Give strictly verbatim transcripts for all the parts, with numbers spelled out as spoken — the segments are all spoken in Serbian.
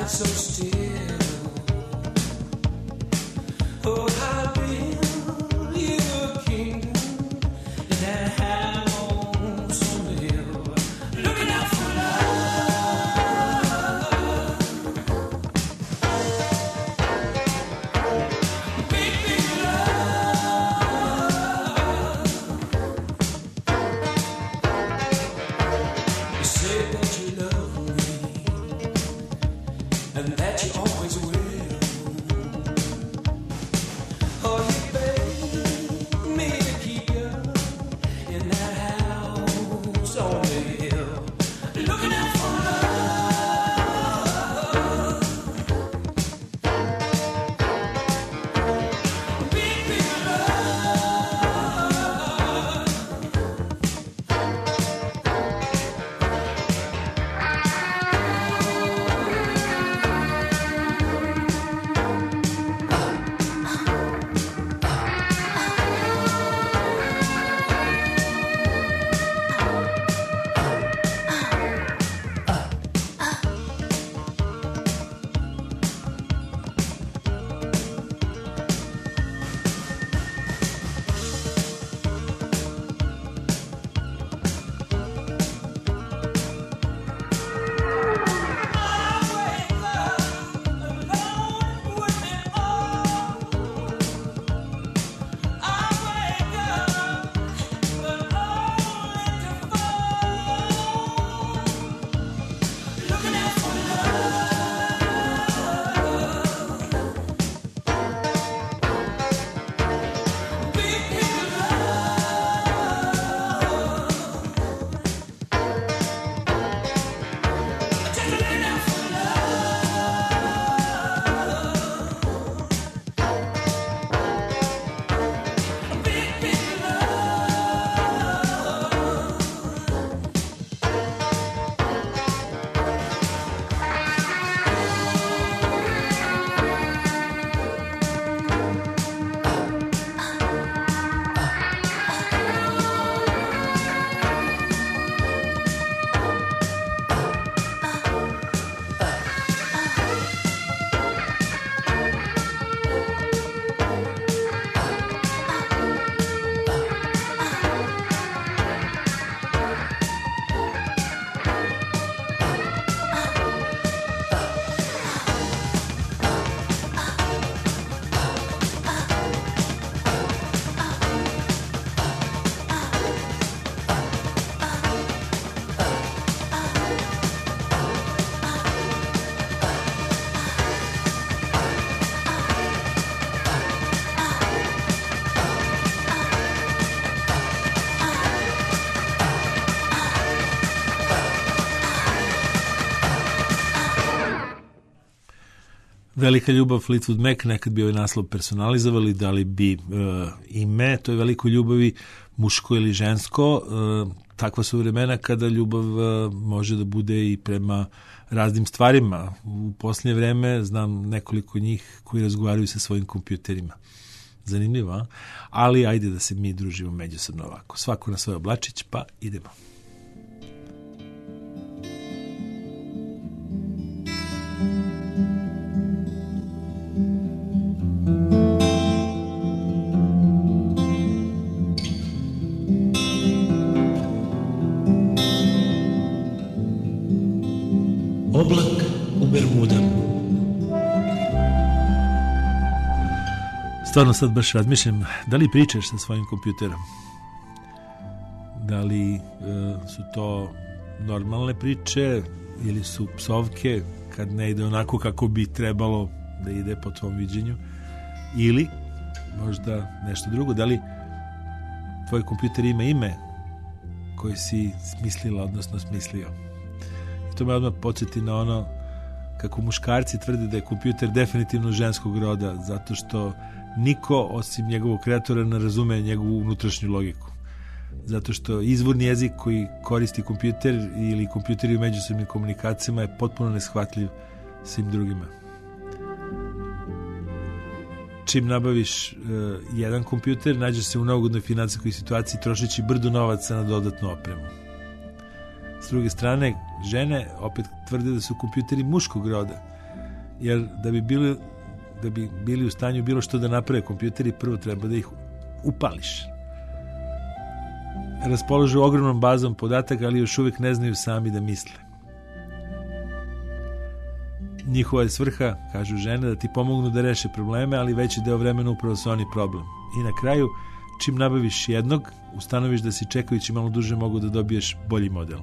Velika ljubav, Fleetwood Mac, nekad bi ovaj naslov personalizovali, da li bi e, ime toj velikoj ljubavi muško ili žensko. E, takva su vremena kada ljubav e, može da bude i prema raznim stvarima. U posljednje vreme znam nekoliko njih koji razgovaraju sa svojim kompjuterima. Zanimljivo, a? Ali ajde da se mi družimo međusobno ovako. Svako na svoj oblačić, pa idemo. Oblak u Bermudama. Stvarno sad baš razmišljam, da li pričaš sa svojim kompjuterom? Da li e, su to normalne priče ili su psovke kad ne ide onako kako bi trebalo da ide po tvom viđenju? Ili možda nešto drugo, da li tvoj kompjuter ima ime koje si smislila, odnosno smislio? To me odmah podsjeti na ono kako muškarci tvrde da je kompjuter definitivno ženskog roda, zato što niko osim njegovog kreatora ne razume njegovu unutrašnju logiku. Zato što izvorni jezik koji koristi kompjuter ili kompjuteri u međusobnim komunikacijama je potpuno neshvatljiv svim drugima. Čim nabaviš uh, jedan kompjuter, nađeš se u neugodnoj finansijskoj situaciji trošeći brdo novaca na dodatnu opremu. S druge strane, žene opet tvrde da su kompjuteri muškog roda, jer da bi bili da bi bili u stanju bilo što da naprave kompjuteri, prvo treba da ih upališ. Raspolažu ogromnom bazom podataka, ali još uvijek ne znaju sami da misle. Njihova je svrha, kažu žene, da ti pomognu da reše probleme, ali veći deo vremena upravo su oni problem. I na kraju, čim nabaviš jednog, ustanoviš da si čekajući malo duže mogu da dobiješ bolji model.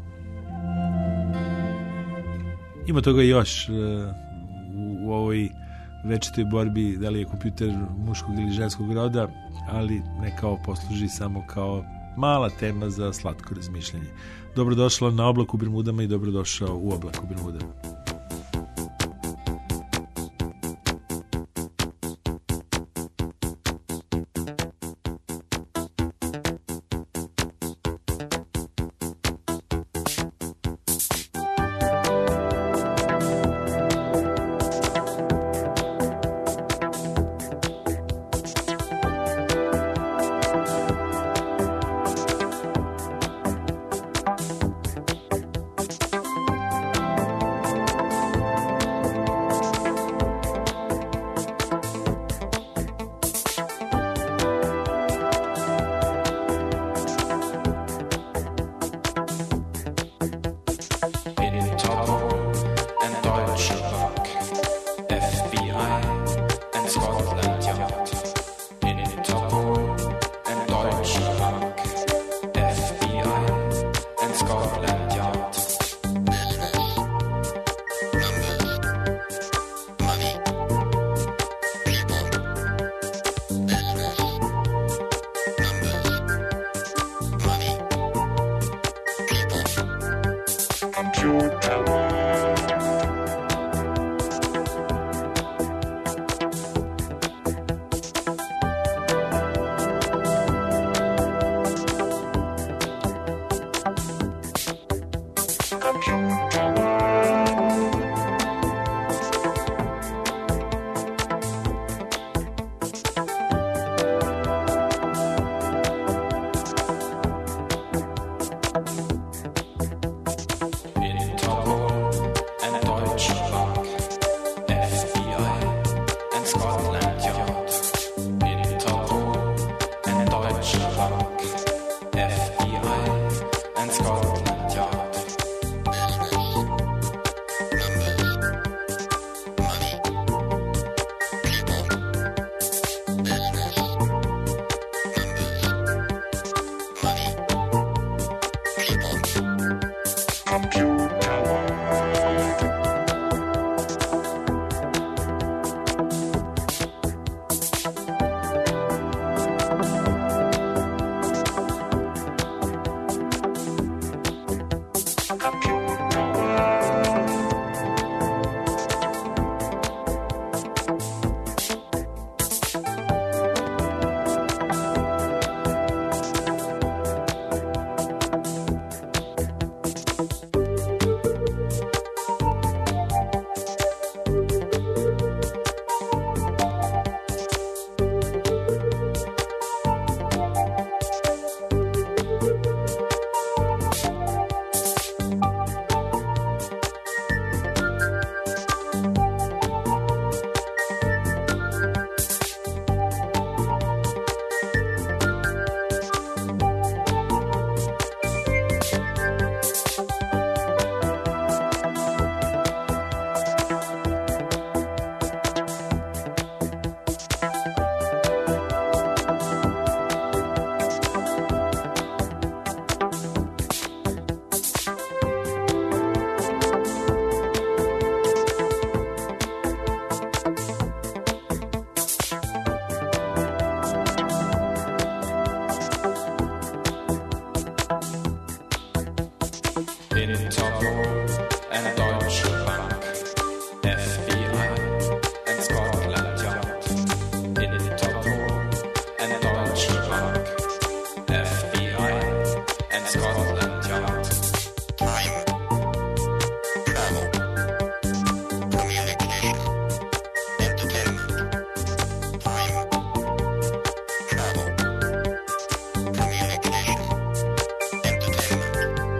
Ima toga još uh, u, u ovoj večitoj borbi, da li je kompjuter muškog ili ženskog roda, ali neka ovo posluži samo kao mala tema za slatko razmišljanje. Dobrodošla na Oblak u Bermudama i dobrodošao u Oblak u Bermudama.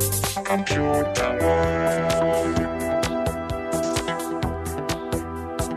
Computer World.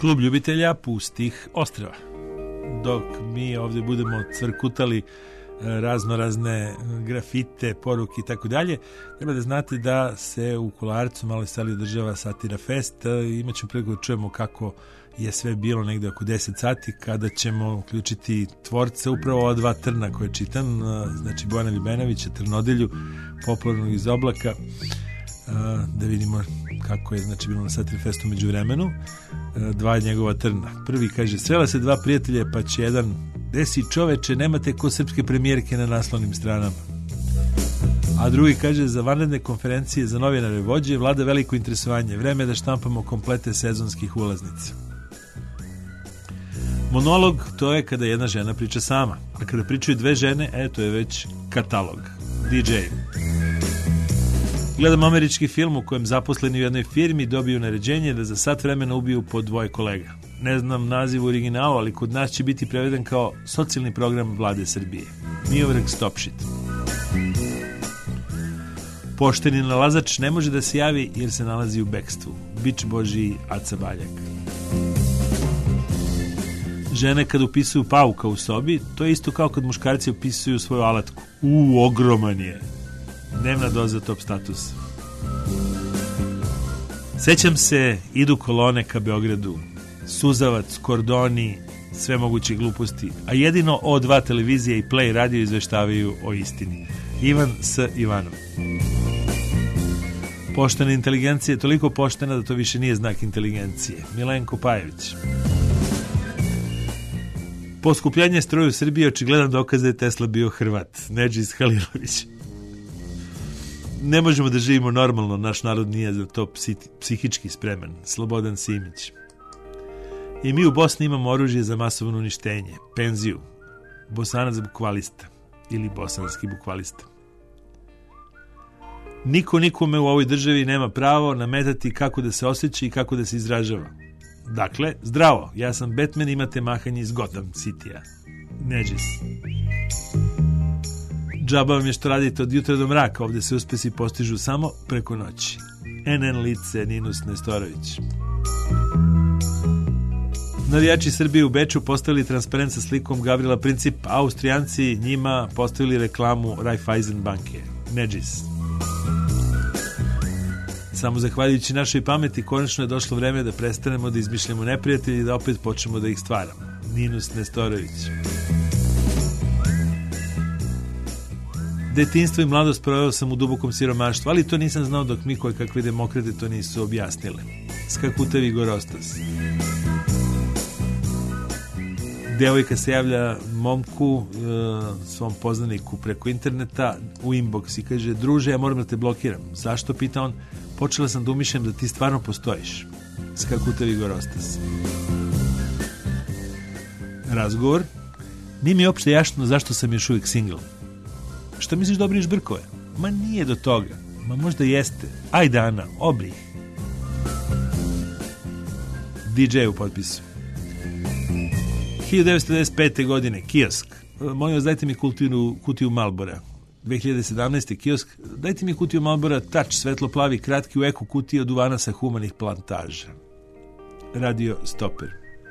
Klub ljubitelja pustih ostrva. Dok mi ovdje budemo crkutali razno razne grafite, poruke i tako dalje, treba da znate da se u Kolarcu Maloj sali održava Satira Fest. Imaćemo priliku da čujemo kako je sve bilo negde oko deset sati, kada ćemo uključiti tvorce upravo ova dva trna koje čitam, znači Bojana Ljubenovića, Trnodelju, popularnog iz Oblaka, da vidimo kako je znači bilo na Satira Festu među vremenu. Dva njegova trna. Prvi kaže: srela se dva prijatelja, pa će jedan: desi čoveče, nemate ko srpske premijerke na naslovnim stranama. A drugi kaže: za vanredne konferencije za novinare vođe vlada veliko interesovanje, vreme je da štampamo komplete sezonskih ulaznica. Monolog, to je kada jedna žena priča sama, a kada pričaju dve žene, e, to je već katalog. D J. Gledam američki film u kojem zaposleni u jednoj firmi dobiju naređenje da za sat vremena ubiju po dvoje kolega. Ne znam naziv u originalu, ali kod nas će biti preveden kao socijalni program vlade Srbije. Miovrek Stop Shit. Pošteni nalazač ne može da se javi jer se nalazi u bekstvu. Bič Božiji Aca Baljak. Žene kad upisuju pauka u sobi, to je isto kao kad muškarci upisuju svoju alatku. U, ogroman je. Dnevna doza top status. Sećam se, idu kolone ka Beogradu, suzavac, kordoni, sve moguće gluposti, a jedino O dva televizija i Play radio izveštavaju o istini. Ivan S. Ivanov. Poštena inteligencija je toliko poštena da to više nije znak inteligencije. Milenko Pajević. Poskupljenje struje u Srbiji očigledan dokaz da je Tesla bio Hrvat. Nedžis Halilović. Ne možemo da živimo normalno, naš narod nije za to psihički spreman. Slobodan Simić. I mi u Bosni imamo oružje za masovno uništenje, penziju, Bosanac bukvalista ili bosanski bukvalista. Niko nikome u ovoj državi nema pravo nametati kako da se osjeća i kako da se izražava. Dakle, zdravo, ja sam Batman, imate mahanje iz Gotham City-a. Neđis. Džaba vam je što radite od jutra do mraka, ovdje se uspesi postižu samo preko noći. N N lice Ninus Nestorović. Navijači Srbije u Beču postavili transparent sa slikom Gavrila Princip, Austrijanci njima postavili reklamu Raiffeisen banke. Neđis. Samo zahvaljujući našoj pameti konačno je došlo vreme da prestanemo da izmišljamo neprijatelji i da opet počnemo da ih stvaramo. Ninus Nestorović. Detinjstvo i mladost proveo sam u dubokom siromaštvu, ali to nisam znao dok mi koje kakve demokrate to nisu objasnile. Skakutavi Gorostas. Devojka se javlja momku, e, svom poznaniku preko interneta u inbox i kaže: druže, ja moram da te blokiram. Zašto? Pita on. Počela sam da umišljam da ti stvarno postojiš. Skakutavi Gorostas. Razgovor. Nije mi uopšte jasno zašto sam još uvijek single. Šta misliš da obriš brkove? Ma nije do toga. Ma možda jeste. Ajde Ana, obri ih. D J u potpisu. hiljadu devetsto devedeset pete. godine, kiosk. Molim vas, dajte mi kutiju, kutiju Marlbora. dve hiljade sedamnaeste. kiosk. Dajte mi kutiju Marlbora Touch, svetlo plavi, kratki u eko kutiji od duvana sa humanih plantaža. Radio Stoper.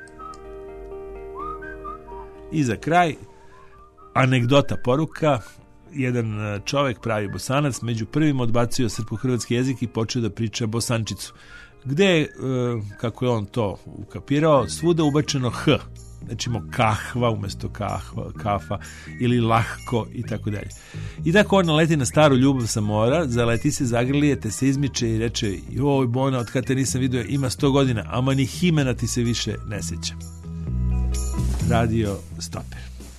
I za kraj, anegdota poruka. Jedan čovek, pravi Bosanac, među prvim odbacio srpsko-hrvatski jezik i počeo da priča bosančicu. Gde je, kako je on to ukapirao, svuda ubačeno H. Znači kahva umjesto kahva, kafa ili lahko i tako dalje. I tako on naleti na staru ljubav sa mora, zaleti se, zagrlije, te se izmiče i reče: joj Bona, od kada te nisam vidio, ima sto godina, ama ni imena ti se više ne sjeća. Radio Stoper.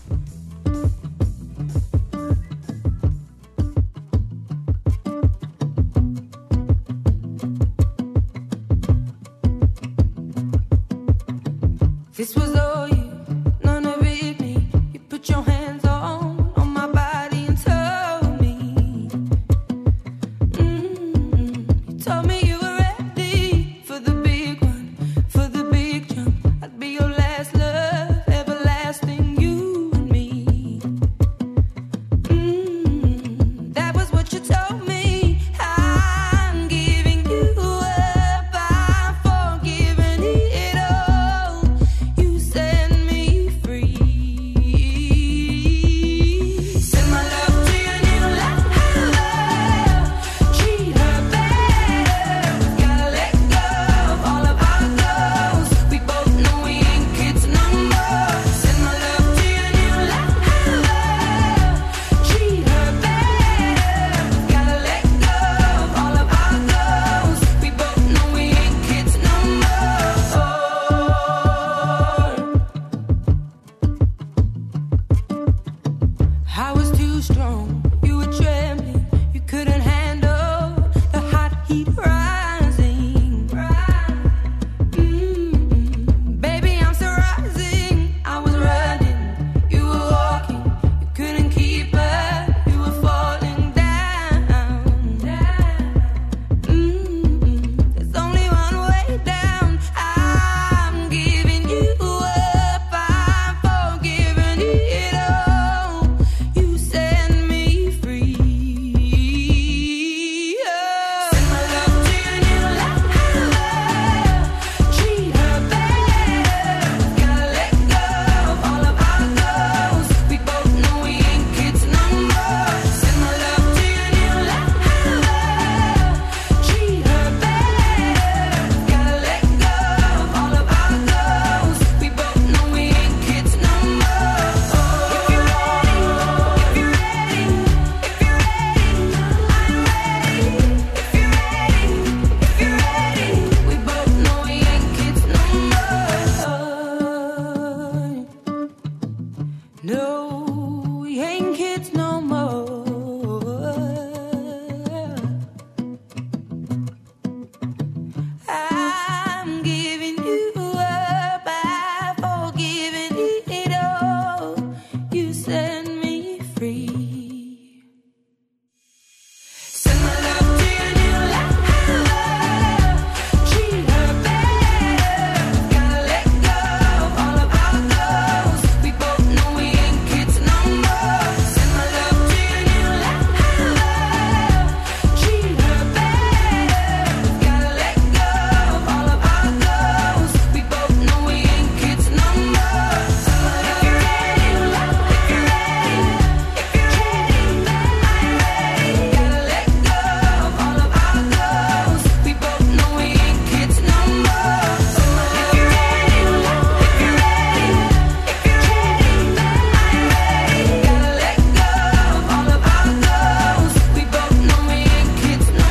This was all you, none of it me. You put your hands on, on my body and told me, mm-hmm. You told me you were ready for the big one, for the big jump. I'd be your last love, everlasting, you and me. Mm-hmm. That was what you told me. I'm giving you up, I'm forgiving it all. I was too strong. You were trembling. You couldn't handle the hot heat rising. Mm-mm. Baby, I'm still rising. I was running. You were walking. You couldn't keep up. You were falling down. Mm-mm. There's only one way down. I'm giving you up. I'm forgiving it all. You set me free. Oh. Send my love to your new lover. Treat her better. Gotta let go of all of our goals. We both know we ain't kids no more. Send my love to your new lover. Treat her better. Gotta let go of all of our goals. We both know we ain't kids no more. If you're ready, if you're ready, if you're ready, I'm ready. If you're ready, if you're ready, we both know we ain't kids no more. No, we ain't kids no more. I'm giving you up. I've forgiven it all. You set me free. Send my love to your new lover. Treat her better. Gotta let go of all of our goals. We both know we ain't kids no more. Send my love to your new lover. Treat her better. Gotta let go of all of our goals. We both know we ain't kids no more. If you're ready, if you're ready, if you're ready, I'm ready. Gotta let go of all of our goals. We both know we ain't kids no more. If you're ready, if you're ready, if you're ready, I'm ready. Gotta let go of all of our goals. We both know we ain't kids no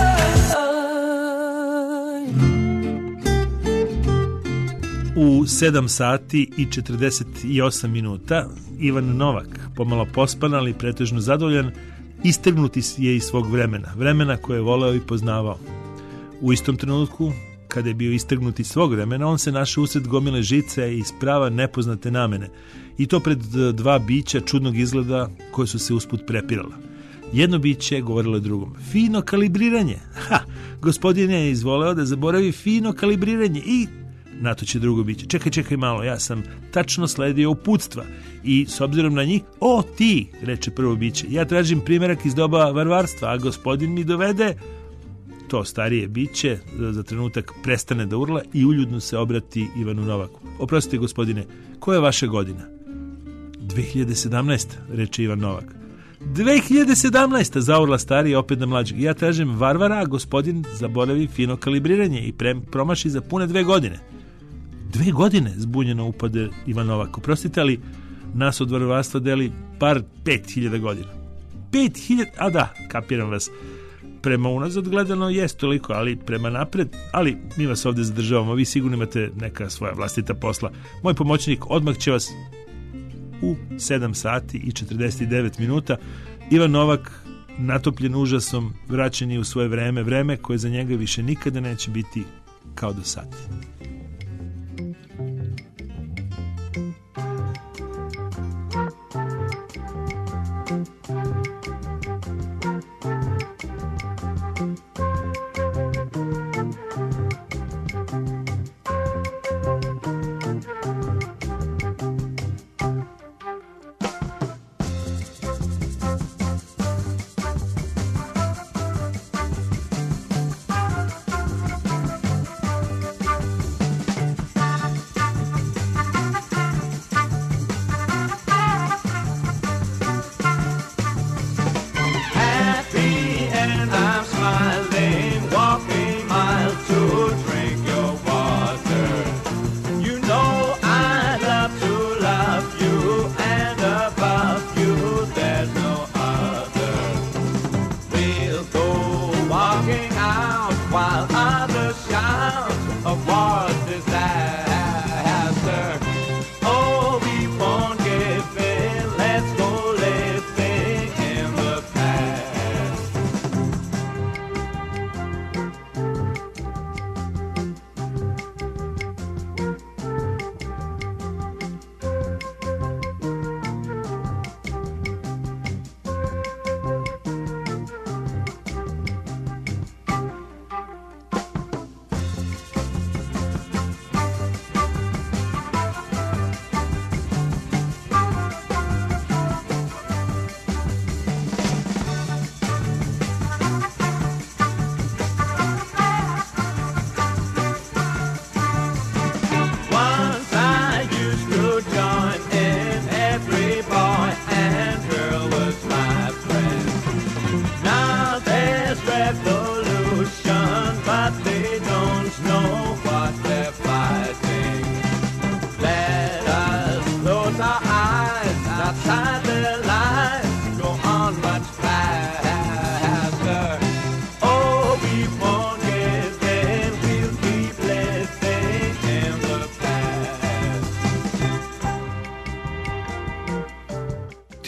more. U sedam sati i četrdeset osam minuta Ivan Novak, pomalo pospan, ali pretežno zadovoljan, istrgnuti je iz svog vremena, vremena koje je voleo i poznavao. U istom trenutku, kada je bio istrgnut iz svog vremena, on se našao usred gomile žice i sprava nepoznate namene, i to pred dva bića čudnog izgleda koje su se usput prepirala. Jedno biće govorilo je drugom: fino kalibriranje. Ha, gospodin je izvoleo da zaboravi fino kalibriranje. I na to će drugo biće: čekaj, čekaj malo, ja sam tačno sledio uputstva i s obzirom na njih, o ti, reče prvo biće, ja tražim primjerak iz doba varvarstva, a gospodin mi dovede. To starije biće za trenutak prestane da urla i uljudno se obrati Ivanu Novaku: oprostite gospodine, koja je vaša godina? dve hiljade sedamnaesta, reče Ivan Novak. dve hiljade sedamnaesta, zaurla starije opet na mlađeg: ja tražim varvara, a gospodin zaboravi fino kalibriranje i pre, promaši za pune dve godine. Dve godine, zbunjeno upade Ivan Novak. Oprostite, ali nas od varvarstva deli par pet hiljada godina. Pet hiljada, a da, kapiram vas. Prema unazad gledano jest toliko, ali prema napred, ali mi vas ovdje zadržavamo, vi sigurno imate neka svoja vlastita posla. Moj pomoćnik odmah će vas u sedam sati i četrdeset devet minuta. Ivan Novak, natopljen užasom, vraćen je u svoje vreme, vreme koje za njega više nikada neće biti kao do sad.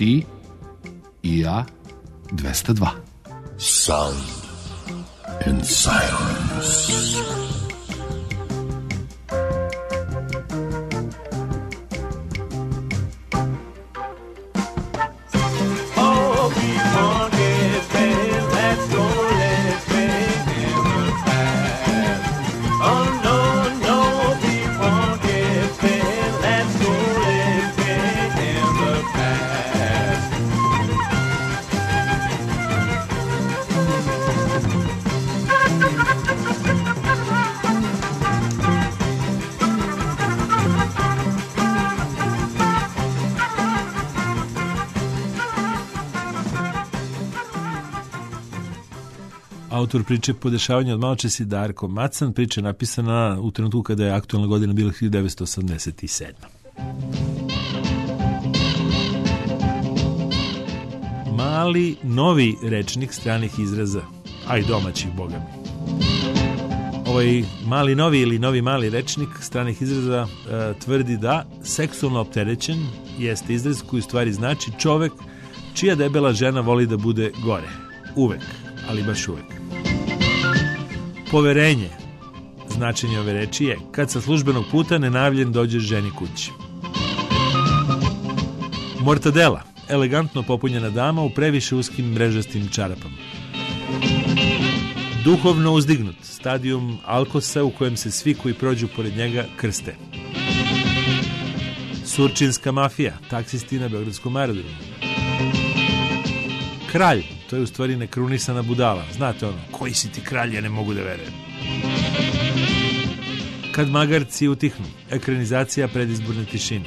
ti i ja dvesta dva. Sound and silence. Autor priče Podešavanja od maločas je Darko Macan. Priča je napisana u trenutku kada je aktualna godina bila hiljadu devetsto osamdeset sedma. Mali novi rečnik stranih izraza, a i domaćih, boga mi. Ovaj mali novi ili novi mali rečnik stranih izraza e, tvrdi da seksualno opterećen jeste izraz koji u stvari znači čovek čija debela žena voli da bude gore. Uvek, ali baš uvek. Poverenje. Značenje ove reči je kad sa službenog puta nenajavljen dođeš ženi kući. Mortadela. Elegantno popunjena dama u previše uskim mrežastim čarapama. Duhovno uzdignut. Stadijum alkosa u kojem se svi koji prođu pored njega krste. Surčinska mafija. Taksisti na beogradskom aerodromu. Kralj. To je u stvari nekrunisana budala. Znate ono, koji si ti kralj, ja ne mogu da verujem. Kad magarci utihnu. Ekranizacija predizborne tišine.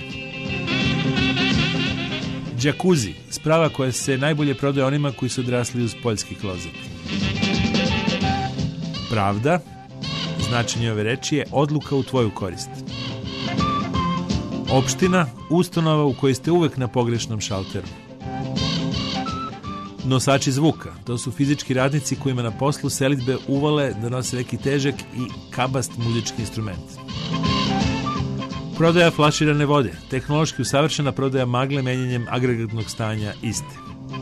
Džakuzi. Sprava koja se najbolje prodaje onima koji su odrasli uz poljski klozet. Pravda. Značenje ove reči je odluka u tvoju korist. Opština. Ustanova u kojoj ste uvek na pogrešnom šalteru. Nosači zvuka, to su fizički radnici kojima na poslu selidbe uvale da nose neki težak i kabast muzički instrument. Prodaja flaširane vode, tehnološki usavršena prodaja magle menjanjem agregatnog stanja iste.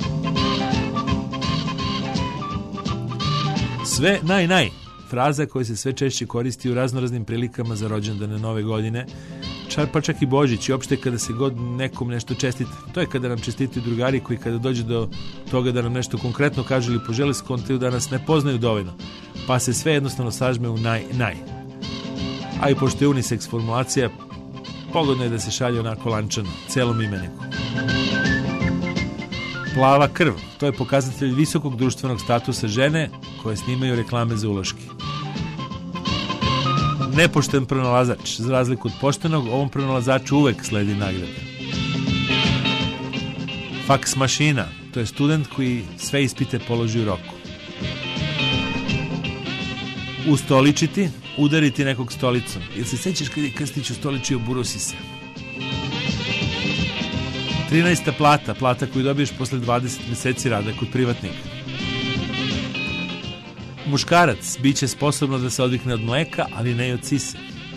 Sve naj naj, fraza koja se sve češće koristi u raznoraznim prilikama za rođendane nove godine, pa čak i Božić i opšte kada se god nekom nešto čestita. To je kada nam čestitaju drugari koji kada dođe do toga da nam nešto konkretno kažu ili požele skontaju da nas ne poznaju dovoljno, pa se sve jednostavno sažme u naj, naj. A i pošto je unisex formulacija, pogodno je da se šalje onako lančano, celom imeniku. Plava krv, to je pokazatelj visokog društvenog statusa žene koje snimaju reklame za uloške. Nepošten pronalazač, za razliku od poštenog, ovom pronalazaču uvek sledi nagrada. Faks mašina, to je student koji sve ispite položi u roku. Ustoličiti, udariti nekog stolicom. Jel se sećaš kad je Krstić ustoličio burosi se? trinaesta plata, plata koju dobiješ posle dvadeset meseci rada kod privatnika. Muškarac, biće sposobno da se odvikne od mleka, ali ne i od sise.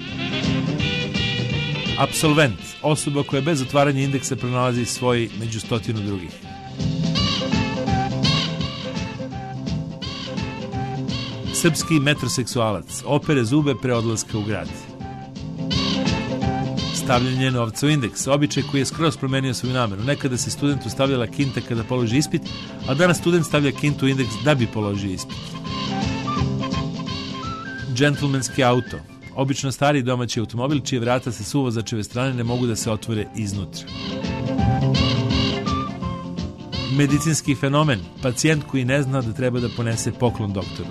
Apsolvent, osoba koja bez otvaranja indeksa pronalazi svoj među stotinu drugih. Srpski metroseksualac, opere zube pre odlaska u grad. Stavljanje novca u indeks, običaj koji je skroz promenio svoju nameru. Nekada se studentu stavljala kinta kada položi ispit, a danas student stavlja kintu u indeks da bi položio ispit. Džentlmenski auto, obično stari domaći automobil čije vrata sa suvozačeve strane ne mogu da se otvore iznutra. Medicinski fenomen, pacijent koji ne zna da treba da ponese poklon doktoru.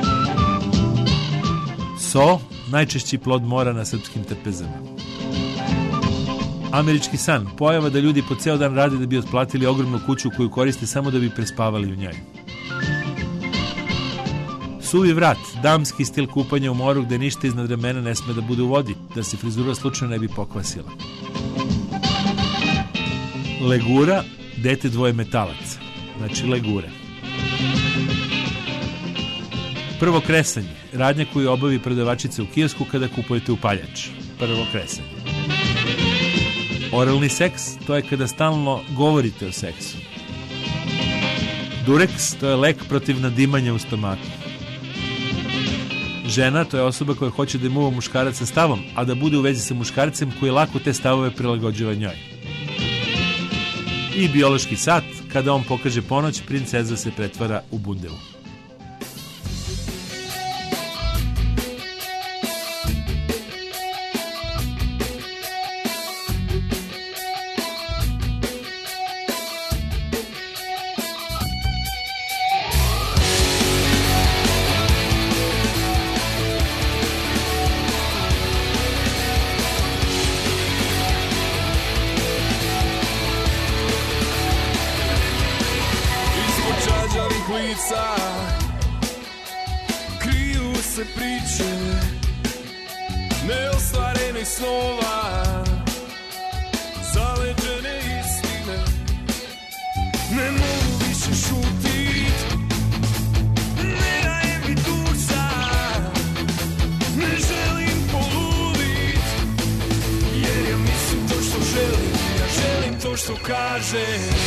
So, najčešći plod mora na srpskim trpezama. Američki san, pojava da ljudi po ceo dan rade da bi otplatili ogromnu kuću koju koriste samo da bi prespavali u njoj. Suvi vrat, damski stil kupanja u moru gde ništa iznad ramena ne sme da bude u vodi, da se frizura slučajno ne bi pokvasila. Legura, dete dvoje metalaca, znači legura. Prvo kresanje, radnja koju obavi prodavačica u kiosku kada kupujete upaljač. Prvo kresanje. Oralni seks, to je kada stalno govorite o seksu. Dureks, to je lek protiv nadimanja u stomaku. Žena, to je osoba koja hoće da imuva muškarac sa stavom, a da bude u vezi sa muškarcem koji lako te stavove prilagođava njoj. I biološki sat, kada on pokaže ponoć, princeza se pretvara u bundelu. Kriju se priče neostvarenih snova, zaleđene istine. Ne mogu više šutit, ne daje mi duša, ne želim poludit, jer ja mislim to što želim, ja želim to što kažem.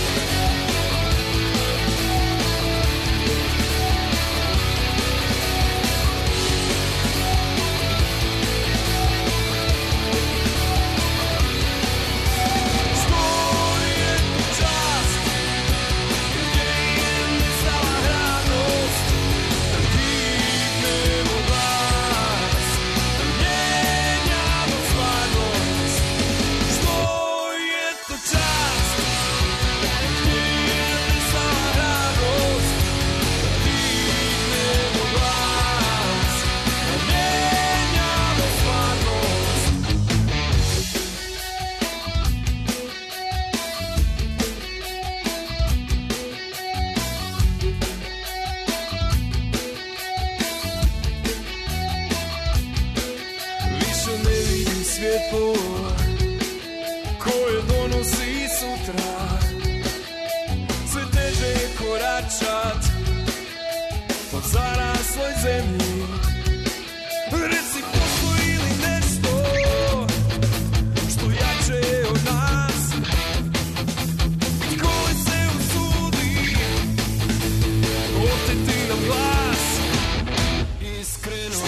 Koje donosi sutra, sve teže je koračat po zarasloj zemlji. Reci postoji li nešto što jače je od nas, tko li se usudi oteti nam glas iskreno.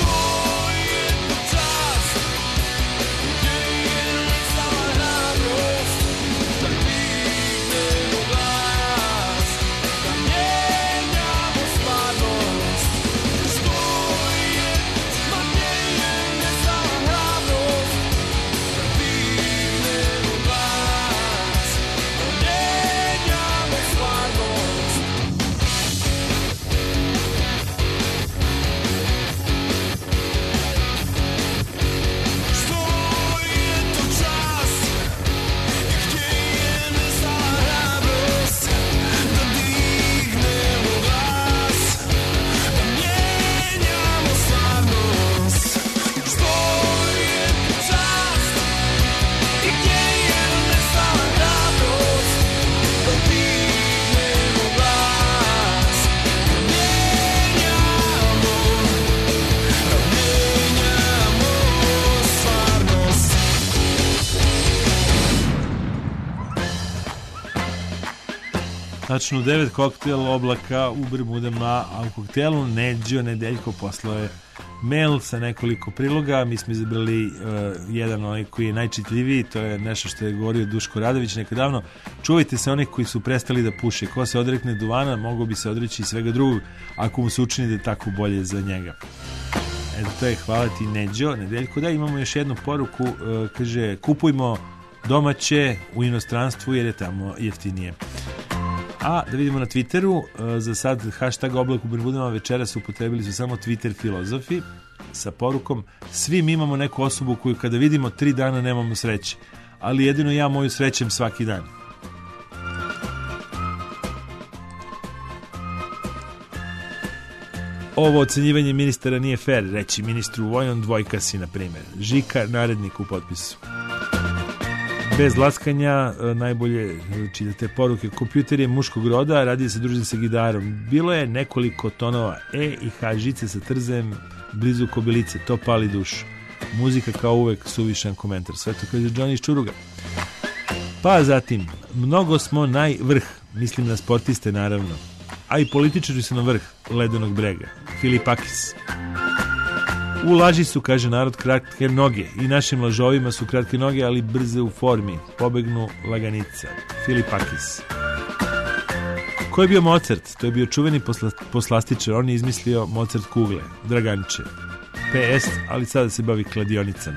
Tačno devet koktel oblaka u Bermudama, a u koktelu Neđo Nedeljko poslao je mail sa nekoliko priloga. Mi smo izabrali uh, jedan onaj koji je najčitljiviji, to je nešto što je govorio Duško Radović nekad davno. Čuvajte se onih koji su prestali da puše. Ko se odrekne duvana, mogo bi se odreći svega drugog, ako mu se učini da je tako bolje za njega. Eto, to je, hvala ti Neđo Nedeljko. Da, imamo još jednu poruku, uh, kaže, kupujmo domaće u inostranstvu jer je tamo jeftinije. A da vidimo na Twitteru, za sad hashtag oblak u Bermudama večeras upotrebili su samo Twitter filozofi sa porukom: svi mi imamo neku osobu koju kada vidimo tri dana nemamo sreće, ali jedino ja moju srećem svaki dan. Ovo ocenjivanje ministara nije fair, reći ministru Vojnon dvojka si, na primjer. Žika, narednik u potpisu. Bez laskanja, najbolje čitate poruke. Kompjuter je muškog roda, radi se družim sa gidarom. Bilo je nekoliko tonova E i H žice sa trzem blizu kobilice. To pali dušu. Muzika kao uvek suvišan komentar. Sve to kaže Johnny iz Čuruga. Pa zatim, mnogo smo najvrh, mislim na sportiste naravno, a i političari su na vrh ledenog brega. Filipakis. U laži su, kaže narod, kratke noge i našim lažovima su kratke noge, ali brze u formi. Pobegnu laganica. Filipakis. Ko je bio Mozart? To je bio čuveni posla, poslastičar. On je izmislio Mozart kugle. Draganče. P S, ali sada se bavi kladionicama.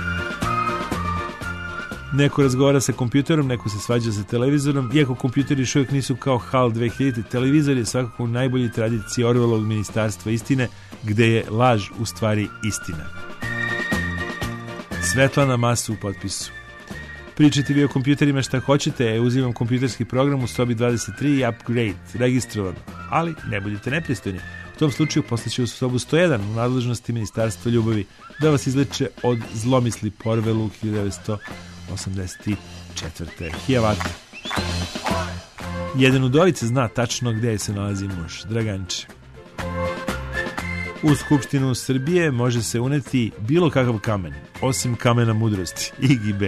Neko razgovara sa kompjuterom, neko se svađa sa televizorom, iako kompjuteri još uvijek nisu kao H A L dve hiljade, televizor je svakako u najboljoj tradiciji Orwellovog ministarstva istine, gde je laž u stvari istina. Svetlana Masu u potpisu. Pričajte vi o kompjuterima šta hoćete, e, uzimam kompjuterski program u sobi dvadeset tri i upgrade, registrovano, ali ne budite nepristojni. U tom slučaju poslaću u sobu sto jedan u nadležnosti Ministarstva ljubavi da vas izleče od zlomisli po Orwellu hiljadu devetsto osamdeset četvrte. Hijavata. Jedan udovice zna tačno gde se nalazi muž. Draganče. U Skupštinu Srbije može se uneti bilo kakav kamen, osim kamena mudrosti. Igi B.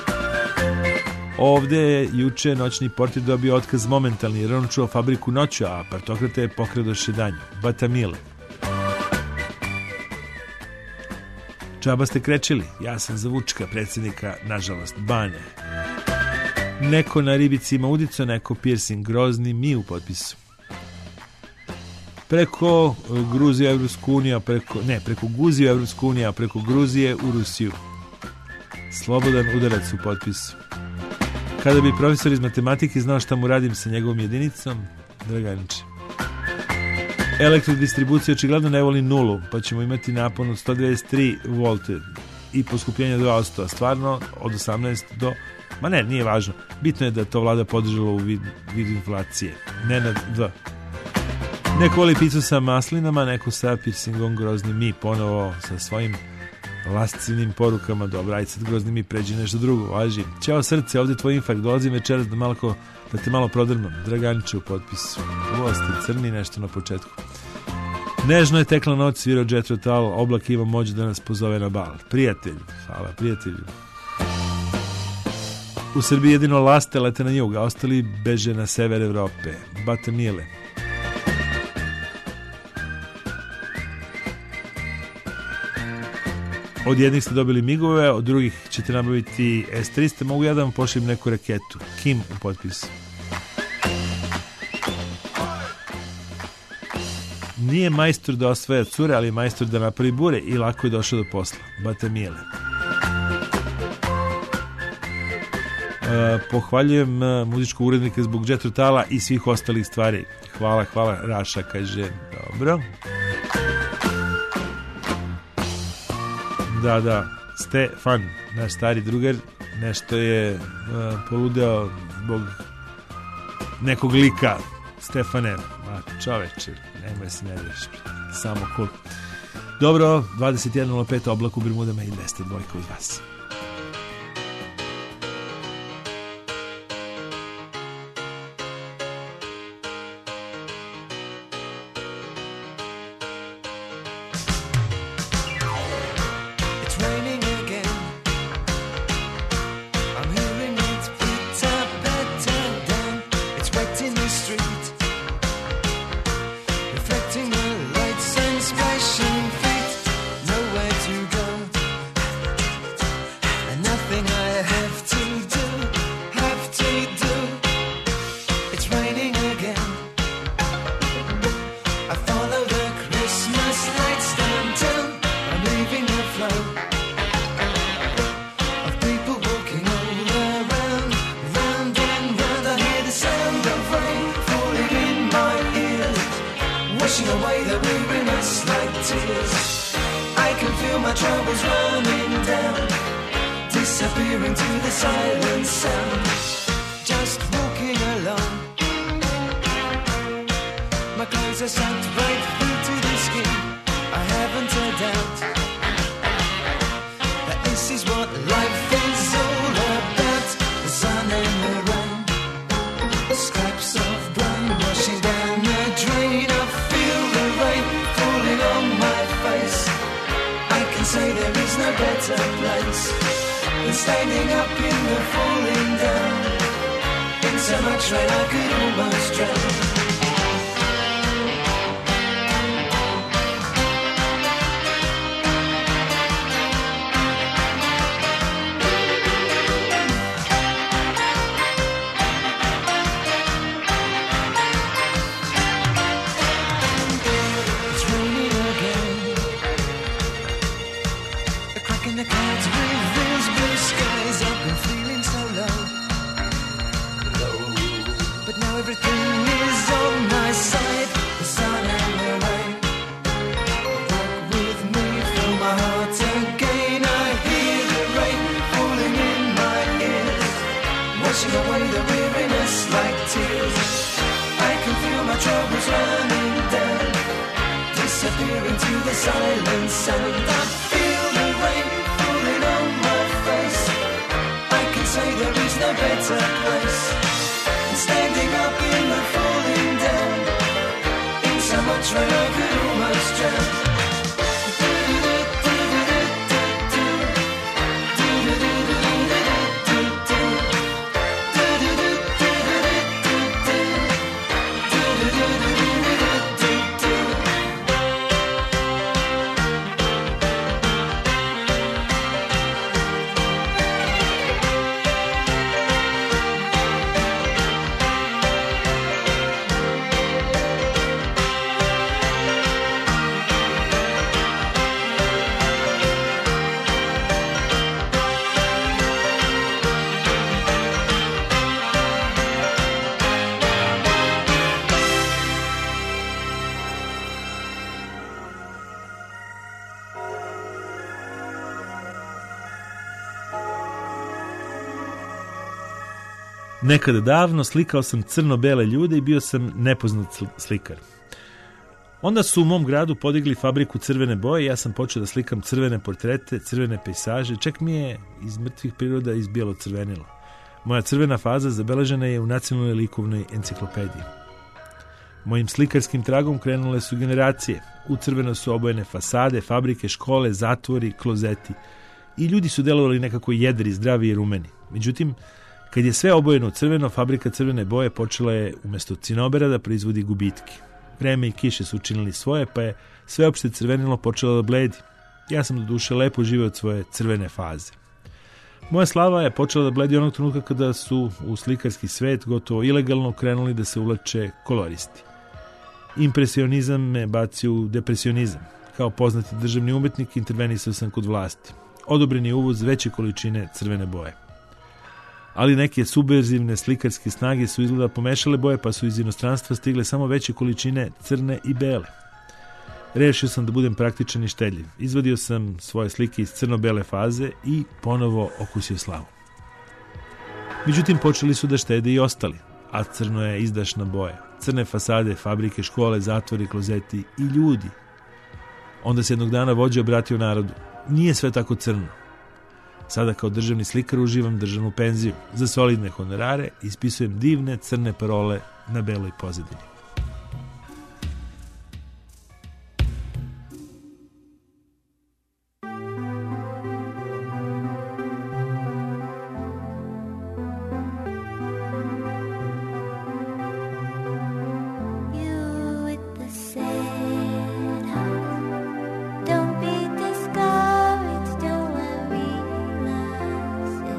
Ovde je juče noćni portir dobio otkaz momentalni jer on čuo fabriku noću, a partokrata je pokrado šedanju. Batamile. Čaba ste krečili, ja sam za Vučka, predsjednika, nažalost, Bane. Neko na ribici ima udico, neko piercing grozni, mi u potpisu. Preko Gruzije u Evropsku uniju, preko, ne, preko Guzije u Evropsku uniju, a preko Gruzije u Rusiju. Slobodan udarac u potpisu. Kada bi profesor iz matematike znao šta mu radim sa njegovom jedinicom, Draganiče. Elektrodistribucija očigledno ne voli nulu, pa ćemo imati napon od sto dvadeset tri volte i poskupljenje dva posto, a stvarno od osamnaest do... Ma ne, nije važno. Bitno je da to vlada podržalo u vid, vidu inflacije. Nenad V. Neko voli picu sa maslinama, neko sa piercingom grozni mi, ponovo sa svojim lascivnim porukama. Dobro, ajde sad grozni mi, pređi nešto drugo, važi. Ćao srce, ovdje tvoj infarkt, dolazim večeras da, malko, da te malo prodrmam. Draganiče u potpisu. Ovo ste crni nešto na početku. Nežno je tekla noć, svirao Jethro Tull, oblak ima moć da nas pozove na bal. Prijatelj, hvala prijatelju. U Srbiji jedino laste lete na jug, a ostali beže na sever Evrope. Batamile. Od jednih ste dobili migove, od drugih ćete nabaviti S tristo. Mogu ja da vam pošaljem neku raketu. Kim u potpisu. Nije majstor da osvaja cure, ali je majstor da napravi bure i lako je došao do posla. Batamile. Uh, pohvaljujem uh, muzičkog urednika zbog Jethro Tulla i svih ostalih stvari. Hvala, hvala, Raša, kaže. Dobro. Da, da, Stefan, naš stari drugar, nešto je uh, poludeo zbog nekog lika. Stefane, ma čoveče, nemoj se ne dreš, samo cool. Dobro, dvadeset jedan nula pet oblak u Bermudama i dvesta dva uz vas. Say there is no better and standing up in the falling down. In so much rain I could almost drown. Away the weariness like tears. I can feel my troubles running down, disappear into the silent sound. I feel the rain falling on my face. I can say there is no better place than standing up in the falling down. In so much rain I could almost drown. Nekada davno slikao sam crno-bele ljude i bio sam nepoznat slikar. Onda su u mom gradu podigli fabriku crvene boje i ja sam počeo da slikam crvene portrete, crvene pejsaže, čak mi je iz mrtvih priroda izbijelo crvenilo. Moja crvena faza zabeležena je u nacionalnoj likovnoj enciklopediji. Mojim slikarskim tragom krenule su generacije. U crveno su obojene fasade, fabrike, škole, zatvori, klozeti. I ljudi su delovali nekako jedri, zdravi i rumeni. Međutim, kad je sve obojeno u crveno, fabrika crvene boje počela je umjesto cinobera da proizvodi gubitke. Vreme i kiše su učinili svoje, pa je sveopšte crvenilo počelo da bledi. Ja sam do duše lepo živeo od svoje crvene faze. Moja slava je počela da bledi onog trenutka kada su u slikarski svet gotovo ilegalno krenuli da se uvlače koloristi. Impresionizam me bacio u depresionizam. Kao poznati državni umetnik intervenisao sam kod vlasti. Odobren je uvoz veće količine crvene boje. Ali neke subverzivne slikarske snage su izgleda pomešale boje, pa su iz inostranstva stigle samo veće količine crne i bele. Rešio sam da budem praktičan i štedljiv. Izvadio sam svoje slike iz crno-bele faze i ponovo okusio slavu. Međutim, počeli su da štede i ostali, a crno je izdašna boja. Crne fasade, fabrike, škole, zatvori, klozeti i ljudi. Onda se jednog dana vođa obratio narodu. Nije sve tako crno. Sada kao državni slikar uživam državnu penziju. Za solidne honorare ispisujem divne crne parole na beloj pozadini.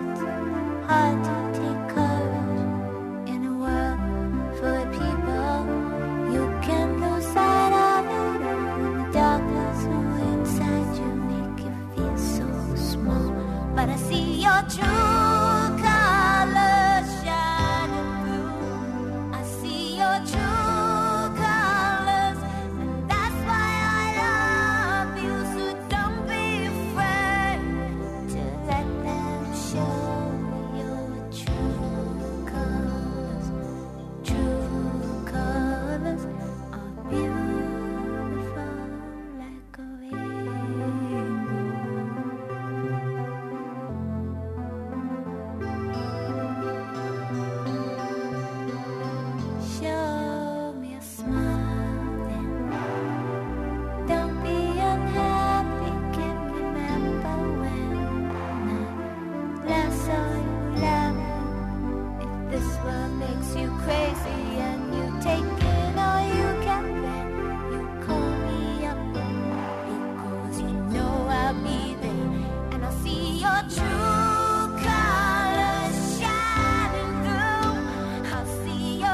Hard to take courage in a world full of people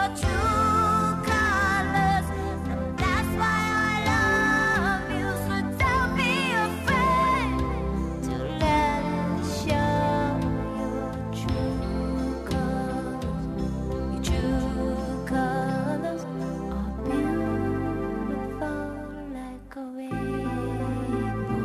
your true colors, and that's why I love you. So don't be afraid to let it show your true colors. Your true colors are beautiful like a rainbow.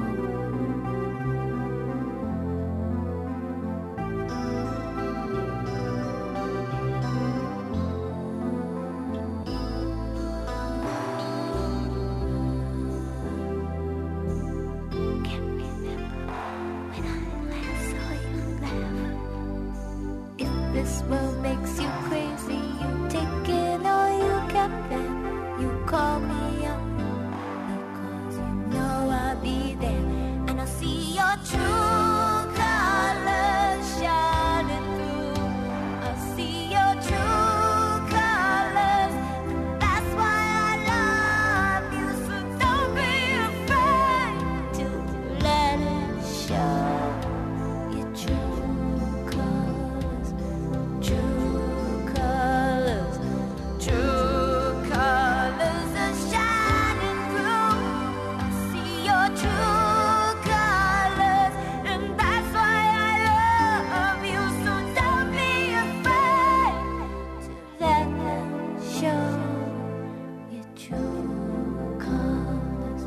Can't remember when I last saw you laugh. If this world makes you crazy, you take it or you kept it. You call me up because you know I'll be there, and I'll see your true colors shining through. I'll see your true colors, and that's why I love you. So don't be afraid to let it show your true colors, true colors, true colors are shining through. I see your true colors, and that's why I love you. So don't be afraid to let them show your true colors.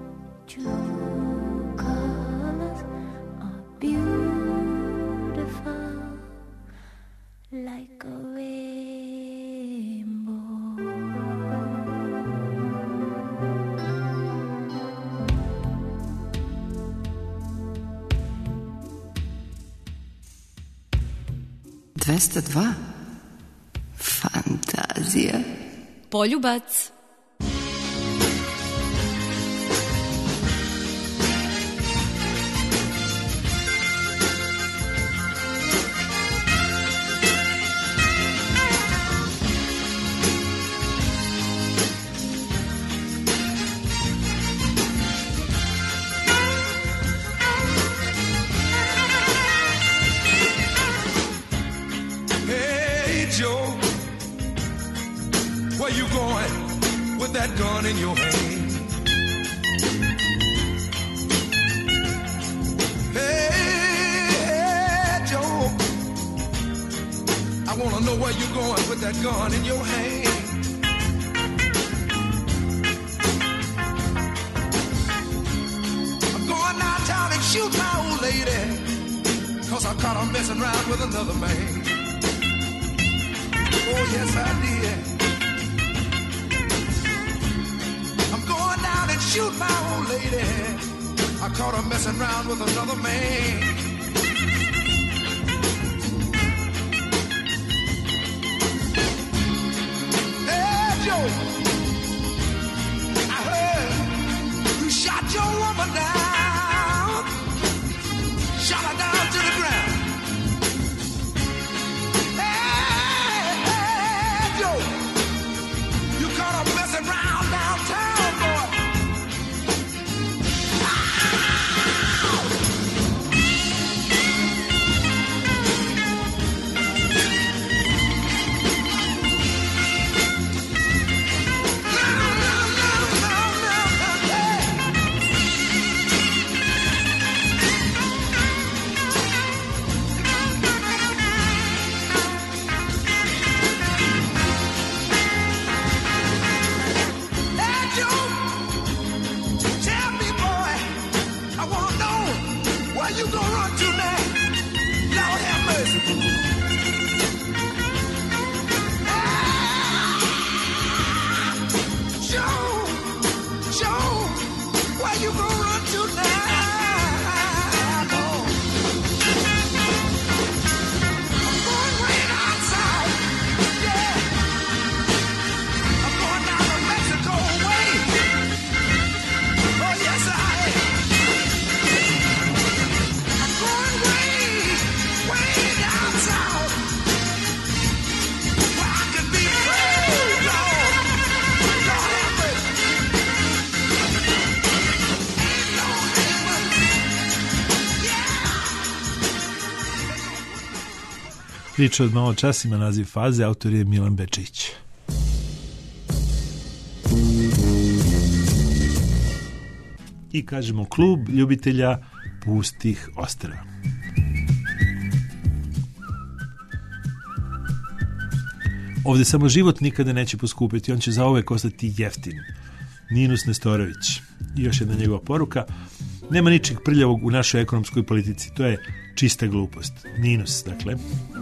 True colors are beautiful like a rainbow. dvesta dva. Fantazija. Poljubac. Hey Joe, where you going with that gun in your hand? Hey Joe, I wanna know where you going with that gun in your hand. I'm going downtown and shoot my old lady, cause I caught her messing around with another man. Oh, yes, I did. I'm going down and shoot my old lady. I caught her messing around with another man. Hey, Joe, I heard you shot your woman down. Shot her down to the ground. You caught her messing around downtown, boy. Priča od malo čas ima naziv Faze, autor je Milan Bečić. I kažemo klub ljubitelja pustih ostrva. Ovdje samo život nikada neće poskupiti, on će zauvek ostati jeftin. Ninus Nestorović. I još jedna njegova poruka. Nema ničeg prljavog u našoj ekonomskoj politici. To je čista glupost. Ninus, dakle.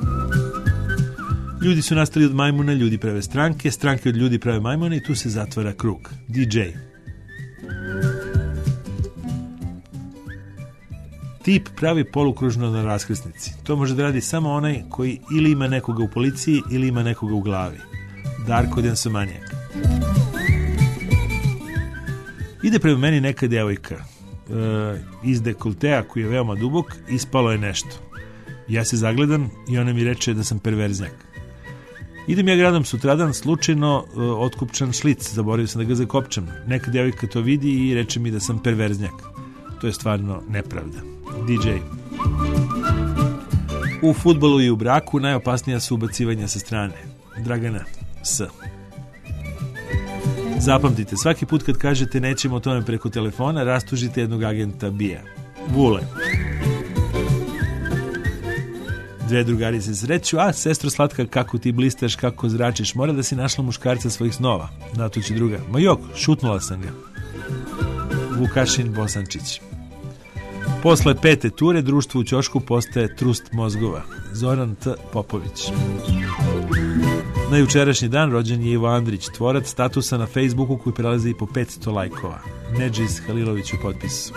Ljudi su nastali od majmuna, ljudi prave stranke, stranke od ljudi prave majmuna i tu se zatvara krug. D J. Tip pravi polukružno na raskrsnici. To može da radi samo onaj koji ili ima nekoga u policiji ili ima nekoga u glavi. Darko Densomanijak. Ide prema meni neka djevojka. E, iz dekoltea koji je veoma dubok ispalo je nešto. Ja se zagledam i ona mi reče da sam perverznjak. Idem ja gradom sutradan, slučajno e, otkupčan šlic, zaboravio sam da ga zakopčam. Neka djevojka to vidi i reče mi da sam perverznjak. To je stvarno nepravda. D J. U fudbalu i u braku najopasnija su ubacivanja sa strane. Dragana S. Zapamtite, svaki put kad kažete nećemo o tome preko telefona, rastužite jednog agenta B I A. Vule. Dve drugari se sreću, a sestro slatka, kako ti blistaš, kako zračiš, mora da si našla muškarca svojih snova. Natući druga. Ma jok, šutnula sam ga. Vukašin Bosančić. Posle pete ture društvo u ćošku postaje trust mozgova. Zoran T. Popović. Na jučerašnji dan rođen je Ivo Andrić, tvorac statusa na Facebooku koji prelazi po petsto lajkova. Nedžiz Halilović u potpisu.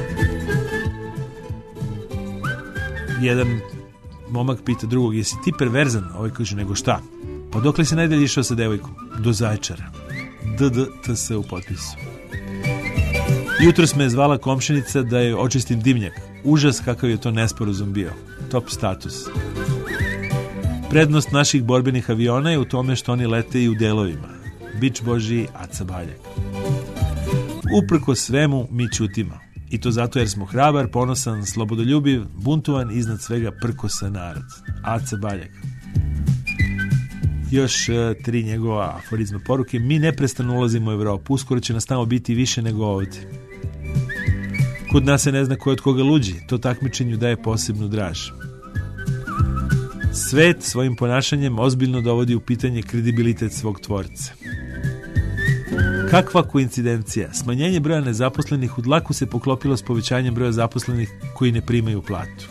Jedan momak pita drugog, jesi ti perverzan? Ovaj kaže, nego šta? Pa dokle si najdalje išao sa devojkom? Do Zaječara. D D T S u potpisu. Jutros me je zvala komšinica da je očistim dimnjak. Užas kakav je to nesporazum bio. Top status. Prednost naših borbenih aviona je u tome što oni lete i u delovima. Bić Božji, Aca Baljak. Uprko svemu mi ćutimo. I to zato jer smo hrabar, ponosan, slobodoljubiv, buntovan, iznad svega prkosan narod. Aca Baljak. Još uh, tri njegova aforizma poruke. Mi neprestano ulazimo u Evropu. Uskoro će nas tamo biti više nego ovdje. Kod nas se ne zna ko je od koga luđi. To takmičenju daje posebnu draž. Svet svojim ponašanjem ozbiljno dovodi u pitanje kredibilitet svog tvorca. Kakva koincidencija? Smanjenje broja nezaposlenih u dlaku se poklopilo s povećanjem broja zaposlenih koji ne primaju platu.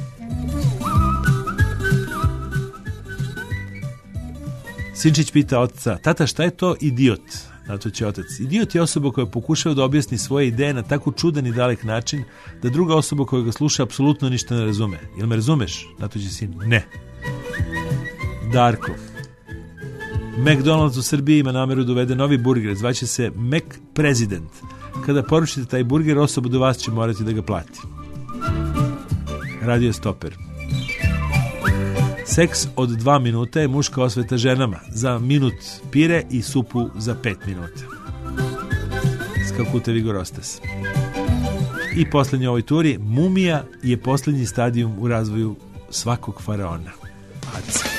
Sinčić pita oca, tata, šta je to idiot? Na to će otac. Idiot je osoba koja pokušava da objasni svoje ideje na tako čudan i dalek način da druga osoba koja ga sluša apsolutno ništa ne razume. Jel me razumeš? Na to će sin. Ne. Darko. McDonald's u Srbiji ima nameru da uvede novi burger. Zvaće se Mac President. Kada poručite taj burger, osoba do vas će morati da ga plati. Radio Stoper. Seks od dva minuta je muška osveta ženama. Za minut pire i supu za pet minuta. Skakute Vigorostas. I posljednji u ovoj turi, mumija je posljednji stadijum u razvoju svakog faraona. Aca.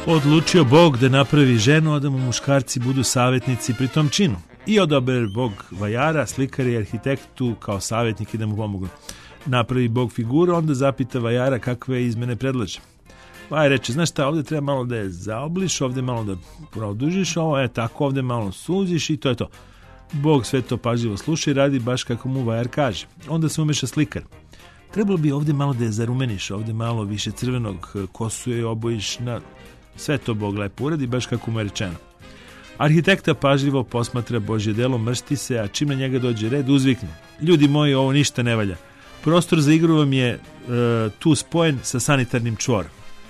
Odlučio Bog da napravi ženu, a da mu muškarci budu savjetnici pri tom činu. I odabere Bog vajara, slikari i arhitektu kao savjetnike da mu pomogu. Napravi Bog figuru, onda zapita vajara kakve izmene predlaže. Vajar reče, znaš šta, ovdje treba malo da je zaobliš, ovdje malo da produžiš, ovo je tako, ovdje malo suziš i to je to. Bog sve to pažljivo sluša i radi baš kako mu vajar kaže. Onda se umeša slikar. Trebalo bi ovdje malo da je zarumeniš, ovdje malo više crvenog, kosu je obojiš na... Sve to Bog lepo uradi, baš kako mu je rečeno. Arhitekta pažljivo posmatra Božje delo, mršti se, a čim na njega dođe red, uzvikne. Ljudi moji, ovo ništa ne valja. Prostor za igru vam je e, tu spojen sa sanitarnim čvorom.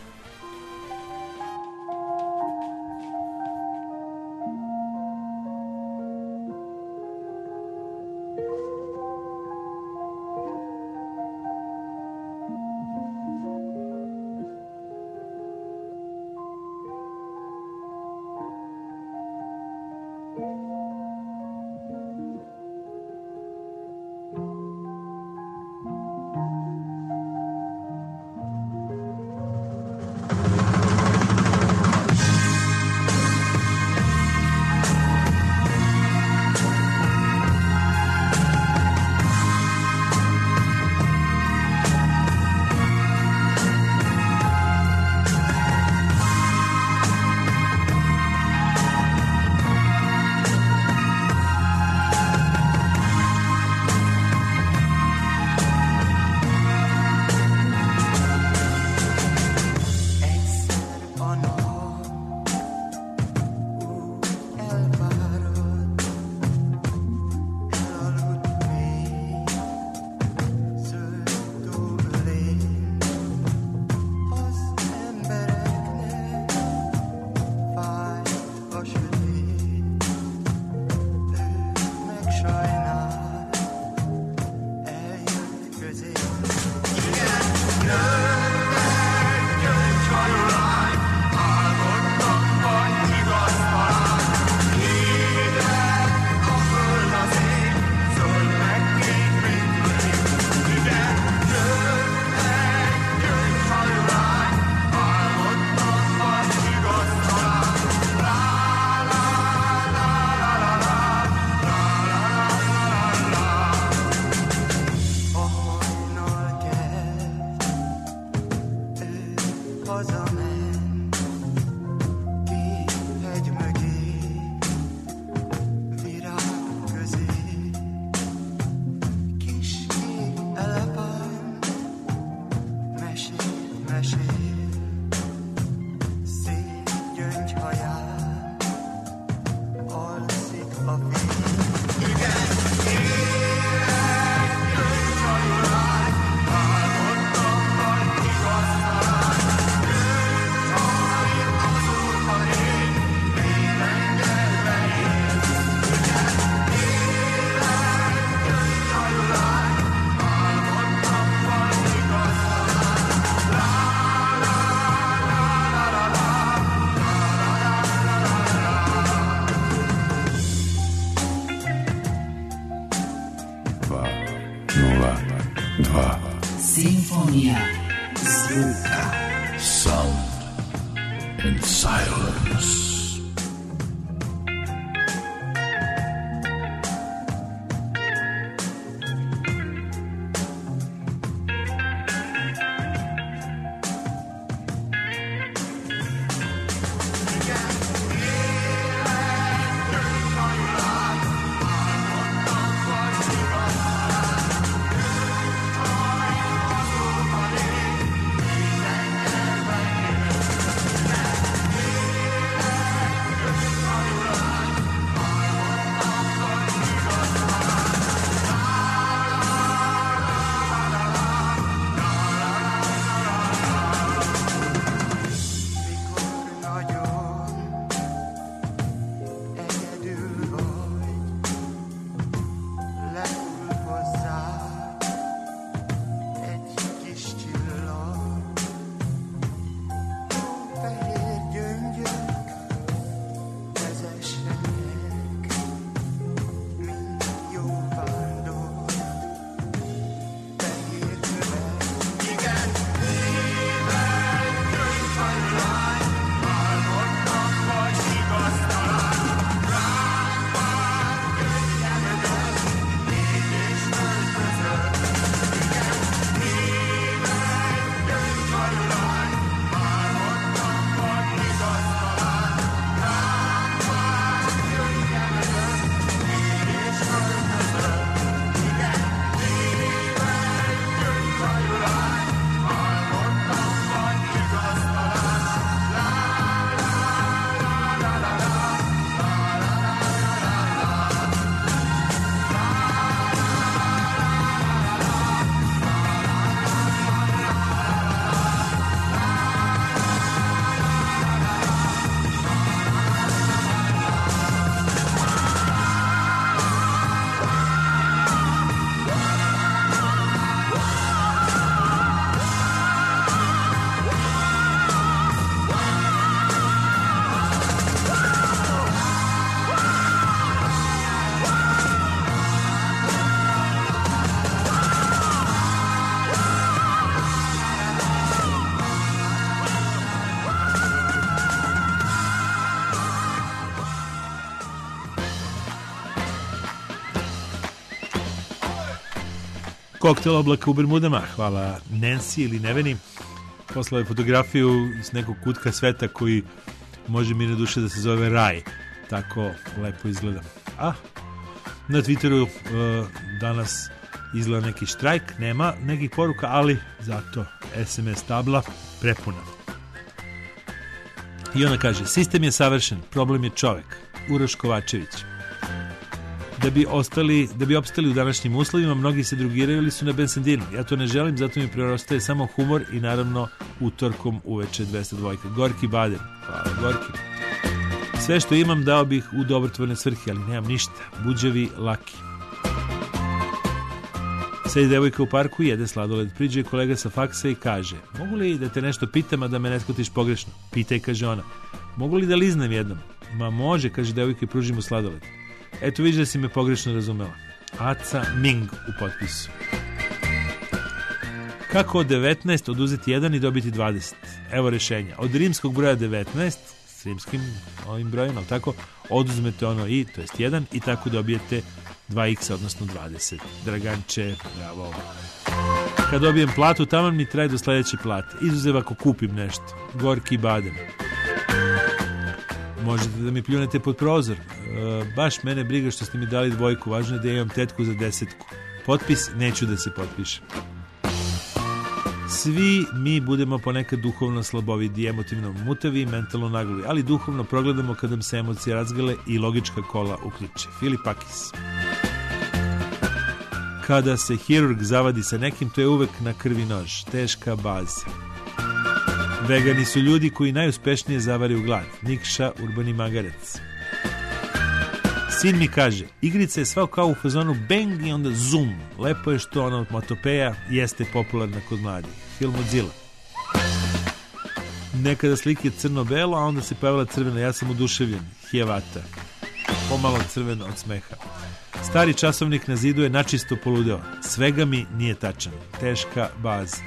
Simfonija zvuka. Sound and silence. Koktel oblaka u Bermudama, hvala Nancy ili Neveni. Poslao je fotografiju s nekog kutka sveta koji može mi na duše da se zove raj. Tako lepo izgleda. A na Twitteru uh, danas izgleda neki štrajk, nema nekih poruka, ali zato es em es tabla prepuna. I ona kaže, sistem je savršen, problem je čovek. Uroš Kovačević. Da bi ostali, da bi opstali u današnjim uslovima, mnogi se drogiraju ili su na benzendinu. Ja to ne želim, zato mi preostaje samo humor i naravno utorkom uveče dvesta dva. Gorki Baden. Hvala, Gorki. Sve što imam dao bih u dobrotvorne svrhe, ali nemam ništa. Buđevi Laki. Sedi devojka u parku, jede sladoled. Priđe kolega sa faksa i kaže, mogu li da te nešto pitam, a da me ne shvatiš pogrešno? Pitaj, kaže ona. Mogu li da liznem jednom? Ma može, kaže devojka i pruži mu sladoled. Eto, vidiš da si me pogrešno razumela. Aca Ming u potpisu. Kako od devetnaest oduzeti jedan i dobiti dvadeset? Evo rešenja. Od rimskog broja devetnaest, s rimskim ovim brojem, ali tako, oduzmete ono i, to jest jedan, i tako dobijete dva x, odnosno dvadeset. Draganče, bravo. Kad dobijem platu, tamo mi traje do sledeće plate. Izuzev ako kupim nešto. Gorki Baden. Možete da mi pljunete pod prozor. E, baš mene briga što ste mi dali dvojku. Važno je da imam tetku za desetku. Potpis, neću da se potpišem. Svi mi budemo ponekad duhovno slabovidi, emotivno mutavi i mentalno nagluvi, ali duhovno progledamo kad nam se emocije razgale i logička kola uključe. Filip Akis. Kada se hirurg zavadi sa nekim, to je uvek na krvi nož. Teška baza. Vegani su ljudi koji najuspešnije zavaraju glad. Nikša Urbani Magarec. Sin mi kaže, igrica je sva kao u fazonu bang i onda zoom. Lepo je što ona onomatopeja jeste popularna kod mladih. Film Mozilla. Nekada slike crno-belo, a onda se pojavila crvena. Ja sam oduševljen. Hjevata. Pomalo crveno od smeha. Stari časovnik na zidu je načisto poludeo. Svega mi nije tačan. Teška baza.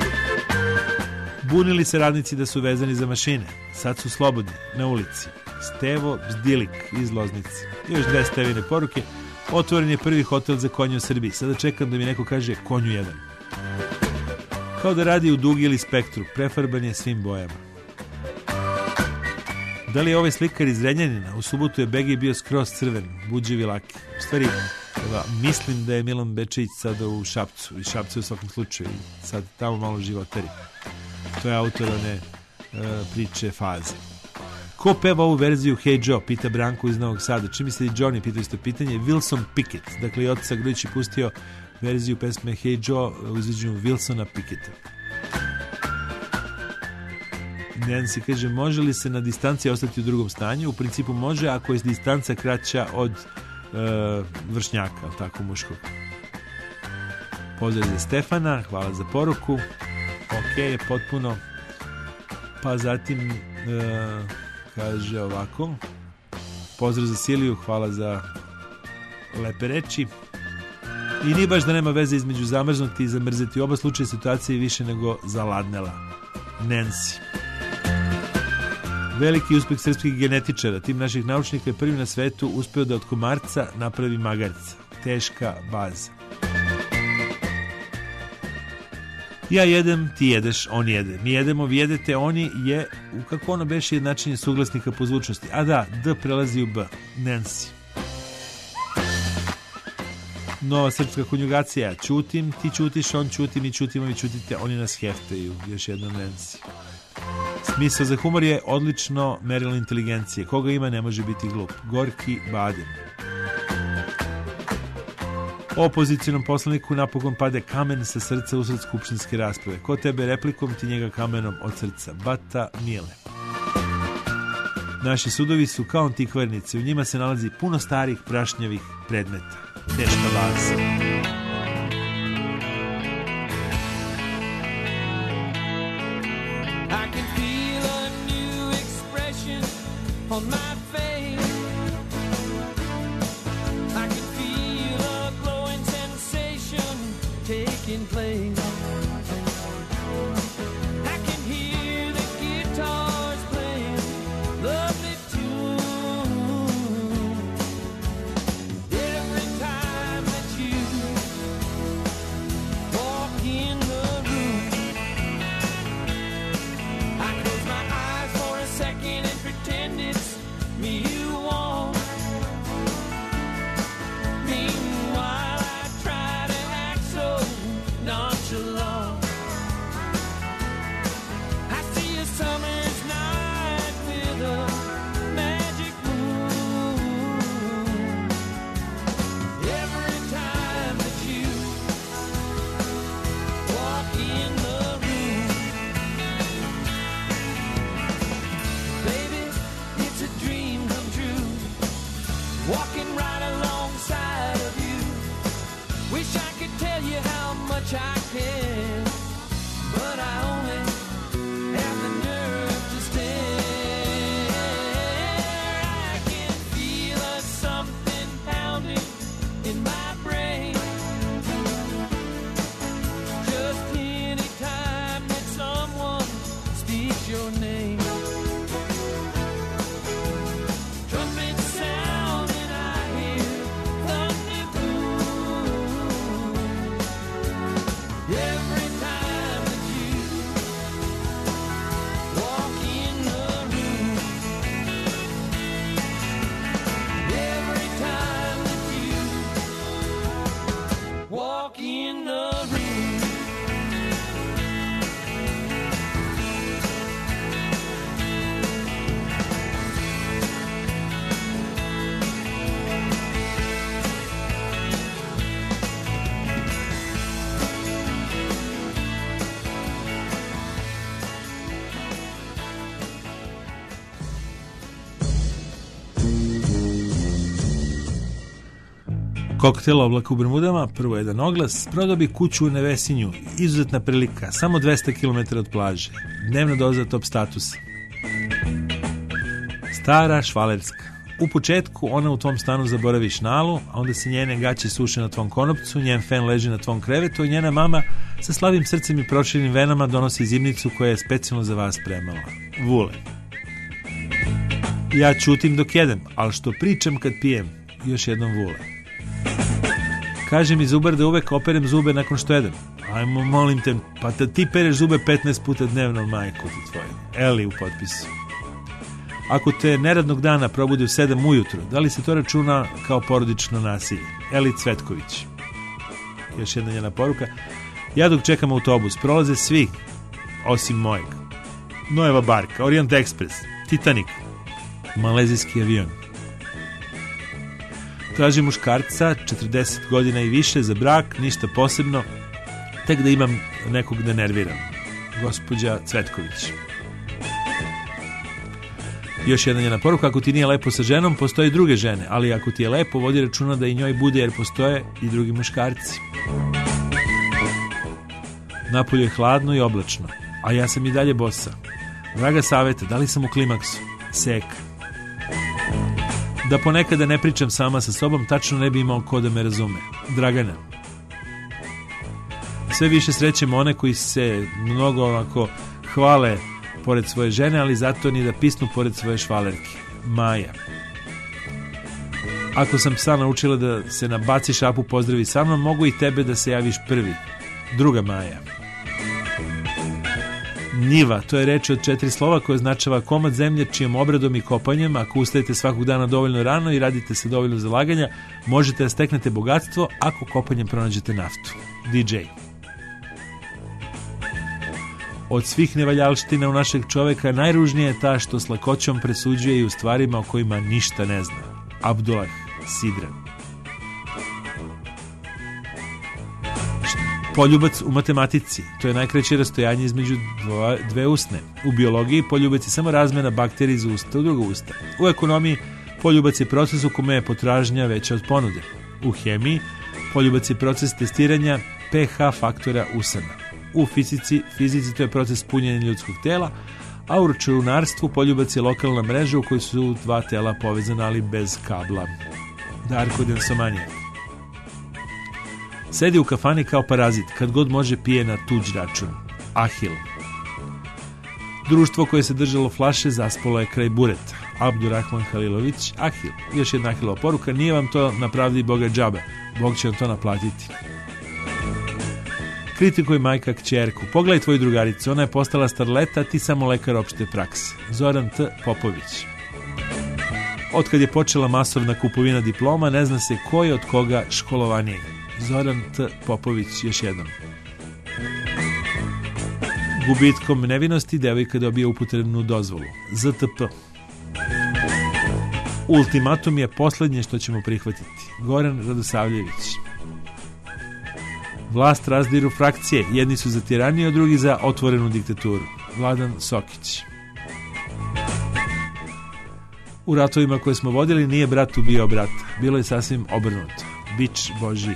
Bunili se radnici da su vezani za mašine. Sad su slobodni, na ulici. Stevo Bzdilik iz Loznice. Još dve Stevine poruke. Otvoren je prvi hotel za konje u Srbiji. Sada čekam da mi neko kaže konju jedan. Kao da radi u Dugi ili Spektru. Prefarban je svim bojama. Da li je ovaj slikar iz Renjanina? U subotu je Begi bio skroz crven. Buđevi Laki. U stvari, eva, mislim da je Milan Bečević sada u Šapcu. I Šapcu u svakom slučaju. Sad tamo malo životari. To je autor one uh, priče Faze. Ko peva ovu verziju Hey Joe? Pita Branko iz Novog Sada. Čim misli Johnny? Pita isto pitanje. Wilson Pickett. Dakle, i Otica Grujić je pustio verziju pesme Hey Joe u izvođenju Wilsona Picketta. Nancy kaže, može li se na distanci ostati u drugom stanju? U principu može, ako je distanca kraća od uh, vršnjaka, tako muškog. Pozdrav za Stefana, hvala za poruku. Ok, je potpuno. Pa zatim uh, kaže ovako, pozdrav za Siliju, hvala za lepe reči. I nije baš da nema veze između zamrznuti i zamrzeti. U oba slučaja situacija je više nego zaladnela. Nancy. Veliki uspeh srpskih genetičara, tim naših naučnika je prvi na svetu uspeo da od komarca napravi magarca. Teška baza. Ja jedem, ti jedeš, on jede. Mi jedemo, vi jedete, oni je, u kako ono beše jednačenje suglasnika po zvučnosti. A da, D prelazi u B. Nancy. Nova srpska konjugacija. Ja ćutim, ti ćutiš, on ćuti, mi ćutimo, vi ćutite, oni nas heftaju. Još jednom Nancy. Smisao za humor je odlično merilo inteligencije. Koga ima ne može biti glup. Gorki Baden. Opozicionom poslaniku napokon pade kamen sa srca usred skupštinske rasprave. Ko tebe replikom, ti njega kamenom od srca. Bata Mijele. Naši sudovi su kao antikvarnice. U njima se nalazi puno starih prašnjavih predmeta. Teška baza. On my face, I can feel a glowing sensation taking place. I can hear the guitars playing lovely tune. Every time that you Koktel oblaka u Bermudama, prvo jedan oglas, prodao bi kuću u Nevesinju, izuzetna prilika, samo dvesta kilometara od plaže, dnevna doza top statusa. Stara švalerska. U početku ona u tvom stanu zaboravi šnalu, a onda se njene gaće suše na tvom konopcu, njen fen leži na tvom krevetu, a njena mama sa slavim srcem i proširenim venama donosi zimnicu koja je specijalno za vas spremala. Vule. Ja ćutim dok jedem, ali što pričam kad pijem, još jednom Vule. Kaže mi zubar da uvek operem zube nakon što jedem. Ajmo, molim te, pa da ti pereš zube petnaest puta dnevno, majku ti tvoje. Eli u potpisu. Ako te neradnog dana probudi u sedam ujutro, da li se to računa kao porodično nasilje? Eli Cvetković. Još jedna njena poruka. Ja dok čekam autobus, prolaze svi, osim mojeg. Nojeva barka, Orient Express, Titanic, malezijski avion. Traži muškarca, četrdeset godina i više, za brak, ništa posebno, tek da imam nekog da nerviram. Gospođa Cvetković. Još jedna njena poruka, ako ti nije lepo sa ženom, postoje druge žene, ali ako ti je lepo, vodi računa da i njoj bude, jer postoje i drugi muškarci. Napolju je hladno i oblačno, a ja sam i dalje bosa. Draga saveta, da li sam u klimaksu? Seka. Da ponekada ne pričam sama sa sobom, tačno ne bi imao ko da me razume. Dragana. Sve više srećem one koji se mnogo ovako hvale pored svoje žene, ali zato ni da pisnu pored svoje švalerke. Maja. Ako sam psa naučila da se na baci šapu pozdravi sa mnom, mogu i tebe da se javiš prvi. Druga Maja. Njiva, to je reč od četiri slova koja označava komad zemlje čijom obradom i kopanjem, ako ustajete svakog dana dovoljno rano i radite se dovoljno zalaganja, možete da steknete bogatstvo ako kopanjem pronađete naftu. D J. Od svih nevaljalština u našeg čoveka najružnija je ta što s lakoćom presuđuje i u stvarima o kojima ništa ne zna. Abdullah Sidran. Poljubac u matematici, to je najkraće rastojanje između dva, dve usne. U biologiji poljubac je samo razmena bakterija iz usta u drugo usta. U ekonomiji poljubac je proces u kome je potražnja veća od ponude. U hemiji poljubac je proces testiranja pH faktora usana. U fizici, fizici to je proces punjenja ljudskog tela, a u računarstvu poljubac je lokalna mreža u kojoj su dva tela povezana, ali bez kabla. Darko Densomanija. Sedi u kafani kao parazit, kad god može pije na tuđ račun. Ahil. Društvo koje se držalo flaše zaspalo je kraj bureta. Abdurrahman Halilović, Ahil. Još jedna Ahilova poruka, nije vam to na pravdi Boga džabe, Bog će vam to naplatiti. Kritikuj majka kćerku. Pogledaj tvoju drugaricu, ona je postala starleta, ti samo lekar opšte prakse. Zoran T. Popović. Otkad je počela masovna kupovina diploma, ne zna se ko je od koga školovaniji. Zoran T. Popović, još jednom. Gubitkom nevinosti devojka dobija upotrebnu dozvolu. Z T P. Ultimatum je poslednje što ćemo prihvatiti. Goran Radosavljević. Vlast razdiru frakcije, jedni su za tiraniju, a drugi za otvorenu diktaturu. Vladan Sokić. U ratovima koje smo vodili nije brat ubijao brata, bilo je sasvim obrnuto. Bič Božji.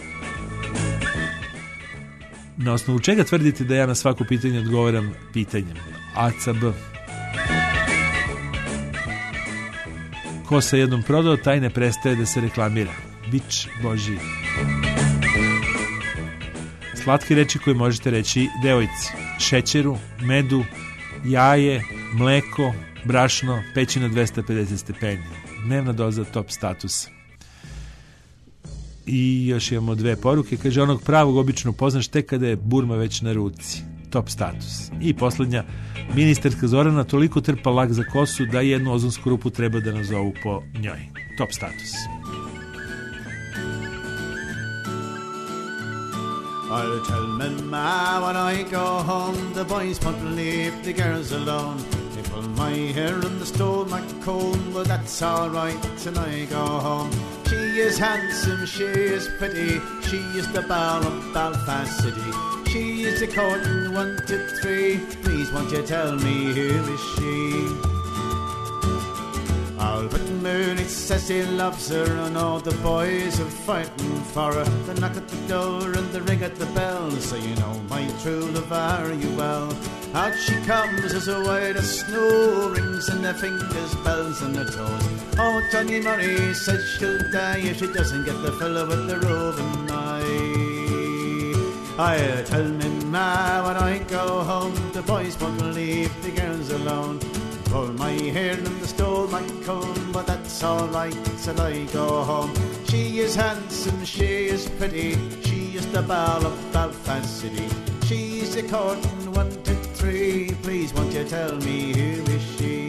Na osnovu čega tvrdite da ja na svako pitanje odgovaram pitanjem? A C B. Ko se jednom prodao, taj ne prestaje da se reklamira. Bič Božji. Slatke reči koje možete reći devojci. Šećeru, medu, jaje, mleko, brašno, peći na dvesta pedeset stepeni. Dnevna doza top statusa. I još imamo dve poruke. Kaže, onog pravog obično poznaš tek kada je burma već na ruci. Top status. I poslednja, ministarka Zorana toliko trpa lak za kosu da jednu ozonsku rupu treba da nazovu po njoj. Top status. I'll tell my ma when I go home, the boys won't leave the girls alone. They pull my hair and the stole my comb, but that's alright till I go home. She is handsome, she is pretty, she is the belle of Belfast City. She is the curtain one to three, please won't you tell me who is she? Albert Mooney says he loves her, and all the boys are fighting for her. The knock at the door and the ring at the bell, so you know my true love are you well. Out she comes as a white as snow, rings in her fingers, bells in her toes. Oh, Tony Murray says she'll die if she doesn't get the fellow with the roving eye. I tell me ma when I go home, the boys won't leave the girls alone. Pull my hair and they stole my comb, but that's alright till I go home. She is handsome, she is pretty, she is the belle of Belfast City. She's a courting one, two, three, please won't you tell me who is she?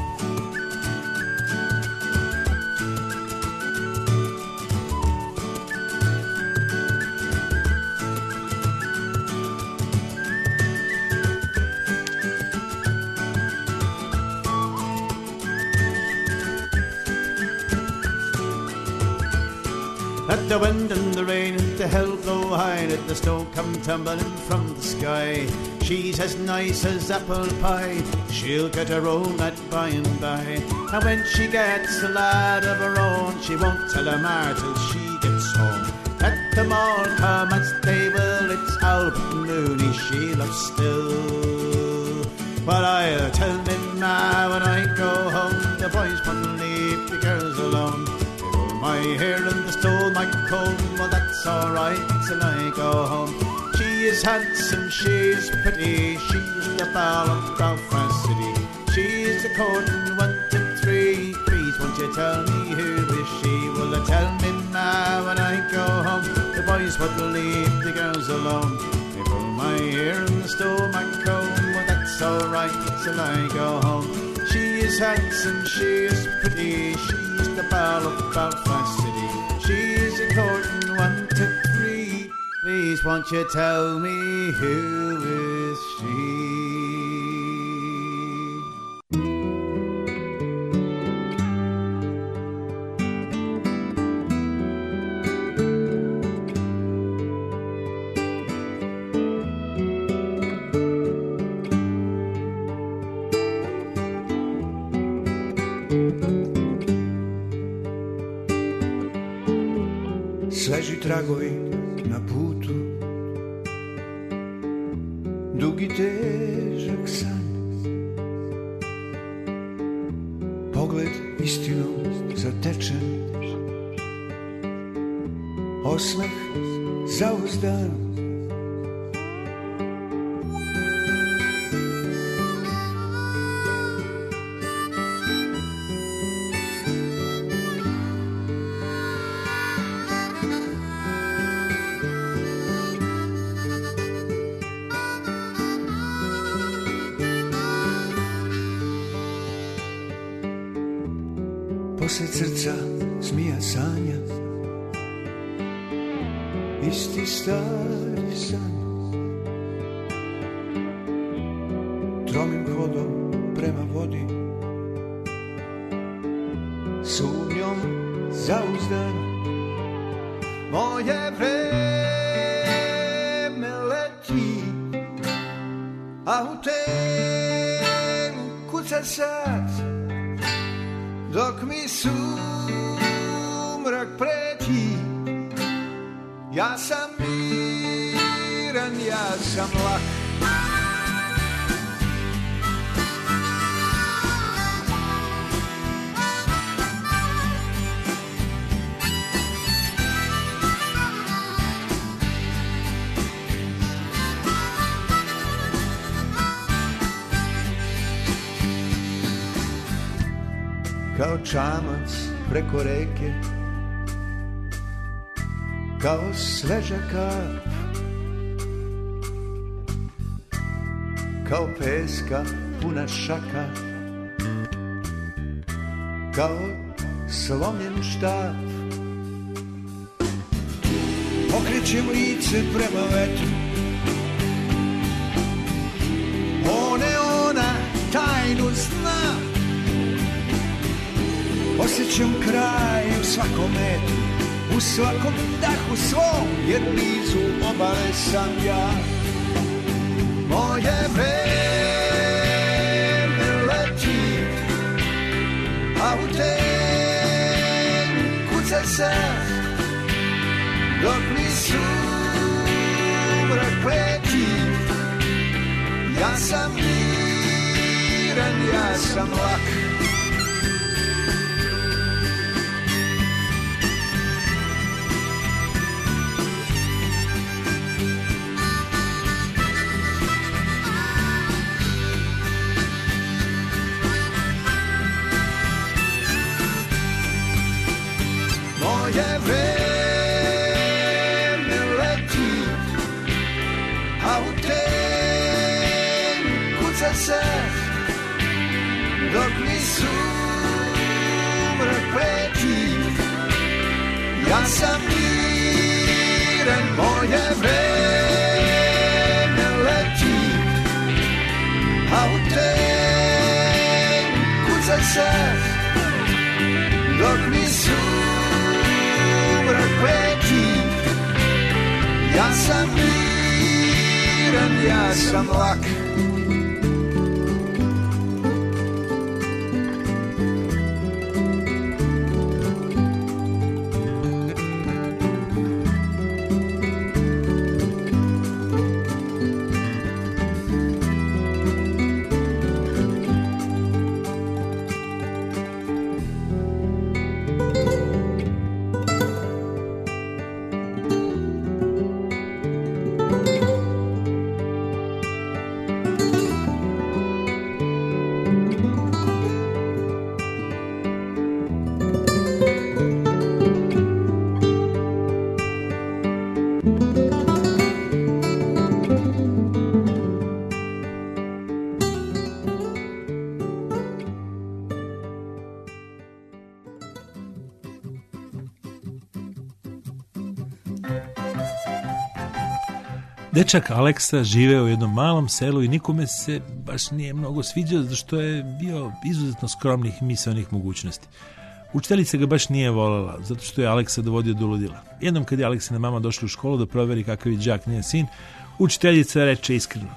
Let the wind and the rain and the hell blow high, let the snow come tumbling from the sky. She's as nice as apple pie, she'll get her own at by and by. And when she gets a lad of her own, she won't tell her ma till she gets home. Let them all come and stay, well, it's Albert Mooney she loves still. But I'll tell me ma when I go home, the boys won't leave the girls alone. My hair and they stole my comb, well that's alright till I go home. She is handsome, she is pretty, she's the belle of Belfast City. She's a courting one, two, three, please won't you tell me who is she? Well uh, tell me now when I go home, the boys won't leave the girls alone. They pull my hair and they stole my comb, well that's alright till I go home. She is handsome, she is pretty, she's the belle of Belfast City. She's a courting one, two, three. Please won't you tell me who is she? Sveži tragovi na putu, dugi težak san, pogled istinom zatečen, osmeh zauzdan. Posred srca zmija sanja, isti stari san. Tromim hodom prema vodi, sumnjom zauzdan. Moje vreme leti, a u telu kuca sat. Dok mi sumrak preti, ja sam miran, ja sam lak. Kao čamac preko reke, kao sveža kap, kao peska puna šaka, kao slomljen štap. Okrećem lice prema vetru, one ona tajnu zna. Osjećam kraj u svakom metru, u svakom dahu svom, jer blizu obale sam ja. Moje vreme leti, a u te se dok mi sumrak preti. Ja sam miran, ja sam lak. Moje vreme leti, a u ten kuca se dok mi sumrak preti. Ja sam miran, moje vreme leti, a u ten kuca se dok mi sumrak preti. Ja sam miran, ja sam lak. Dečak Aleksa živeo u jednom malom selu i nikome se baš nije mnogo sviđao, zato što je bio izuzetno skromnih misaonih mogućnosti. Učiteljica ga baš nije voljela, zato što je Aleksa dovodio do ludila. Jednom kad je Aleksina mama došla u školu da proveri kakav je đak njen sin, učiteljica reče iskreno: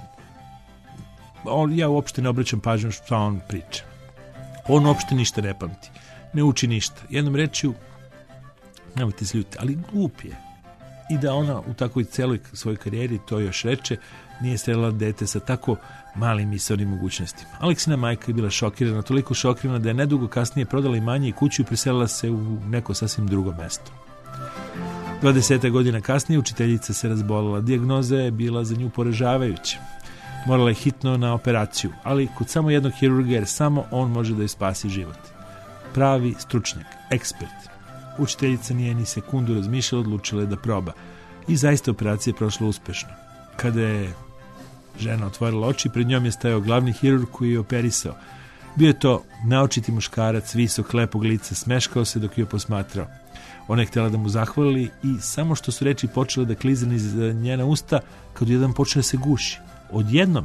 on, ja uopšte ne obraćam pažnju što on priča. On uopšte ništa ne pamti, ne uči ništa. Jednom rečju, nemojte se ljuti, ali glup je. I da ona u takvoj celoj svojoj karijeri, to još reče, nije srela dete sa tako malim misaonim mogućnostima. Aleksina majka je bila šokirana, toliko šokirana da je nedugo kasnije prodala imanje i kuću i preselila se u neko sasvim drugo mesto. dvadeseta godina kasnije učiteljica se razbolila. Dijagnoza je bila za nju poražavajuća. Morala je hitno na operaciju, ali kod samo jednog hirurga, jer samo on može da joj spasi život. Pravi stručnjak, ekspert. Učiteljica nije ni sekundu razmišljala, odlučila je da proba. I zaista operacija je prošla uspešno. Kada je žena otvorila oči, pred njom je stajao glavni hirurg koji je operisao. Bio je to naočiti muškarac, visok, lepog lica, smeškao se dok je posmatrao. Ona je htjela da mu zahvali i samo što su reči počele da klize niz njena usta, kad jedan počne da se guši. Odjednom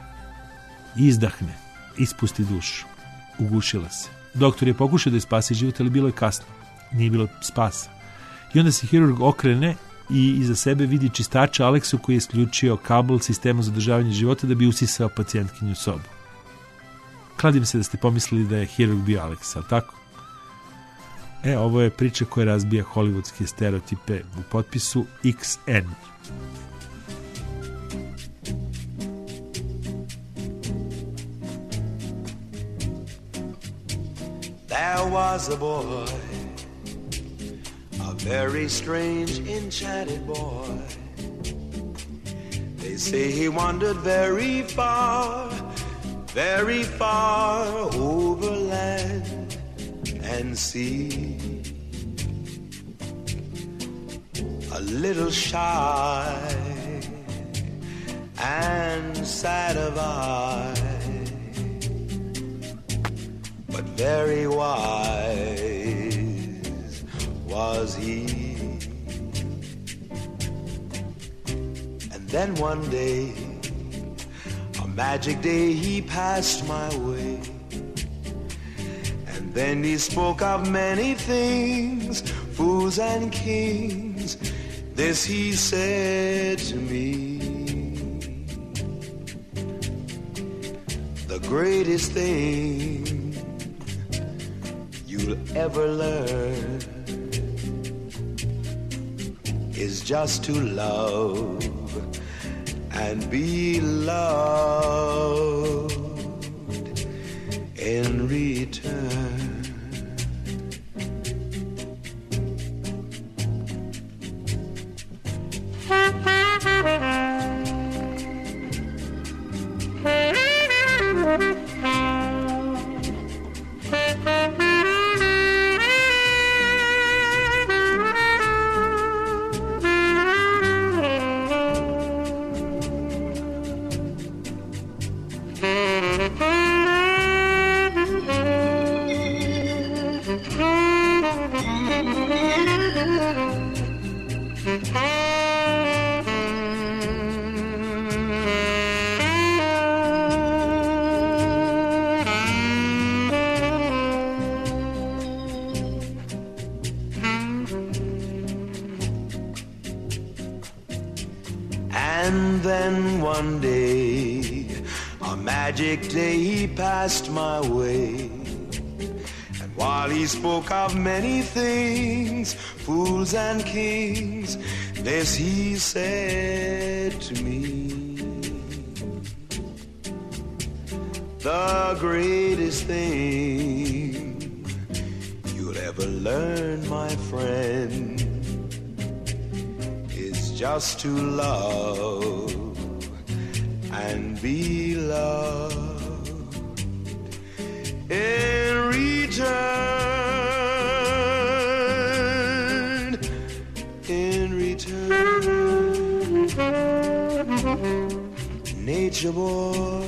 izdahne, ispusti dušu. Ugušila se. Doktor je pokušao da je spasi život, ali bilo je kasno. Nije bilo spasa. I onda se hirurg okrene i iza sebe vidi čistača Aleksu koji je isključio kabel sistema za održavanje života da bi usisao pacijentkinju u sobu. Kladim se da ste pomislili da je hirurg bio Aleksa, ali tako? E, ovo je priča koja razbija hollywoodske stereotipe u potpisu iks en. There was a boy, a very strange, enchanted boy. They say he wandered very far, very far over land and sea. A little shy and sad of eye, but very wise was he. And then one day, a magic day, he passed my way. And then he spoke of many things, fools and kings. This he said to me: the greatest thing you'll ever learn is just to love and be loved in return. And then one day, a magic day, he passed my way. And while he spoke of many things, fools and kings, this he said to me: the greatest thing you'll ever learn, my friend, is just to love and be loved in return, in return. Nature boy,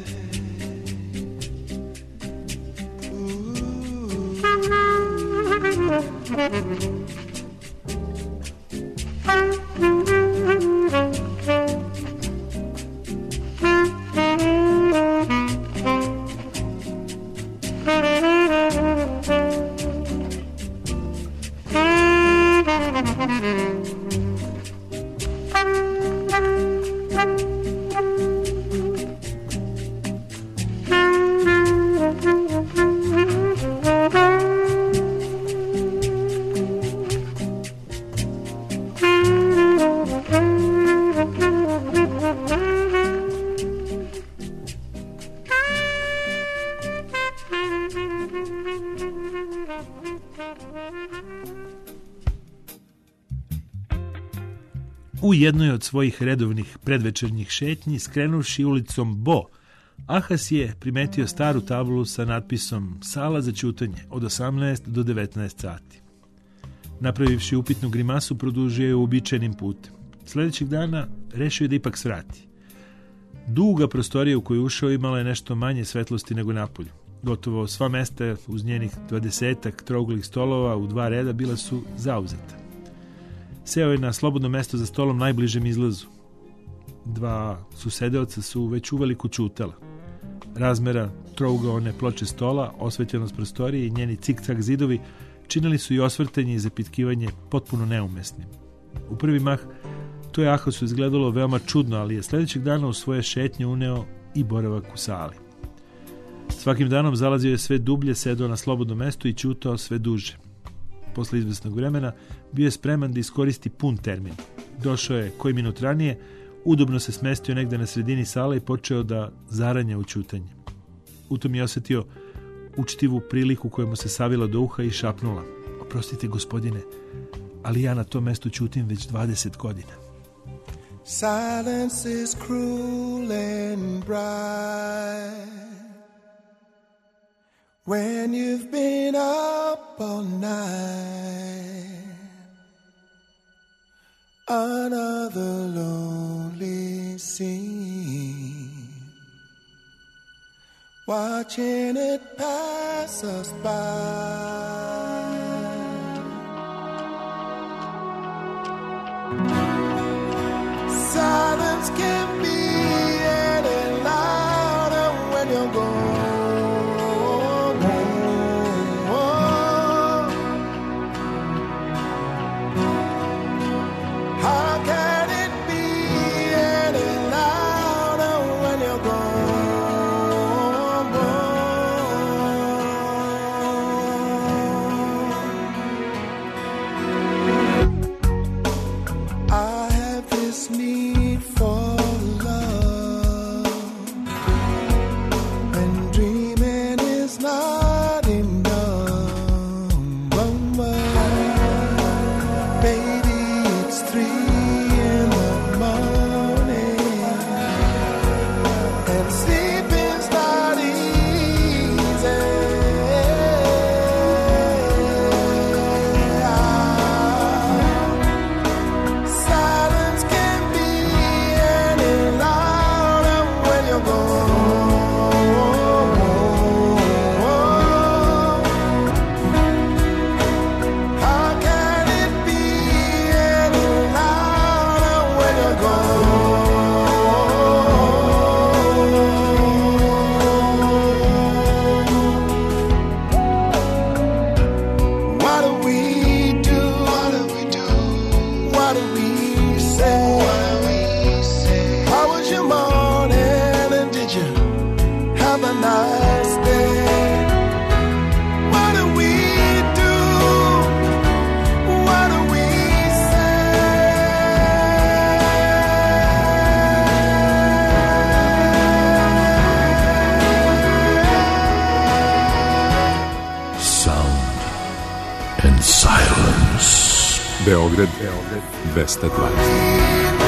U jednoj od svojih redovnih predvečernjih šetnji, skrenuvši ulicom Bo, Ahas je primetio staru tablu sa natpisom Sala za ćutanje od osamnaest do devetnaest sati. Napravivši upitnu grimasu, produžio je uobičajenim putem. Sljedećeg dana rešio je da ipak svrati. Duga prostorija u koju ušao imala je nešto manje svetlosti nego napolju. Gotovo sva mesta uz njenih dvadesetak trouglih stolova u dva reda bila su zauzeta. Seo je na slobodno mesto za stolom najbližem izlazu. Dva susedeoca su već uveliko ćutala. Razmera trougaone ploče stola, osvetljenost prostorije i njeni cik-cak zidovi činili su i osvrtanje i zapitkivanje potpuno neumesnim. U prvi mah to je Ahasu izgledalo veoma čudno, ali je sljedećeg dana u svoje šetnje uneo i boravak u sali. Svakim danom zalazio je sve dublje, sedao na slobodno mesto i ćutao sve duže. Posle izvesnog vremena bio je spreman da iskoristi pun termin. Došao je koji minut ranije, udobno se smestio negde na sredini sale i počeo da zaranja u ćutanje. U tom je osjetio učtivu priliku koja mu se savila do uha i šapnula: oprostite gospodine, ali ja na tom mestu ćutim već dvadeset godina. Silence is cruel and bright when you've been up all night. Another lonely scene, watching it pass us by. Silence can be any louder when you're gone. a nice day. What do we do? What do we Sound and silence. Beograd dvesta dvadeset.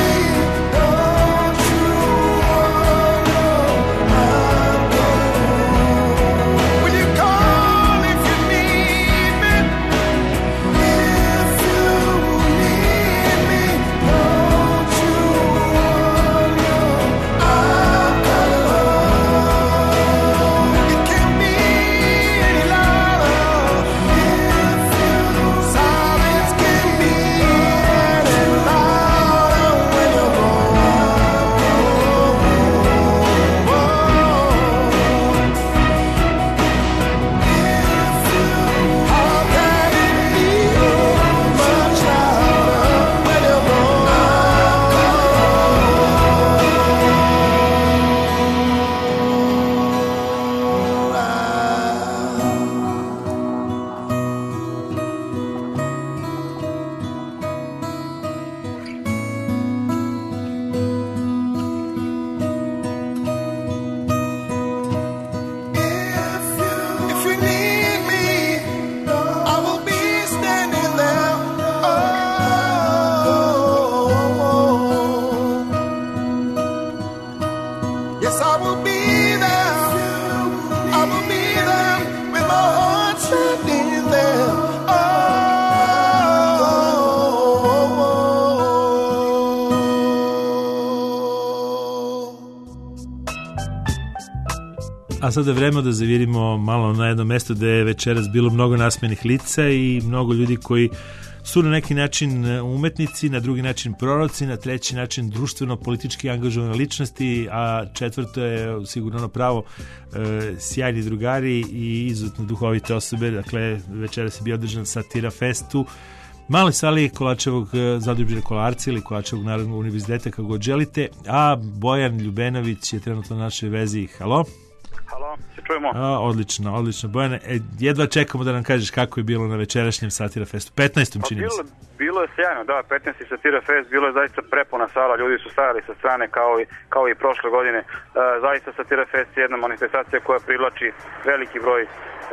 A sada je vreme da zavirimo malo na jedno mesto gde je večeras bilo mnogo nasmenih lica i mnogo ljudi koji su na neki način umetnici, na drugi način proroci, na treći način društveno-politički angažovane ličnosti, a četvrto je sigurno ono pravo e, sjajni drugari i izuzetno duhovite osobe. Dakle, večeras je bio održan Satira Fest u maloj sali Kolarčevog zadužbine Kolarci ili Kolarčevog narodnog univerziteta, kako god želite, a Bojan Ljubenović je trenutno na našoj vezi. Halo? Halo, se čujemo? A, odlično, odlično. Bojane, e, jedva čekamo da nam kažeš kako je bilo na večerašnjem Satira Festu. petnaestom čini mi se. Bilo, bilo je sjajno, da, petnaesti Satira Fest, bilo je zaista prepuna sala, ljudi su stajali sa strane kao i, kao i prošle godine. E, zaista Satira Fest je jedna manifestacija koja privlači veliki broj e,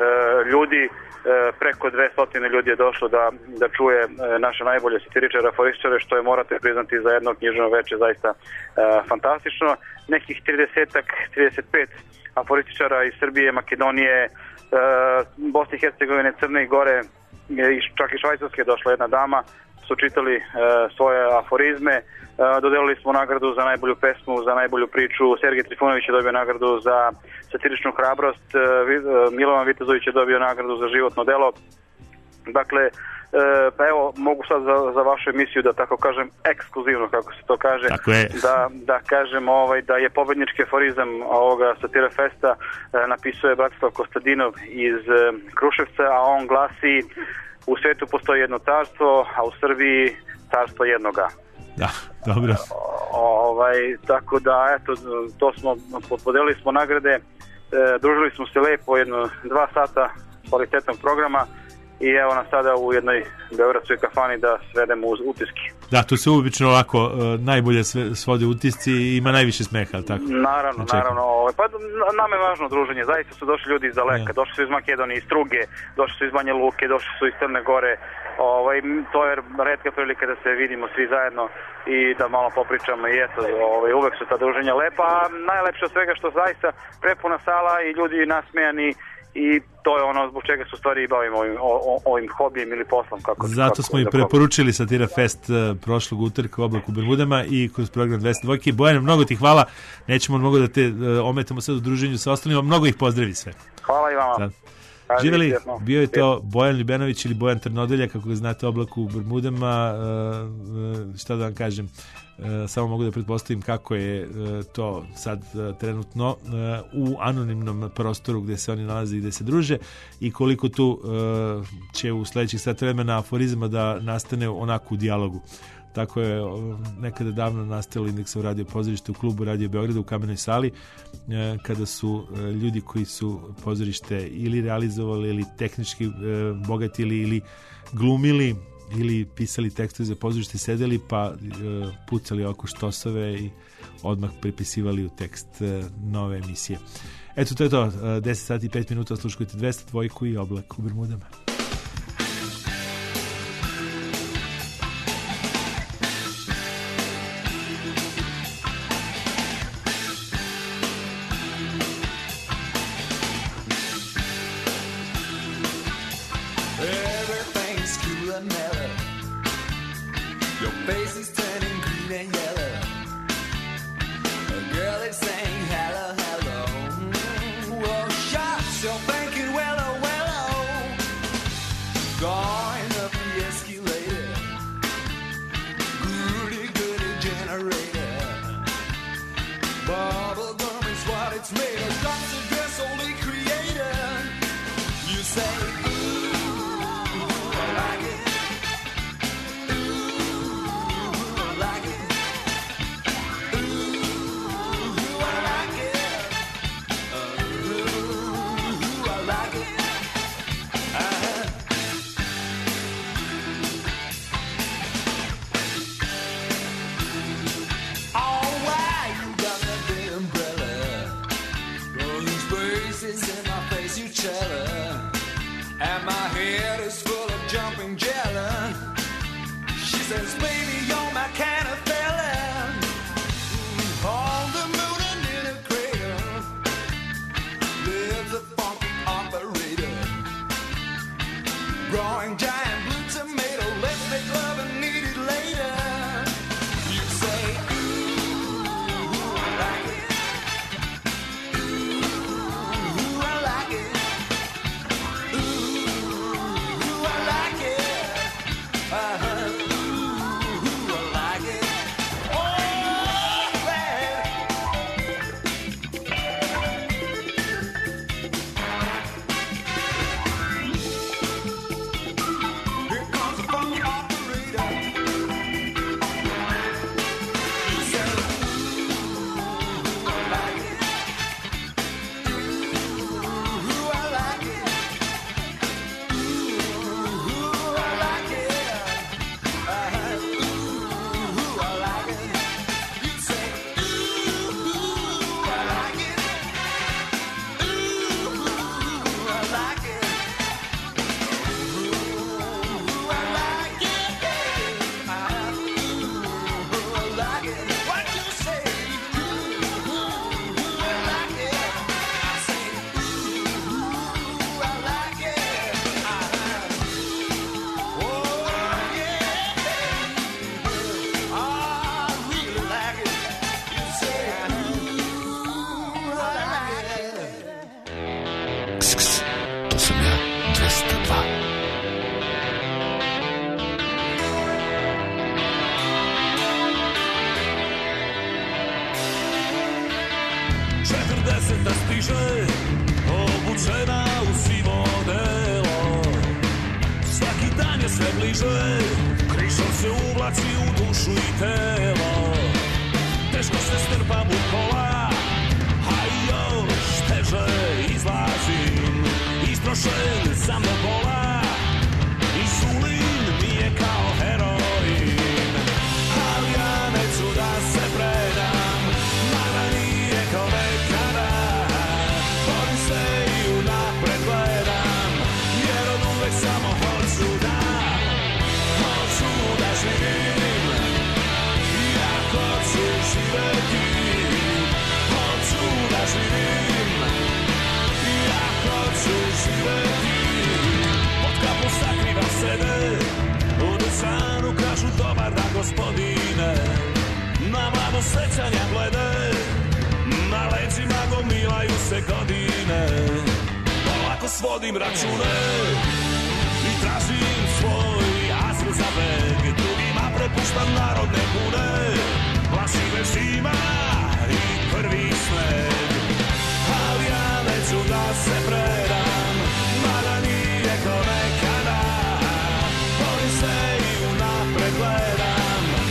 ljudi. E, preko dvesta ljudi je došlo da, da čuje e, naše najbolje satiričare, aforističare, što je, morate priznati, za jedno književno veče zaista e, fantastično. Nekih trideset, trideset pet aforističara iz Srbije, Makedonije, e, Bosne i Hercegovine, Crne i Gore, i čak i Švajcarske došla jedna dama, su čitali e, svoje aforizme. E, dodelili smo nagradu za najbolju pesmu, za najbolju priču. Sergej Trifunović je dobio nagradu za satiričnu hrabrost, e, Milovan Vitezović je dobio nagradu za životno delo. Dakle, E, pa evo, mogu sad za, za vašu emisiju da tako kažem ekskluzivno, kako se to kaže, da, da kažem ovaj, da je pobednički aforizam ovoga Satira Festa e, napisuje Bratislav Kostadinov iz e, Kruševca, a on glasi: u svetu postoji jedno carstvo, a u Srbiji carstvo jednoga. Da, dobro. O, ovaj, tako da, eto, to smo, podelili smo nagrade, e, družili smo se lepo jedno dva sata kvalitetnog programa. I evo nas sada u jednoj beogradskoj kafani da svedemo uz utiski. Da, to se obično ovako uh, najbolje sve, svode utisci i ima najviše smeha, ali tako? Naravno, znači, naravno. Ovaj, pa nam je važno druženje. Zaista su došli ljudi iz daleka. Ja. Došli su iz Makedonije, iz Struge, došli su iz Banja Luke, došli su iz Crne Gore. Ovaj, to je retka prilika da se vidimo svi zajedno i da malo popričamo. I eto, ovaj, uvek su ta druženja lepa. A najlepše od svega što zaista prepuna sala i ljudi nasmejani. I to je ono zbog čega se u stvari bavimo ovim, o, ovim hobijem ili poslom. Kako, Zato kako smo i preporučili Satira Fest uh, prošlog utorka u Oblaku u Bermudama i kroz program dvesta dva. Bojane, mnogo ti hvala. Nećemo mnogo da te uh, ometamo sad u druženju sa ostalima. Mnogo ih pozdravi sve. Hvala i vama. Sad. Živeli, bio je to Bojan Ljubenović ili Bojan Trnodelja, kako ga znate, Oblaku u Bermudama. Uh, šta da vam kažem, uh, samo mogu da pretpostavim kako je uh, to sad uh, trenutno uh, u anonimnom prostoru gde se oni nalaze i gde se druže i koliko tu uh, će u sledećih sat vremena aforizama da nastane onako u dijalogu. Tako je nekada davno nastalo Indeksovo radio pozorište u klubu Radio Beograda u Kamenoj sali, kada su ljudi koji su pozorište ili realizovali ili tehnički bogatili ili glumili ili pisali tekstove za pozorište, sedeli pa pucali oko štosove i odmah prepisivali u tekst nove emisije. Eto, to je to. deset sati i pet minuta, slušajte dvesta dvojku i Oblak u Bermudama. Everything's cool and mellow. Your face is turning green and yellow. A girl is saying hello, hello. Mm, well, shots, you're thinking, well, oh, well, oh. Going up the escalator. Goody, goody generator. Bubble gum is what it's made of. Lots of dress only creator. You say, and my head is full of jumping jelly. She says, baby, you're my kind of fella. On the moon and in a crater lives a funky operator, growing giant blue tomato. Let's make love and eat it later. You say, ooh, I like it. Ooh, I like it. četrdeseta stiže, obučena u sivo delo. Svaki dan je sve bliže, krišom se uvlači u dušu i telo. Teško se strpam u kola, a još teže izlazim. Istrošen sam do pola, insulin mi je kao heroin. Ali ja neću da se predam, mada nije kao nekada. Borim se i unapred gledam, jer od uvek samo hoću da, hoću da živim. Jako ću živeti, hoću da živim. Jako ću živeti. Pod kapom sakrivam sebe, u dućanu kažu dobar dan gospodine. Na mlado sećanja glede, na leđima gomilaju se godine. Polako svodim račune i tražim svoj azil za beg. Drugima prepuštam narodne pune, plaši me zima i prvi sneg. Ali ja neću da se predam, mada nije ko nekada. Borim se i unapred gledam,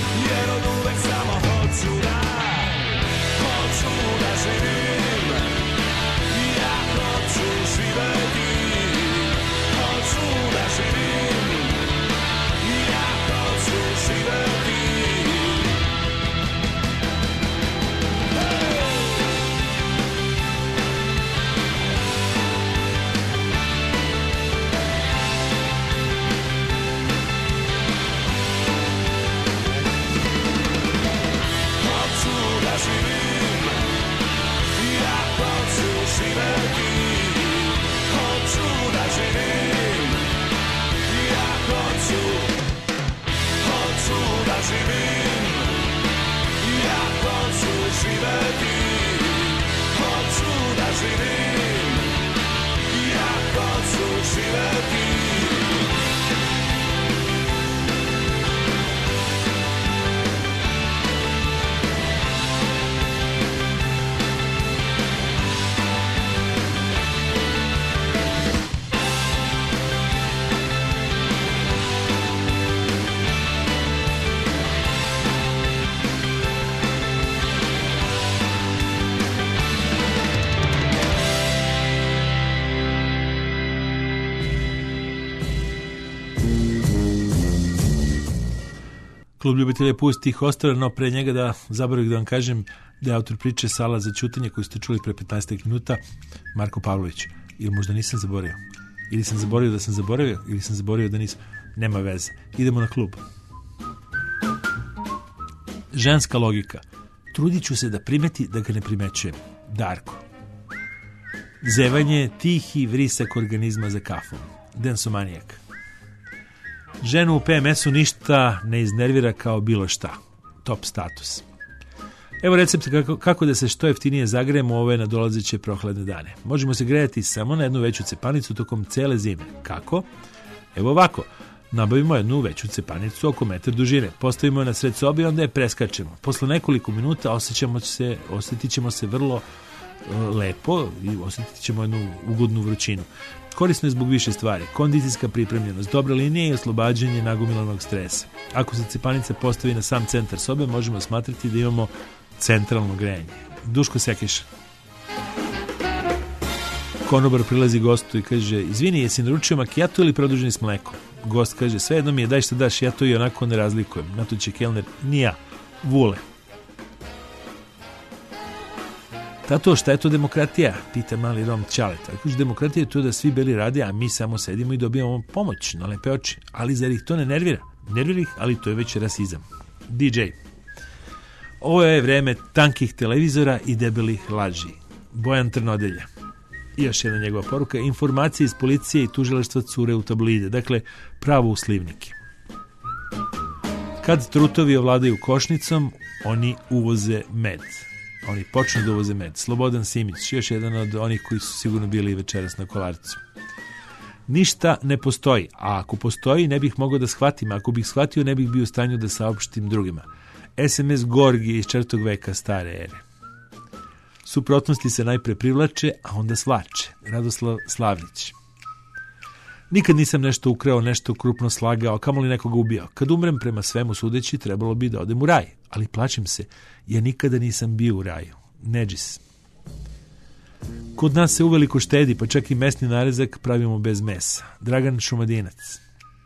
Klub ljubitelja pustih ostrva, no pre njega da zaboravim da vam kažem da je autor priče Sala za ćutanje koju ste čuli pre petnaest minuta, Marko Pavlović. Ili možda nisam zaboravio. Ili sam zaboravio da sam zaboravio, ili sam zaboravio da nisam. Nema veze. Idemo na klub. Ženska logika. Trudit ću se da primeti da ga ne primećujem. Darko. Zevanje, tihi vrisak organizma za kafom. Densomanijak. Ženu u P M S-u ništa ne iznervira kao bilo šta. Top status. Evo recept kako, kako da se što jeftinije zagrejemo u ove nadolazeće prohladne dane. Možemo se grejati samo na jednu veću cepanicu tokom cele zime. Kako? Evo ovako. Nabavimo jednu veću cepanicu oko metar dužine. Postavimo je na sred sobe i onda je preskačemo. Posle nekoliko minuta osjećamo se, osjetit ćemo se vrlo uh, lepo i osjetit ćemo jednu ugodnu vrućinu. Korisno je zbog više stvari. Kondicijska pripremljenost, dobra linija i oslobađanje nagomilanog stresa. Ako se cepanica postavi na sam centar sobe, možemo smatrati da imamo centralno grejanje. Duško Sekiša. Konobar prilazi gostu i kaže: izvini, jesi naručio makijato ili produženi s mlekom? Gost kaže: sve jedno mi je, daj šta daš, ja to i onako ne razlikujem. Na to će kelner: ni ja, vule. Tato, šta je to demokratija? Pita mali Rom Ćaleta. Kaže, demokratija je to da svi beli rade, a mi samo sedimo i dobijamo pomoć na lepe oči. Ali zar ih to ne nervira? Nervira ih, ali to je već rasizam. D J. Ovo je vreme tankih televizora i debelih laži. Bojan Trnodelja. I još jedna njegova poruka: informacije iz policije i tužilaštva cure u tabloide, dakle pravo u slivnike. Kad trutovi ovladaju košnicom, oni uvoze med. Oni počnu da uvoze med. Slobodan Simić, još jedan od onih koji su sigurno bili večeras na Kolarcu. Ništa ne postoji, a ako postoji ne bih mogao da shvatim, ako bih shvatio ne bih bio u stanju da saopštim drugima. S M S Gorgi iz četvrtog veka stare ere. Suprotnosti se najpre privlače, a onda svlače. Radoslav Slavnić. Nikad nisam nešto ukrao, nešto krupno slagao, kamoli nekoga ubio. Kad umrem, prema svemu sudeći, trebalo bi da odem u raj. Ali plačim se, ja nikada nisam bio u raju. Neđis. Kod nas se uveliko štedi, pa čak i mesni narezak pravimo bez mesa. Dragan Šumadinac.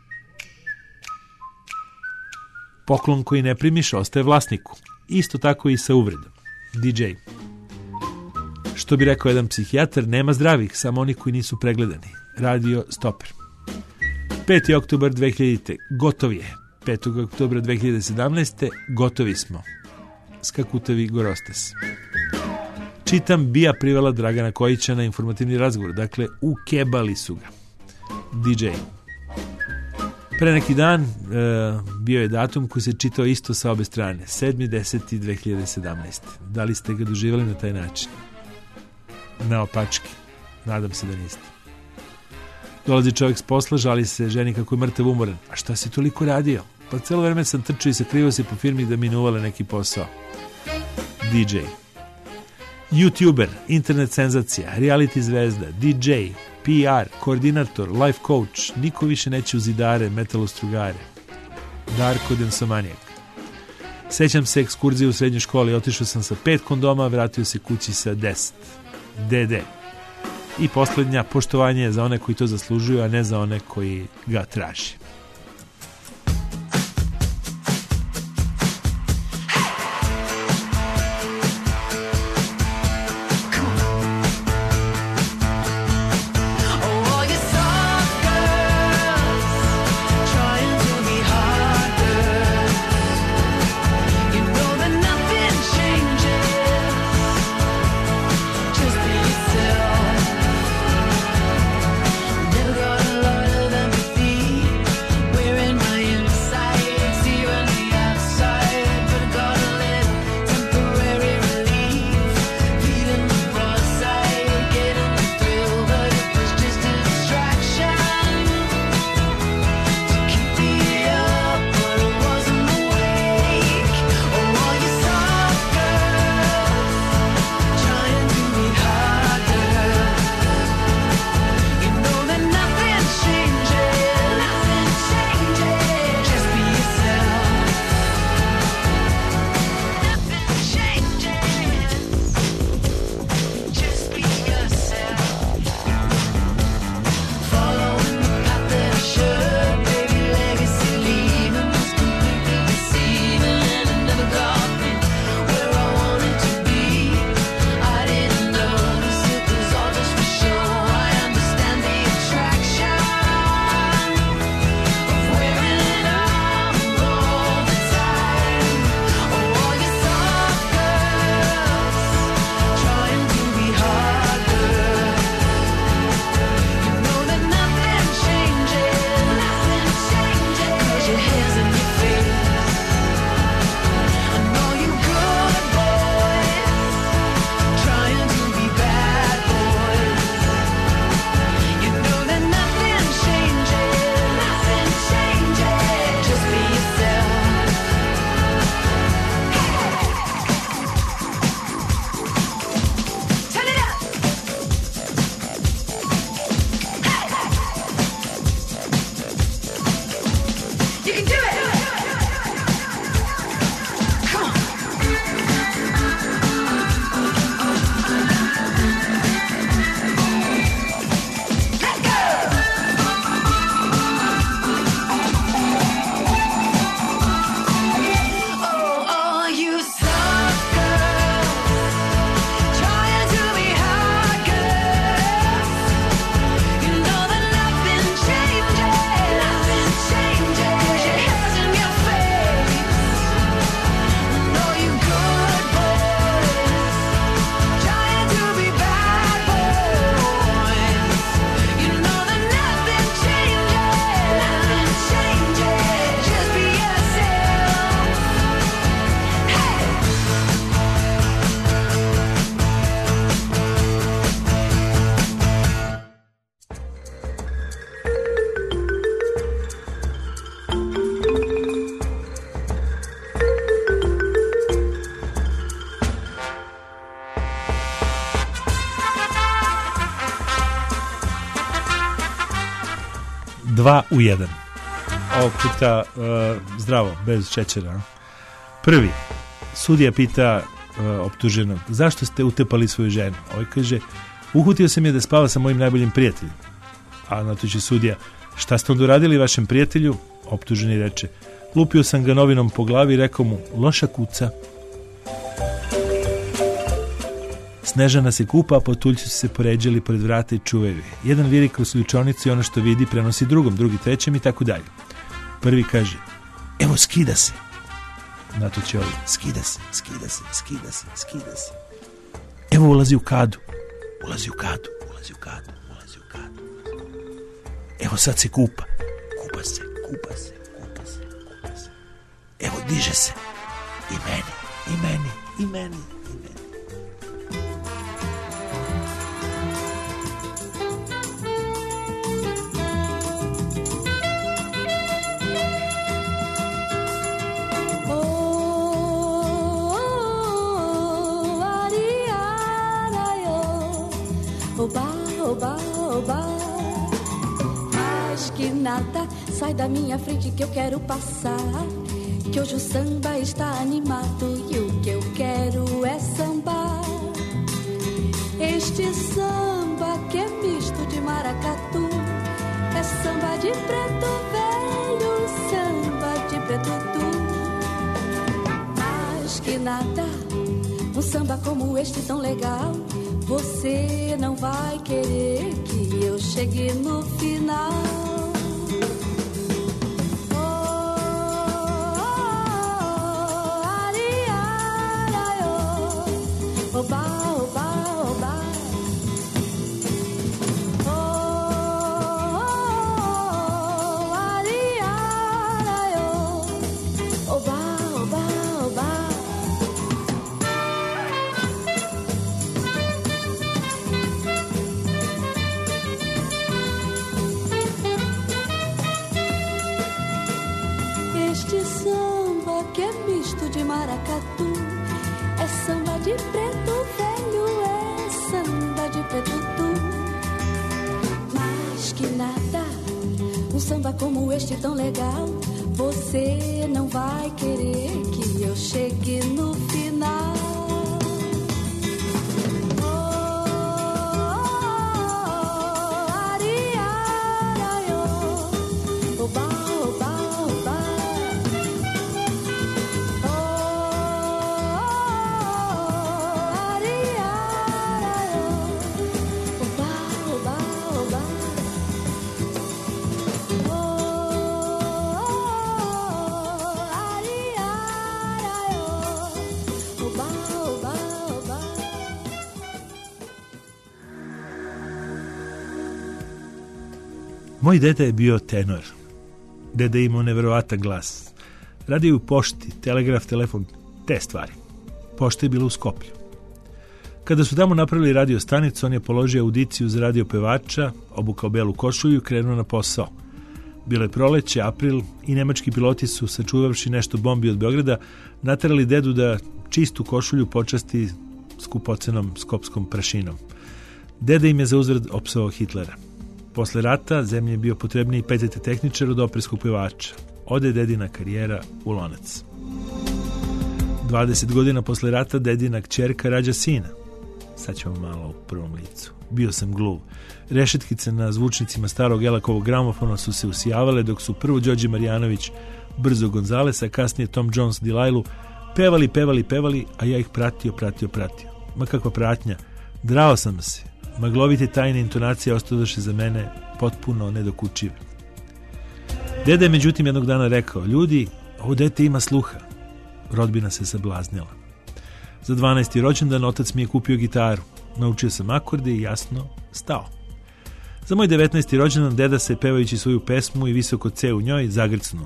Poklon koji ne primiš ostaje vlasniku. Isto tako i sa uvredom. D J. Što bi rekao jedan psihijatar, nema zdravih, samo oni koji nisu pregledani. Radio Stoper. peti oktobar dve hiljadite. Gotov je. petog oktobra dve hiljade sedamnaeste. Gotovi smo. Skakutavi Gorostes. Čitam, bija privela Dragana Kojića na informativni razgovor. Dakle, ukebali su ga. D J. Pre neki dan e, bio je datum koji se čitao isto sa obe strane. sedmi deseti dve hiljade sedamnaeste. Da li ste ga doživjeli na taj način? Naopački. Nadam se da niste. Dolazi čovjek s posla, žali se ženi kako je mrtav umoran. A šta si toliko radio? Pa celo vreme sam trčao i sakrivao se po firmi da mi ne uvale neki posao. D J. YouTuber, internet senzacija, reality zvezda, D J, P R, koordinator, life coach, niko više neće u zidare, metalostrugare. Darko Densomanijak. Sećam se ekskurzije u srednjoj školi, otišao sam sa pet kondoma, vratio se kući sa deset. D D. I posljednja, poštovanje za one koji to zaslužuju, a ne za one koji ga traži. Dva u jedan. Ovog puta uh, zdravo, bez šećera. Prvi, sudija pita uh, optuženog, zašto ste utepali svoju ženu? Ovaj kaže, uhutio sam je da spava sa mojim najboljim prijateljem. A na to će sudija, šta ste onda uradili vašem prijatelju? Optuženi reče, lupio sam ga novinom po glavi i rekao mu, loša kuca. Snežana se kupa, a potuljci su se poređali pored vrata i čuvaju je. Jedan viri kroz ključonicu i ono što vidi prenosi drugom, drugi trećem i tako dalje. Prvi kaže, evo skida se. Na to će ovaj, skida se, skida se, skida se, skida se. Evo ulazi u kadu, ulazi u kadu, ulazi u kadu, ulazi u kadu. Evo sad se kupa, kupa se, kupa se, kupa se, kupa se. Evo diže se, i meni, i meni, i meni. Oba, oba, oba. Mais que nada, sai da minha frente que eu quero passar. Que hoje o samba está animado e o que eu quero é sambar. Este samba que é misto de maracatu, é samba de preto velho, samba de preto tu. Mais que nada, um samba como este tão legal, você não vai querer que eu chegue no final. Oh, oh, oh, ari, ara, oh. Oba, oba, oba. Oh, oh, oh, ari, ara, oh. Oba, oba, oba. Este samba que é misto de maracatu, é samba de preto velho, é samba de preto tu. Mais que nada, um samba como este tão legal, você não vai querer que eu chegue no final. Moj deda je bio tenor. Deda je imao neverovatan glas. Radio u pošti, telegraf, telefon, te stvari. Pošta je bila u Skoplju. Kada su tamo napravili radio stanicu, on je položio audiciju za radio pevača, obukao belu košulju i krenuo na posao. Bilo je proleće, april i nemački piloti su, sačuvavši nešto bombi od Beograda, naterali dedu da čistu košulju počasti skupocenom skopskom prašinom. Deda im je za uzvrat opsovao Hitlera. Posle rata zemlji je bio potrebniji P T T tehničar od operskog pevača. Ode dedina karijera u lonac. dvadeset godina posle rata dedina kćerka rađa sina. Sad ćemo malo u prvom licu. Bio sam gluv. Rešetkice na zvučnicima starog Elakovog gramofona su se usijavale dok su prvo Đorđe Marjanović, Brzo Gonzales, a kasnije Tom Jones, Delillu pevali, pevali, pevali, a ja ih pratio, pratio, pratio. Ma kakva pratnja. Drao sam se. Maglovite tajne intonacije ostadoše za mene potpuno nedokučive. Deda je međutim jednog dana rekao, ljudi, ovo dete ima sluha. Rodbina se sablaznila. Za dvanaesti rođendan otac mi je kupio gitaru. Naučio sam akorde i jasno stao. Za moj devetnaesti rođendan deda se, pevajući svoju pesmu i visoko C u njoj, zagrcnuo.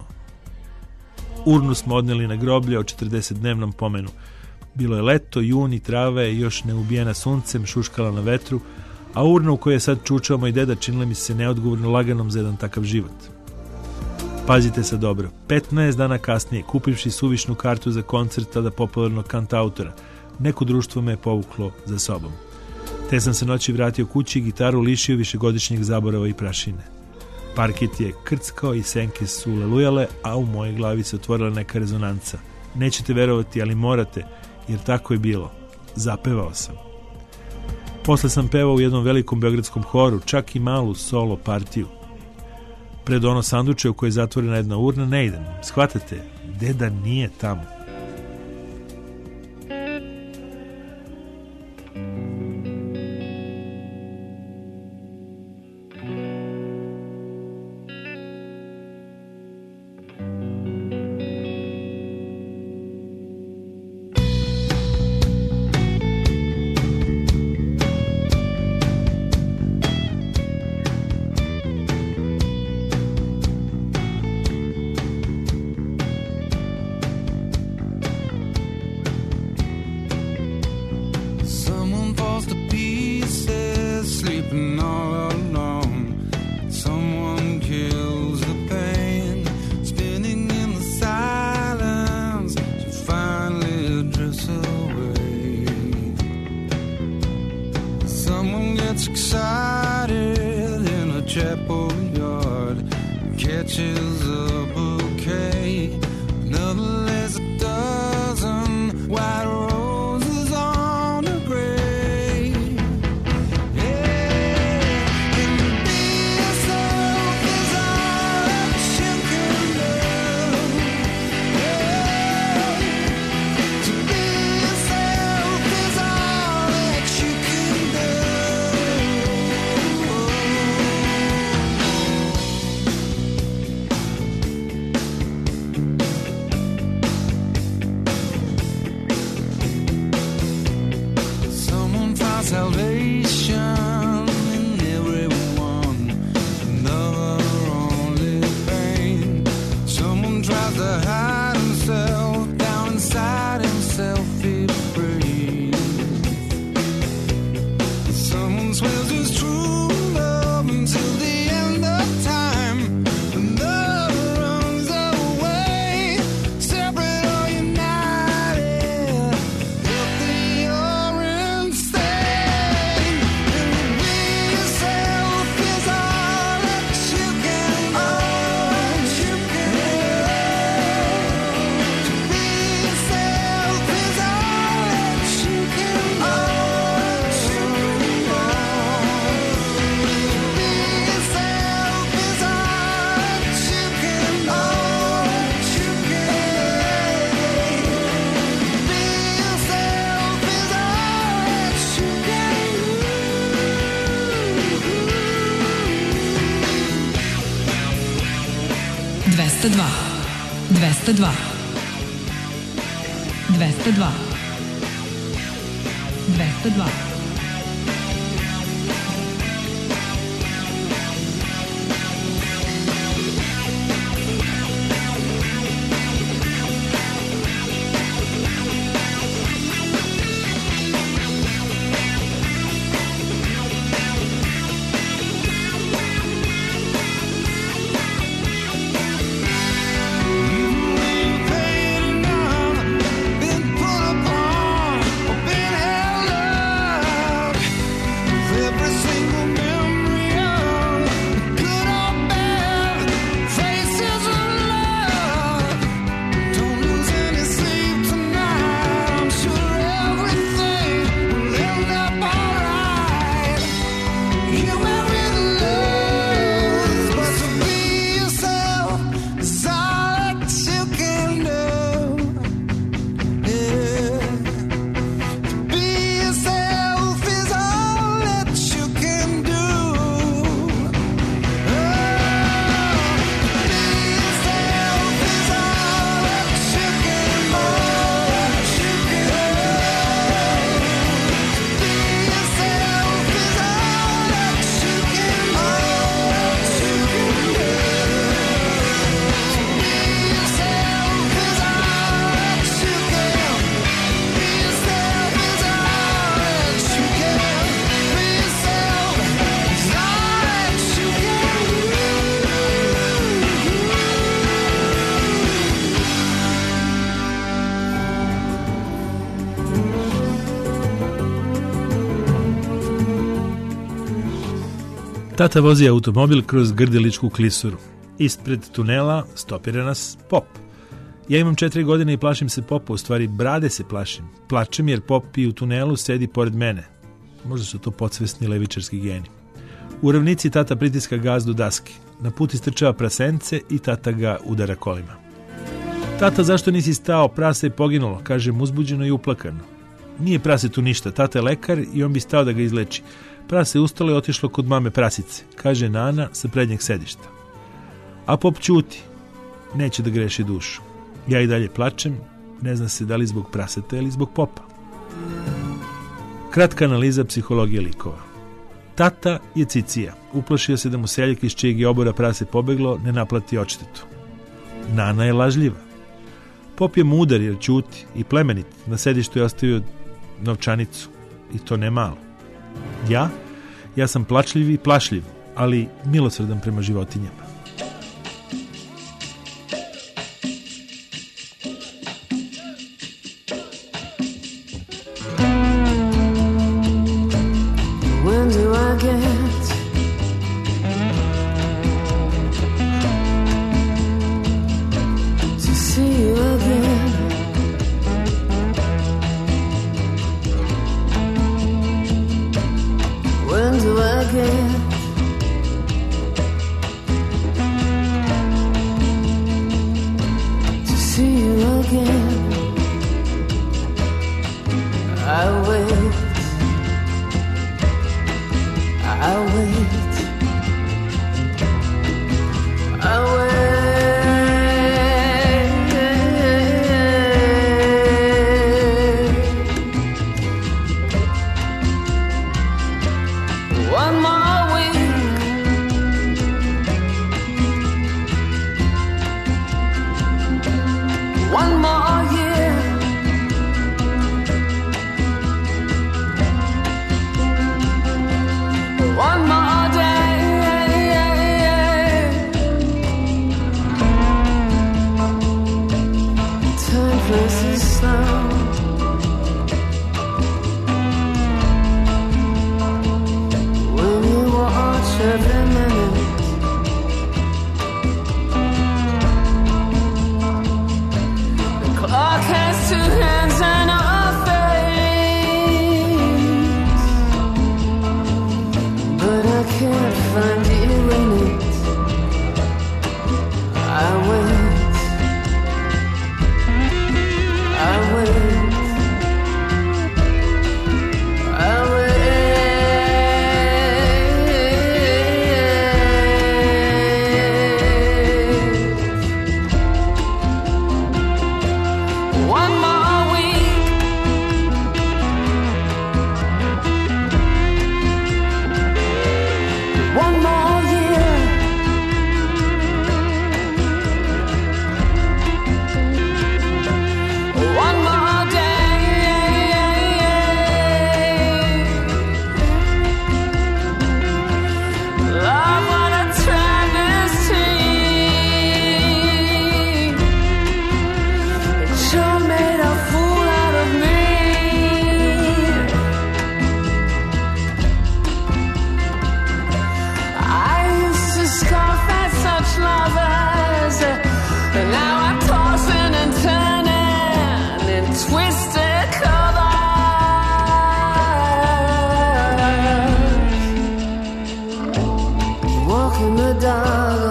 Urnu smo odneli na groblje o četrdesetdnevnom pomenu. Bilo je leto, juni, trava je još neubijena suncem, šuškala na vetru, a urna u kojoj je sad čučao moj deda činila mi se neodgovorno laganom za jedan takav život. Pazite se dobro, petnaest dana kasnije, kupivši suvišnu kartu za koncert tada popularnog kantautora, neko društvo me je povuklo za sobom. Te sam se noći vratio kući i gitaru lišio višegodišnjeg zaborava i prašine. Parket je krckao i senke su lelujale, a u mojoj glavi se otvorila neka rezonanca. Nećete verovati, ali morate, jer tako je bilo. Zapevao sam. Posle sam pevao u jednom velikom beogradskom horu, čak i malu solo partiju. Pred ono sanduče u kojoj je zatvorena jedna urna ne idem. Shvatate, deda nije tamo. dvesta dva, dvesta dva, dvesta dva, dvesta dva. Been put upon or been held up Tata vozi automobil kroz Grdeličku klisuru. Ispred tunela stopira nas pop. Ja imam četiri godine i plašim se popa, u stvari brade se plašim. Plačem jer pop i u tunelu sedi pored mene. Možda su to podsvesni levičarski geni. U ravnici tata pritiska gazdu daske. Na put istrčava prasence i tata ga udara kolima. Tata, zašto nisi stao? Prase je poginulo, kažem uzbuđeno i uplakano. Nije prase tu ništa, tata je lekar i on bi stao da ga izleči. Prase je ustalo i otišlo kod mame prasice, kaže Nana sa prednjeg sedišta. A pop ćuti, neće da greši dušu. Ja i dalje plačem, ne zna se da li zbog praseta ili zbog popa. Kratka analiza psihologije likova. Tata je cicija, uplašio se da mu seljak iz čijeg je obora prase pobeglo ne naplati odštetu. Nana je lažljiva. Pop je mudar jer ćuti i plemenit, na sedištu je ostavio novčanicu i to ne malo. Ja? Ja sam plačljiv i plašljiv, ali milosrdan prema životinjama. When do I get to see you again? When do I get to see you again? I wait, I wait, I wait. One more week, one more year, one more day. Time passes slow. When you watch every minute, the clock has two hands and a face, but I can't find you in it. I wait, I wait, I wait. One more week, one more year, one more day. Love, what a travesty. It sure made a fool out of me. I used to scoff at such lovers, and now I'm tossing and turning in twisted covers. Walking the dog,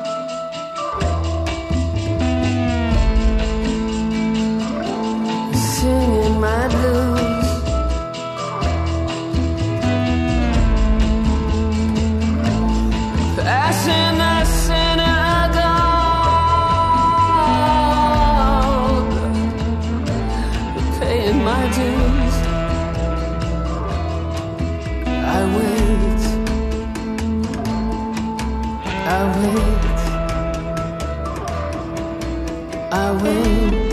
singing my blues. Passing the synagogue, paying my dues. I wait, I wait, I wait.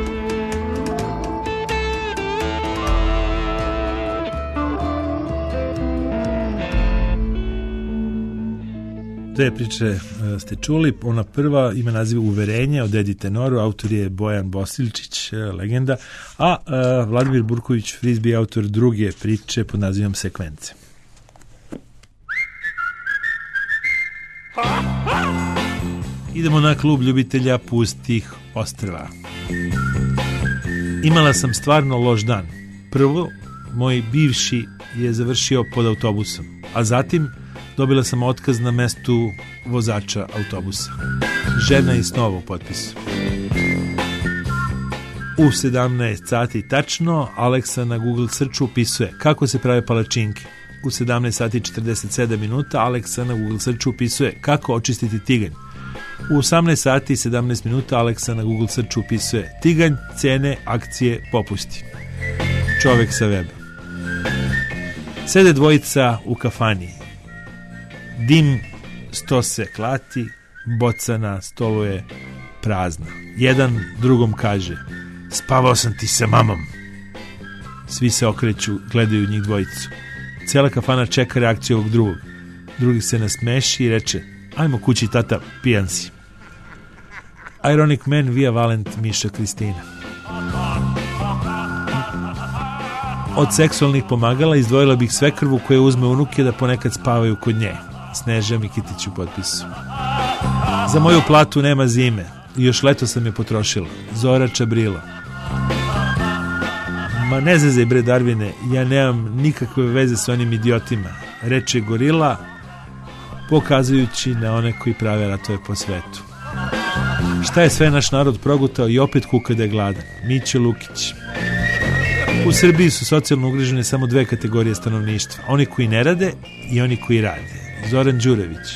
Te priče uh, ste čuli, ona prva ima naziv Uverenje od Edi Tenoru, autor je Bojan Bosiljčić, uh, legenda, a uh, Vladimir Burković Frisbee, autor druge priče pod nazivom Sekvence. Idemo na klub ljubitelja pustih ostrva. Imala sam stvarno loš dan. Prvo, moj bivši je završio pod autobusom, a zatim dobila sam otkaz na mestu vozača autobusa. Žena iz snova u potpisu. U sedamnaest sati tačno Aleksa na Google searchu upisuje kako se prave palačinke. U sedamnaest sati i četrdeset sedam minuta Aleksa na Google searchu upisuje kako očistiti tiganj. U osamnaest sati i sedamnaest minuta Aleksa na Google searchu upisuje tiganj, cene, akcije, popusti. Čovek sa weba. Sede dvojica u kafani. Dim, sto se klati, boca na stolu je prazna. Jedan drugom kaže: spavao sam ti sa mamom. Svi se okreću, gledaju njih dvojicu. Cijela kafana čeka reakciju ovog drugog. Drugi se nasmeši i reče: ajmo kući tata, pijan si. Ironic Man, Via Valent, Miša Kristina. Od seksualnih pomagala izdvojila bih svekrvu koje uzme unuke da ponekad spavaju kod nje. Sneža Mikitić u potpisu. Za moju platu nema zime. Još leto sam je potrošila. Zora Čabrilo. Ma ne zezaj bre Darvine, ja nemam nikakve veze s onim idiotima, reče gorila, pokazujući na one koji prave ratove po svetu. Šta je sve naš narod progutao i opet kuka da je gladan? Miće Lukić. U Srbiji su socijalno ugrožene samo dve kategorije stanovništva. Oni koji ne rade i oni koji rade. Zoran Đurević.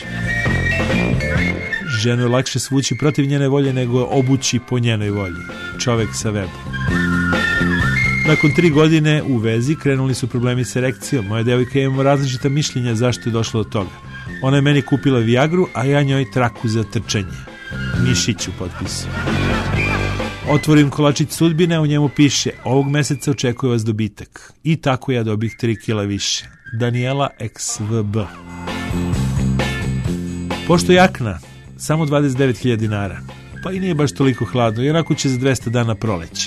Ženu je lakše svući protiv njene volje nego obući po njenoj volji. Čovek sa weba. Nakon tri godine u vezi krenuli su problemi s erekcijom. Moja devojka imamo različita mišljenja zašto je došlo do toga. Ona je meni kupila Viagru, a ja njoj traku za trčanje. Mišić u potpisu. Otvorim kolačić sudbine, u njemu piše: ovog meseca očekuje vas dobitak. I tako ja dobih tri kila više. Daniela X V B. Pošto jakna, samo dvadeset devet hiljada dinara. Pa i nije baš toliko hladno, jer ako će za dvesta dana proleće.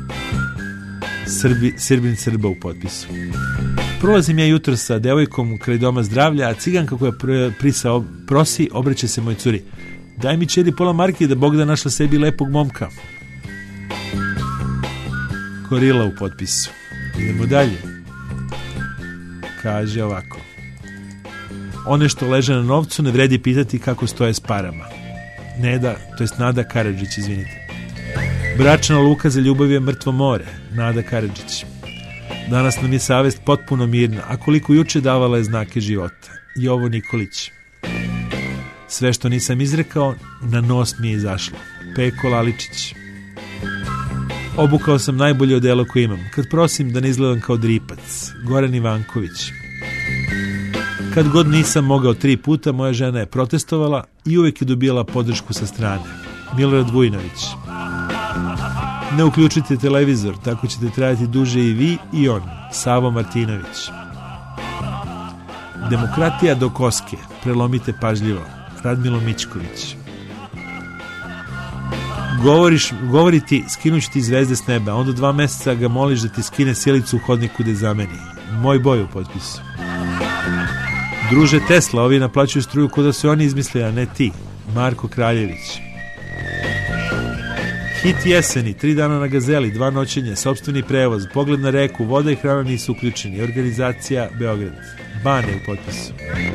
Srbi, Srbin Srba u potpisu. Prolazim ja jutro sa devojkom kraj doma zdravlja, a ciganka koja prisa ob, prosi, obreće se moj curi: daj mi čeri pola marke da Bogda našla sebi lepog momka. Korila u potpisu. Idemo dalje. Kaže ovako: one što leže na novcu ne vredi pitati kako stoje s parama. Neda, to jest Nada Karadžić, izvinite. Bračna luka za ljubav je mrtvo more. Nada Karadžić. Danas nam je savest potpuno mirna, a koliko juče davala je znake života. Jovo Nikolić. Sve što nisam izrekao, na nos mi je izašlo. Peko Laličić. Obukao sam najbolje odelo koje imam. Kad prosim da ne izgledam kao dripac. Goran Ivanković. Kad god nisam mogao tri puta, moja žena je protestovala i uvijek je dobijala podršku sa strane. Milorad Vujnović. Ne uključite televizor, tako ćete trajati duže i vi i on. Savo Martinović. Demokratija do koske. Prelomite pažljivo. Radmilo Mičković. Govoriš, govori ti, skinući ti zvezde s neba, onda dva mjeseca ga moliš da ti skine sjelicu u hodniku da zameni. Moj boj u potpisu. Druže Tesla, ovi naplaćuju struju kod da su oni izmislili, a ne ti. Marko Kraljević. Hit jeseni, tri dana na Gazeli, dva noćenja, sopstveni prevoz, pogled na reku, voda i hrana nisu uključeni. Organizacija Beograd. Bane u potpisu.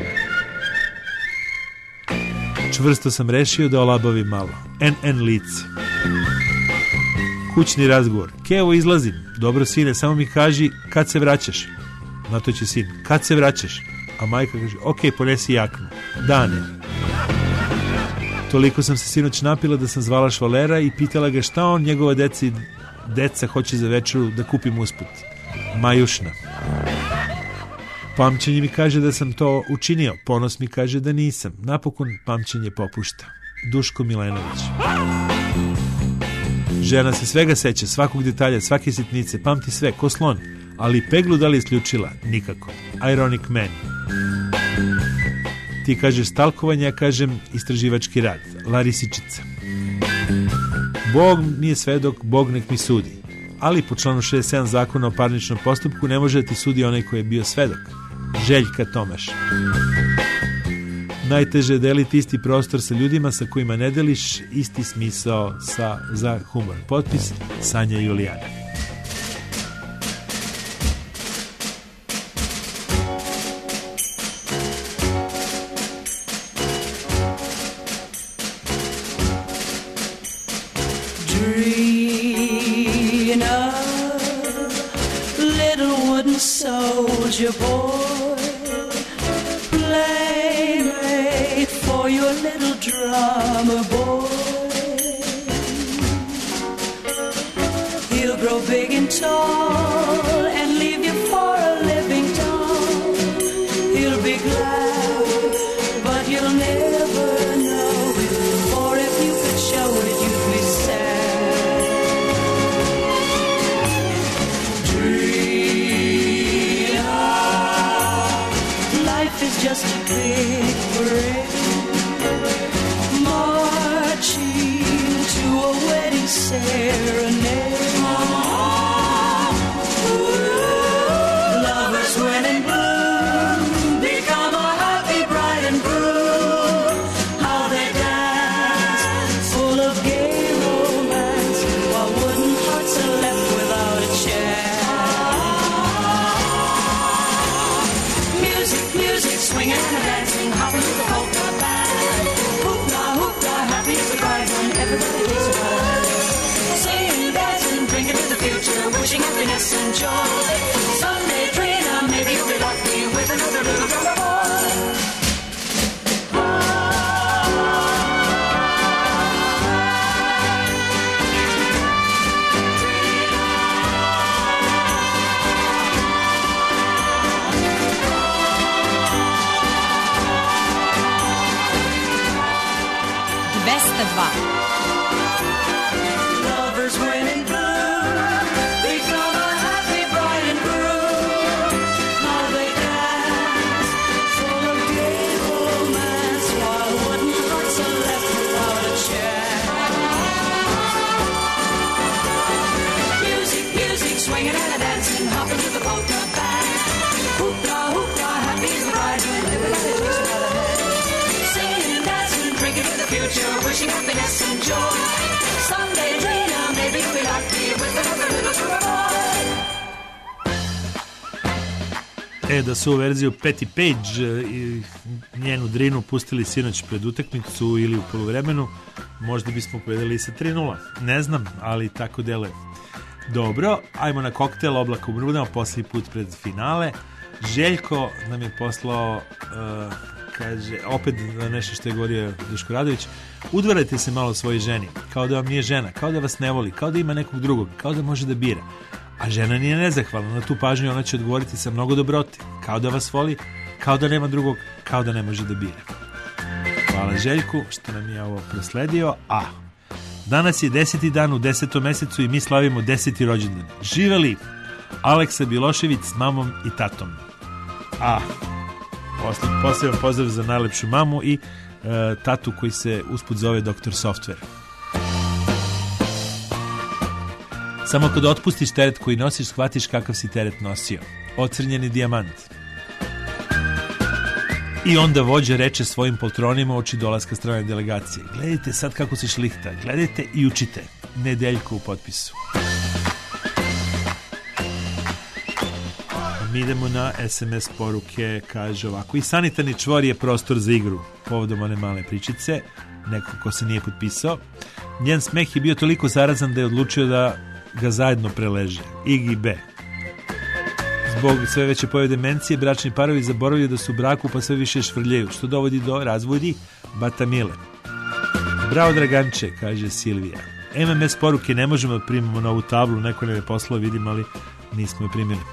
Čvrsto sam rešio da olabavim malo. N N lice. Kućni razgovor. Kevo, izlazim. Dobro sine, samo mi kaži kad se vraćaš. Na to će sin: kad se vraćaš? A majka kaže: ok, ponesi jaknu. Dane. Toliko sam se sinoć napila da sam zvala švalera i pitala ga šta on, njegova deca i deca hoće za večeru da kupim usput. Majušna. Pamćenje mi kaže da sam to učinio, ponos mi kaže da nisam. Napokon pamćenje popušta. Duško Milenović. Žena se svega seća, svakog detalja, svake sitnice, pamti sve, ko slon. Ali peglu da li isključila? Nikako. Ironic Man. Ti kažeš stalkovanje, ja kažem istraživački rad. Larisičica. Bog mi je svedok, Bog nek mi sudi. Ali po članu šezdeset sedam zakona o parničnom postupku ne može da ti sudi onaj koji je bio svedok. Željka Tomaš. Najteže je deliti isti prostor sa ljudima sa kojima ne deliš isti smisao sa, za humor. Potpis Sanja Julijana. Drina, little wooden soldier boy, playmate for your little drummer boy. He'll grow big and tall and leave you for a living doll. He'll be glad, but you'll never know it. For if you could show it, you'd be sad. Dreamer, life is just a big parade, marching to a wedding serenade. Lovers when in bloom become a happy bride and groom. How they dance, full of gay romance, while wooden hearts are left without a chance. Music, music, swinging and dancing, hopping to the polka band. Hoopla, hoopla, happy as a bride when everybody takes a ride. Singing, dancing, drinking to the future, wishing happiness and joy. Someday, Trina, maybe you'll be lucky with another little drummer boy. dvesta dva. Lovers when in bloom become a happy bride and groom. How they dance, full of gay romance, while wooden hearts are left without a chance. Music, music, swinging and a dancing, hopping to the polka band. Hoopla, hoopla, happy as the bride when everybody takes another hand. Singing and dancing, drinking to the future, wishing happiness and joy. Someday, Trina, maybe you'll be lucky with another little drummer boy. E, da su u verziju Patti Page e, i njenu Drinu pustili sinoć pred utakmicu ili u poluvremenu, možda bismo povedali sa tri nula. Ne znam, ali tako deluje. Dobro, ajmo na koktel Oblaka u Brunama, posljednji put pred finale. Željko nam je poslao, uh, kaže, opet nešto što je govorio Duško Radović, udvarajte se malo svojoj ženi, kao da vam nije žena, kao da vas ne voli, kao da ima nekog drugog, kao da može da bira. A žena nije nezahvalna, na tu pažnju ona će odgovoriti sa mnogo dobroti, kao da vas voli, kao da nema drugog, kao da ne može da bira. Hvala Željku što nam je ovo prosledio. A danas je deseti dan u desetom mesecu i mi slavimo deseti rođendan. Živeli Aleksa Bilošević s mamom i tatom. A posljedan pozdrav za najlepšu mamu i e, tatu koji se usput zove doktor Software. Samo kad otpustiš teret koji nosiš, shvatiš kakav si teret nosio. Ocrnjeni dijamant. I onda vođa reče svojim poltronima oči dolaska strane delegacije: gledajte sad kako se šlihta, gledajte i učite. Nedeljko u potpisu. Mi idemo na es em es poruke, kaže ovako: i sanitarni čvor je prostor za igru. Povodom one male pričice, neko ko se nije potpisao. Njen smeh je bio toliko zarazan da je odlučio da ga zajedno preleže. Igi B. Zbog sve veće pojave demencije, bračni parovi zaboravljaju da su u braku, pa sve više švrljaju, što dovodi do razvodi. Batamile. Bravo Draganče, kaže Silvija. em em es poruke ne možemo da primimo na ovu tablu, neko nam je poslao, vidim, ali nismo je primili.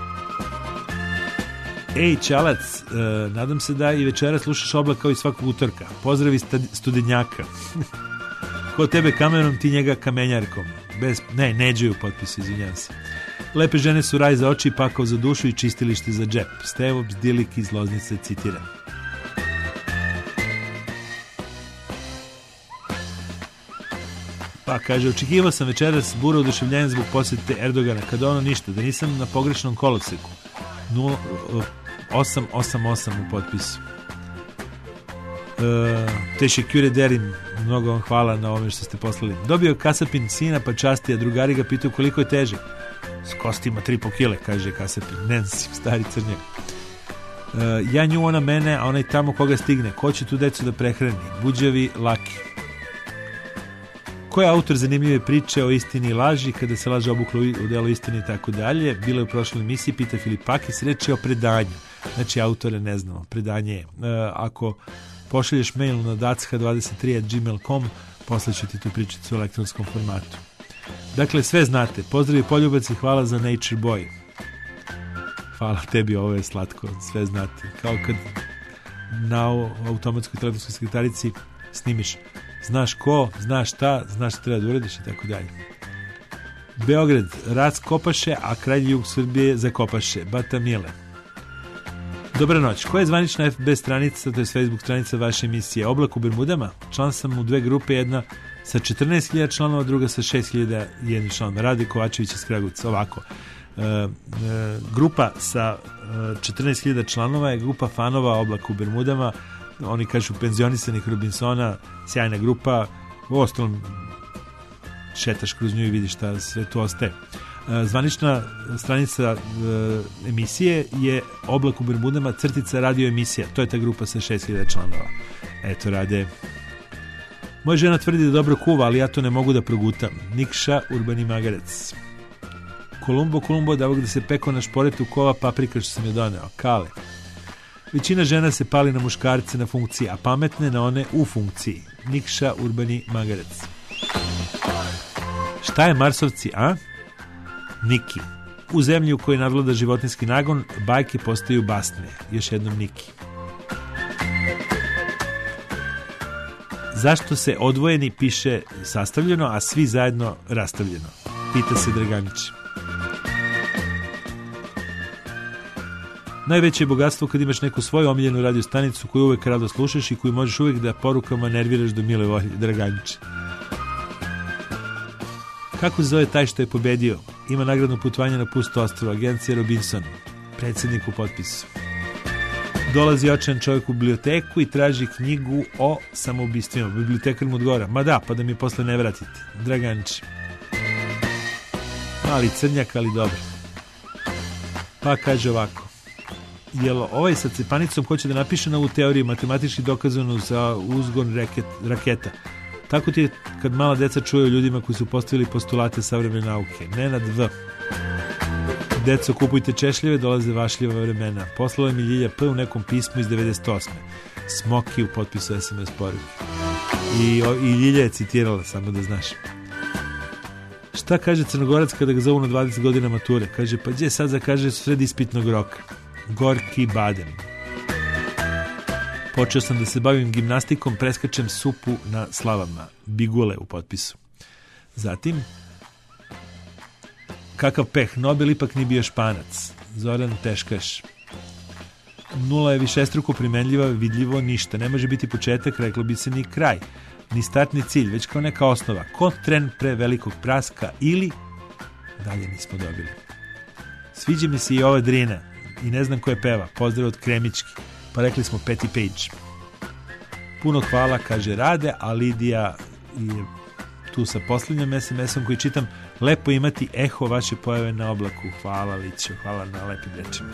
Ej, Čalac, uh, nadam se da i večera slušaš Oblak kao i svakog utorka. Pozdravi studenjaka. Ko tebe kamenom, ti njega kamenjarkom. Bez, ne, neđuju potpisu, izvinjam se. Lepe žene su raj za oči, pakao za dušu i čistilište za džep. Stevo Bzdilik iz Loznice citira. Pa kaže, očekivao sam večeras bura oduševljenja zbog posjete Erdogana, kada ono ništa, da nisam na pogrešnom koloseku. osam osam osam u potpisu. Teše Kure Derin, mnogo vam hvala na ovome što ste poslali. Dobio kasapin sina pa časti, a drugari ga pitaju koliko je teže. S kostima tri i po kile, kaže kasapin. Nancy, stari crnjak. Uh, ja nju, ona mene, a onaj tamo koga stigne. Ko će tu decu da prehrani? Buđavi Laki. Ko je autor zanimljive priče o istini i laži, kada se laže obukla u delo istine i tako dalje? Bilo je u prošloj emisiji, pita Filipakis, reč je o predanju. Znači, autore ne znamo, predanje je. Uh, ako pošalješ mail na dacka dvadeset tri at gmail dot com, poslaću ti tu pričicu u elektronskom formatu. Dakle, sve znate. Pozdravi poljubac i hvala za Nature Boy. Hvala tebi, ovo je slatko, sve znate. Kao kad na automatskoj telefonskoj sekretarici snimiš. Znaš ko, znaš šta, znaš šta treba da uradiš i tako dalje. Beograd, Rac kopaše, a kralj jug Srbije zakopaše. Bata Mile. Dobra noć. Koja je zvanična F B stranica, to je Facebook stranica vaše emisije? Oblak u Bermudama? Član sam u dve grupe, jedna sa četrnaest hiljada članova, druga sa šest hiljada jednih članova. Radi Kovačević iz Kragujevca. Ovako. E, e, grupa sa e, četrnaest hiljada članova je grupa fanova Oblak u Bermudama. Oni kažu penzionisanih Robinsona, sjajna grupa. U ostalom šetaš kroz nju i vidiš šta sve tu ostaje. Zvanična stranica e, emisije je Oblak u Bermudama crtica radio emisija. To je ta grupa sa šest hiljada članova. Eto, rade. Moja žena tvrdi da dobro kuva, ali ja to ne mogu da progutam. Nikša, Urbani Magarec. Kolumbo, Kolumbo, da ovog da se peko na šporetu kova paprika što sam je doneo. Kale. Većina žena se pali na muškarce na funkciji, a pametne na one u funkciji. Nikša, Urbani Magarec. Šta je Marsovci, a? Niki. U zemlji u kojoj nadvlada životinjski nagon, bajke postaju basne. Još jednom Niki. Zašto se odvojeni piše sastavljeno, a svi zajedno rastavljeno? Pita se Draganić. Najveće je bogatstvo kad imaš neku svoju omiljenu radio stanicu koju uvek rado slušaš i koju možeš uvek da porukama nerviraš do mile volje. Draganić. Kako se zove taj što je pobedio? Ima nagradno putovanje na pusto ostrvo. Agencija Robinson. Predsjednik u potpisu. Dolazi očajan čovjek u biblioteku i traži knjigu o samoubistvima. Bibliotekar mu odgovara, ma da, pa da mi posle ne vratite. Draganić. Mali crnjak, ali dobro. Pa kaže ovako. Jel ovaj sa cepanicom hoće da napiše novu teoriju matematički dokazanu za uzgon reket, raketa? Tako ti je kad mala deca čuju ljudima koji su postavili postulate savremene nauke. Nenad V. Deco, kupujte češljeve, dolaze vašljiva vremena. Poslala mi Ljilja P. u nekom pismu iz devedeset osme. Smoki u potpisu es em es poruke. I, I Ljilja je citirala, samo da znaš. Šta kaže Crnogorac kada ga zovu na dvadeset godina mature? Kaže, pa gdje sad zakaže sred ispitnog roka? Gorki badem. Počeo sam da se bavim gimnastikom, preskačem supu na slavama. Bigule u potpisu. Zatim, kakav peh, Nobel ipak nije bio Španac. Zoran Teškaš. Nula je višestruko primenljiva, vidljivo ništa. Ne može biti početak, reklo bi se ni kraj. Ni start, ni cilj, već kao neka osnova. Ko tren pre velikog praska ili... Dalje nismo dobili. Sviđa mi se i ova Drina. I ne znam ko je peva. Pozdrav od Kremički. Pa rekli smo Petty Page. Puno hvala, kaže Rade, a Lidija je tu sa posljednjom es em esom koji čitam. Lepo imati eho vaše pojave na oblaku. Hvala Lićo, hvala na lepim rečima.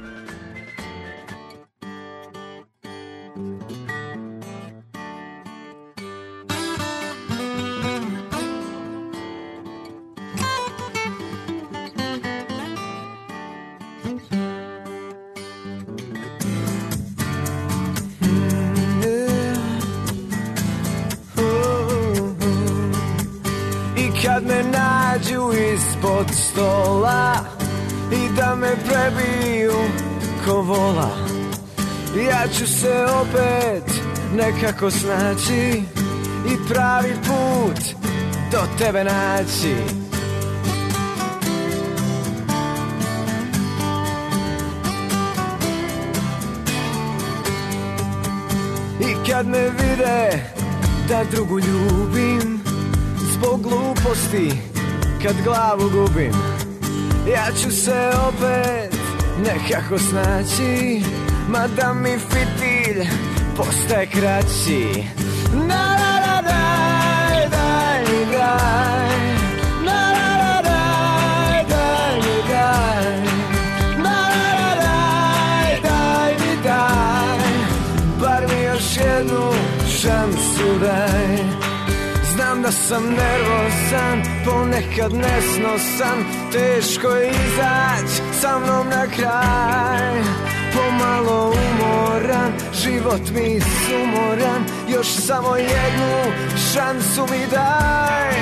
Kad me nađu ispod stola i da me prebiju ko vola, ja ću se opet nekako snaći i pravi put do tebe naći. I kad me vide da drugu ljubim, zbog gluposti kad glavu gubim, ja ću se opet nekako snaći, mada mi fitilj postaje kraći. Na na na daj, daj mi daj. Na na na daj, daj mi daj. Na na na daj, daj mi daj. Bar mi još jednu šansu daj. Znam da sam nervozan, ponekad nesnosan, teško je izać sa mnom na kraj. Pomalo umoran, život mi sumoran, još samo jednu šansu mi daj.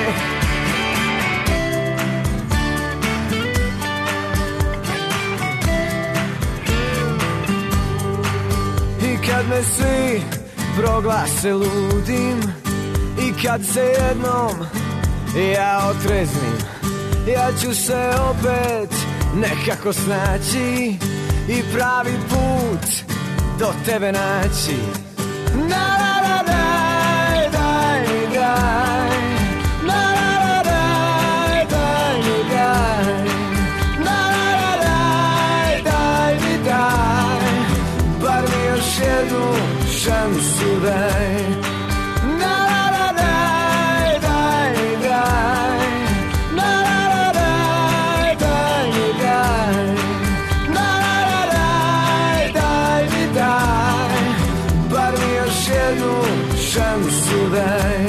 I kad me svi proglase ludim, i kad se jednom ja otreznim, ja ću se opet nekako snaći i pravi put do tebe naći. Na na na daj, daj mi daj. Na na na daj, daj mi daj. Na na na daj, daj mi daj. Bar mi još jednu šansu daj. Šansu daj.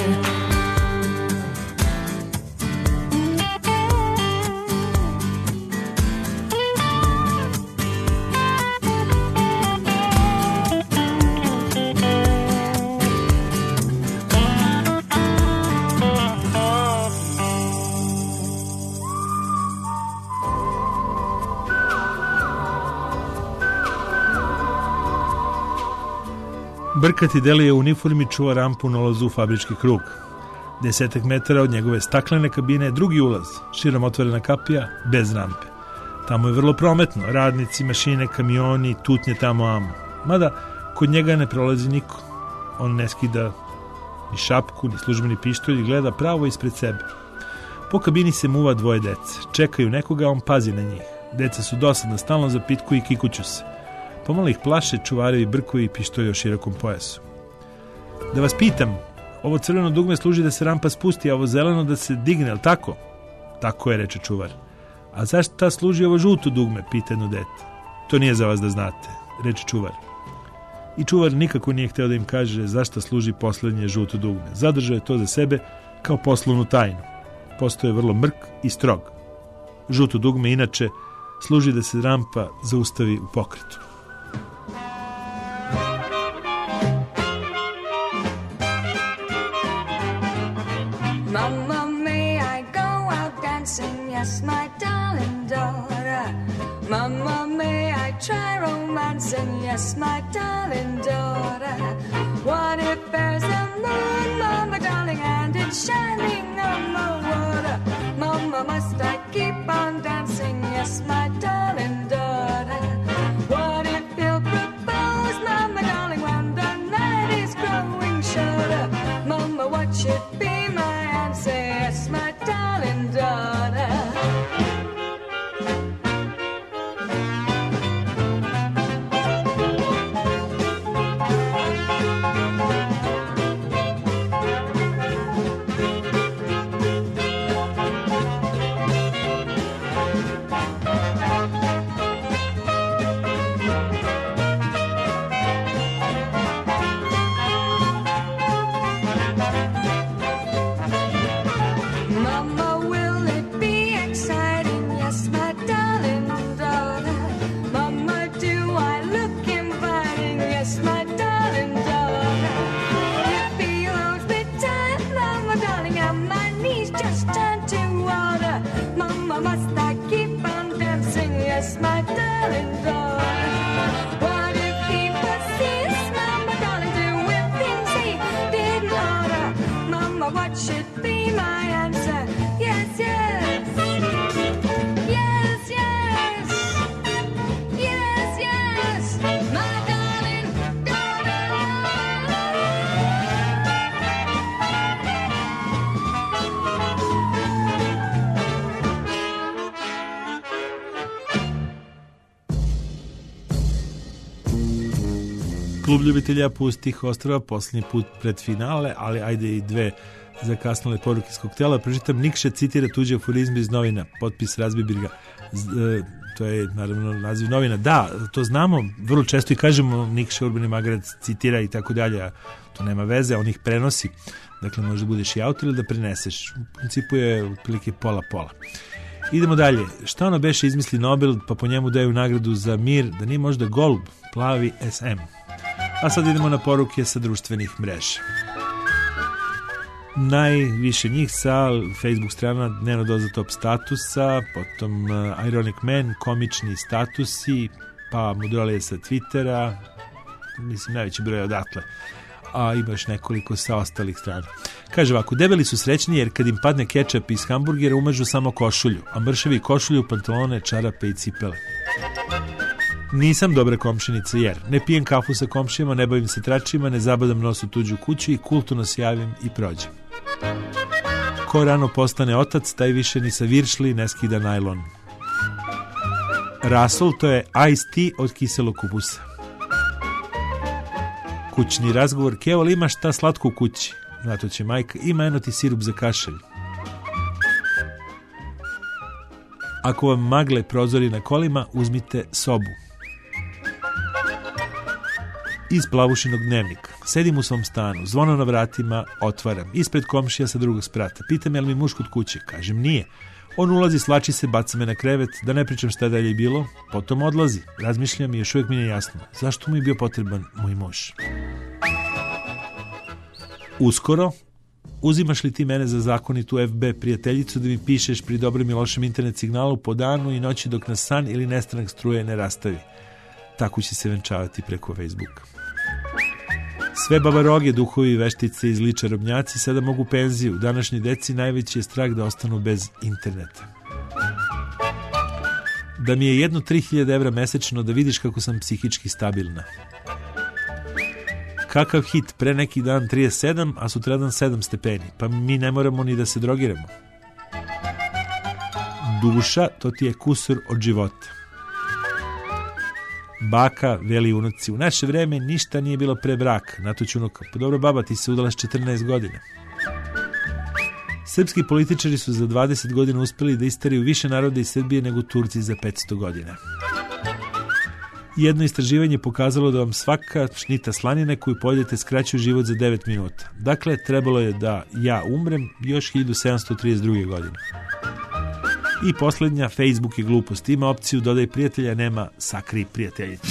Brkati deluje u uniformi čuva rampu na ulazu u fabrički krug. Desetak metara od njegove staklene kabine je drugi ulaz, širom otvorena kapija, bez rampe. Tamo je vrlo prometno, radnici, mašine, kamioni, tutnje tamo amo. Mada, kod njega ne prolazi niko. On ne skida ni šapku, ni službeni pištolj i gleda pravo ispred sebe. Po kabini se muva dvoje dece. Čekaju nekoga, on pazi na njih. Deca su dosadna, stalno zapitkuju i kikuću se. Pomalo ih plaše čuvarevi brkovi i pištolji o širokom pojasu. Da vas pitam, ovo crveno dugme služi da se rampa spusti, a ovo zeleno da se digne, ali tako? Tako je, reče čuvar. A zašto služi ovo žuto dugme, pita jedno dete. To nije za vas da znate, reče čuvar. I čuvar nikako nije hteo da im kaže zašto služi poslednje žuto dugme. Zadržao je to za sebe kao poslovnu tajnu. Postao je vrlo mrk i strog. Žuto dugme inače služi da se rampa zaustavi u pokretu. Mama, may I go out dancing? Yes, my darling daughter. Mama, may I try romancing? Yes, my darling daughter. What if there's a moon, Mama, darling, and it's shining on the water? Mama, must I keep on dancing? Yes, my darling daughter. What if he'll propose, Mama, darling, when the night is growing shorter? Mama, what should be my answer? Yes, my darling daughter. Klub ljubitelja pustih ostrava, posljednji put pred finale, ali ajde i dve zakasnale poruke iz koktela. Pročitam, Nikše citira tuđe aforizme iz novina, potpis Razbibirga. E, to je naravno naziv novina. Da, to znamo, vrlo često i kažemo Nikše Urbani Magarac citira i tako dalje, a to nema veze, on ih prenosi. Dakle, možda budeš i autor ili da preneseš. U principu je otprilike pola-pola. Idemo dalje. Šta ono beše izmisli Nobel, pa po njemu daju nagradu za mir, da nije možda golub, plavi es em. A sad idemo na poruke sa društvenih mreža. Najviše njih sa Facebook strana Dnevna doza top statusa, potom uh, Ironic Man, komični statusi, pa Mudrolije sa Twittera, mislim najveći broj odatle, a imaš nekoliko sa ostalih strana. Kaže ovako, debeli su srećni jer kad im padne kečap iz hamburgera umažu samo košulju, a mršavi košulju, pantalone, čarape i cipele. Nisam dobra komšinica jer ne pijem kafu sa komšijama, ne bavim se tračima, ne zabadam nos u tuđu kuću i kulturno se javim i prođem. Ko rano postane otac, taj više ni sa viršli ne skida najlon. Rasol, to je iced tea od kiselog kupusa. Kućni razgovor, Keo, ali imaš šta slatko u kući? Na to će majka, ima eno ti sirup za kašelj. Ako vam magle prozori na kolima, uzmite sobu. Iz Plavušinog dnevnika. Sedim u svom stanu, zvono na vratima, otvaram. Ispred komšija sa drugog sprata. Pitam je li mi muž kod kuće? Kažem nije. On ulazi, slači se, baca me na krevet, da ne pričam šta dalje je bilo. Potom odlazi. Razmišljam i još uvijek mi nije jasno. Zašto mu je bio potreban moj muž? Uskoro, uzimaš li ti mene za zakonitu ef be prijateljicu da mi pišeš pri dobrom i lošem internet signalu po danu i noći dok nas san ili nestanak struje ne rastavi? Tako će se venčavati preko Facebooka. Sve babaroge, duhovi, veštice iz liča robnjaci sada mogu penziju. Današnji deci najveći je strah da ostanu bez interneta. Da mi je jedno tri hiljade evra mesečno da vidiš kako sam psihički stabilna. Kakav hit, pre neki dan trideset sedam, a sutradan sedam stepeni, pa mi ne moramo ni da se drogiramo. Duša, to ti je kusur od života. Baka veli unuci, u naše vreme ništa nije bilo pre braka, na to ću unuka, pa dobro baba, ti se udala s četrnaest godina. Srpski političari su za dvadeset godina uspeli da isteraju više naroda iz Srbije nego Turci za petsto godina. Jedno istraživanje pokazalo da vam svaka šnita slanine koju pojedete skraćuje život za devet minuta. Dakle, trebalo je da ja umrem još hiljadu sedamsto trideset druge godine. I posljednja, Facebook je glupost. Ima opciju dodaj prijatelja, nema sakri prijateljicu.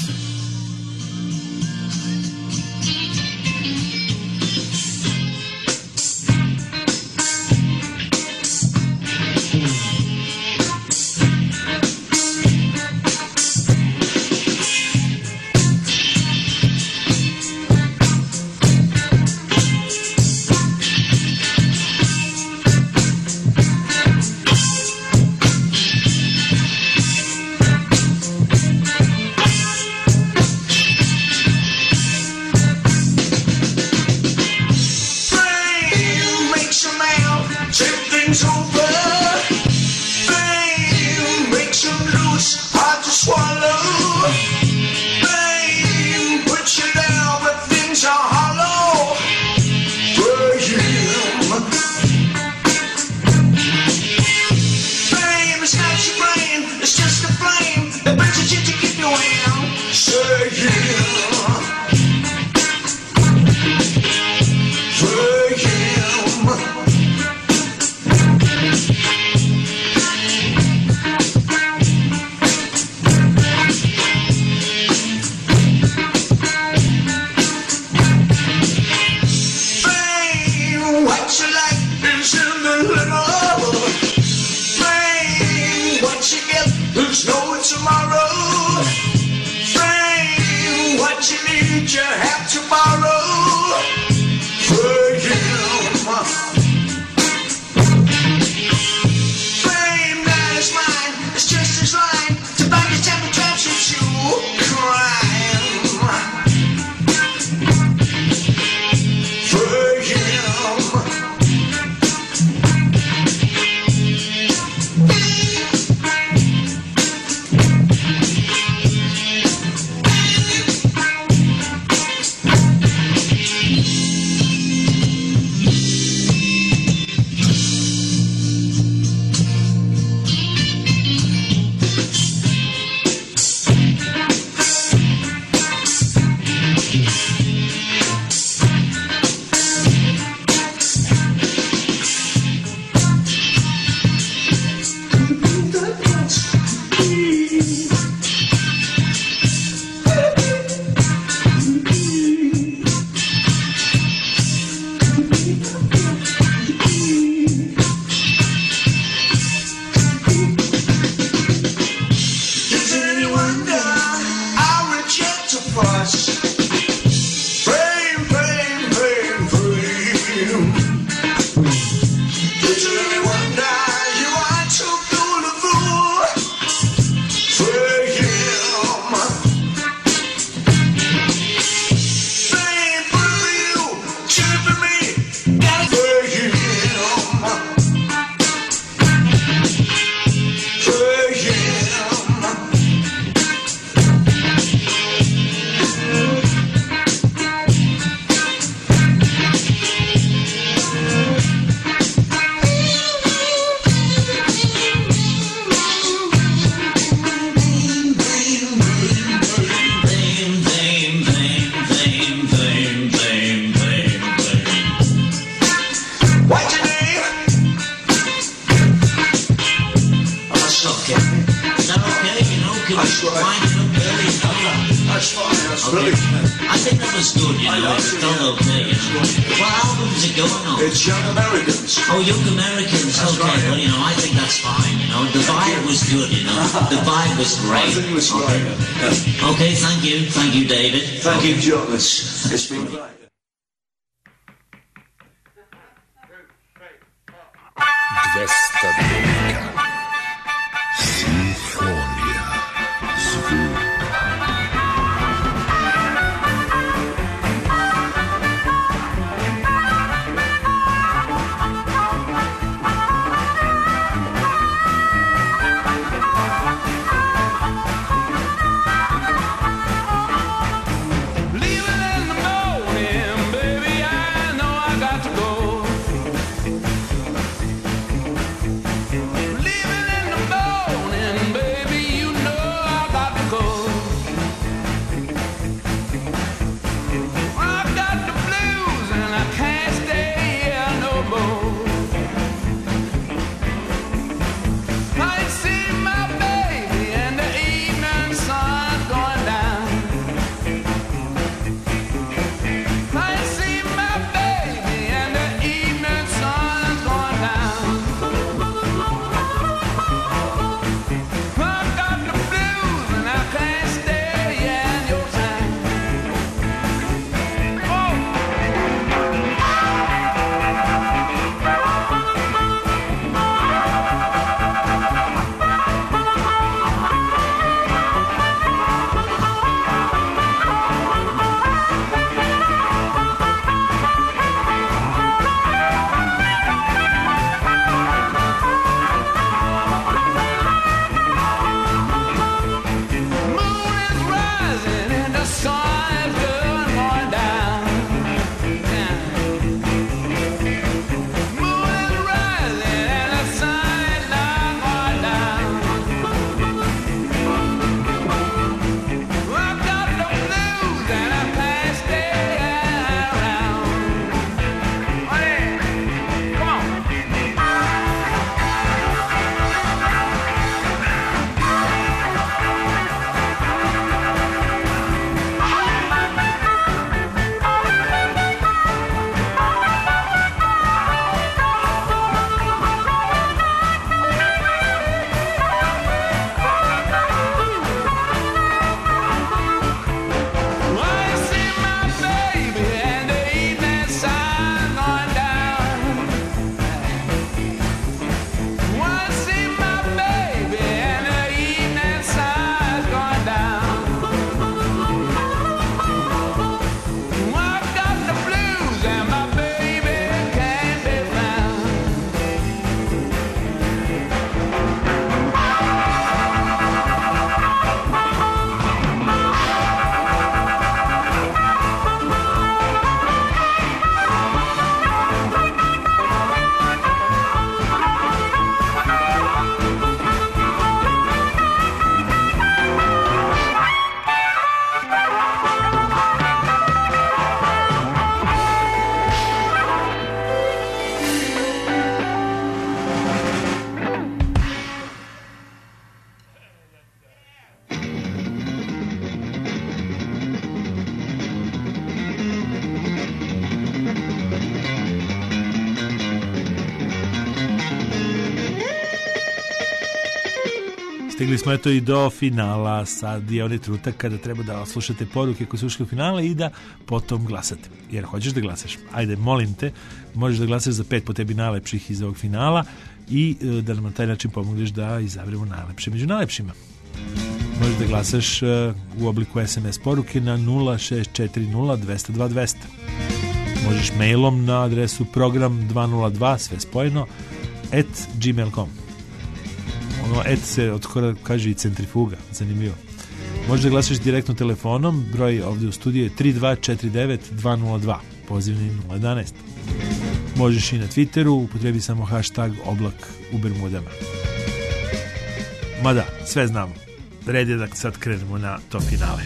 I think that was good, you know, it's done okay, you know. What album is it going on? It's Young Americans. Oh, Young Americans, okay, well, you know, I think that's fine, you know. The vibe was good, you know. The vibe was great. I think it was great. Okay. Okay, thank you, thank you, David. Thank you, Jonas. It's been great. двеста два. Симфония звука. Stigli smo eto i do finala. Sad je onaj trenutak kada treba da slušate poruke koje su ušli u finale i da potom glasate. Jer hoćeš da glasaš. Ajde, molim te, možeš da glasaš za pet po tebi najlepših iz ovog finala i da nam na taj način pomogneš da izaberemo najlepše među najlepšima. Možeš da glasaš u obliku es em es poruke na nula šest četiri nula dva zero dva dva zero. Možeš mailom na adresu program dva nula dva, sve spojeno, at gmail dot com. Ono et se od skora kaže i centrifuga, zanimljivo. Možeš da glasaš direktno telefonom, broj ovdje u studiju je tri dva četiri devet dva nula dva, pozivni nula jedanaest. Možeš i na Twitteru, upotrebi samo hashtag oblak u Bermudama. Mada, sve znamo. Red je da sad krenemo na to finale.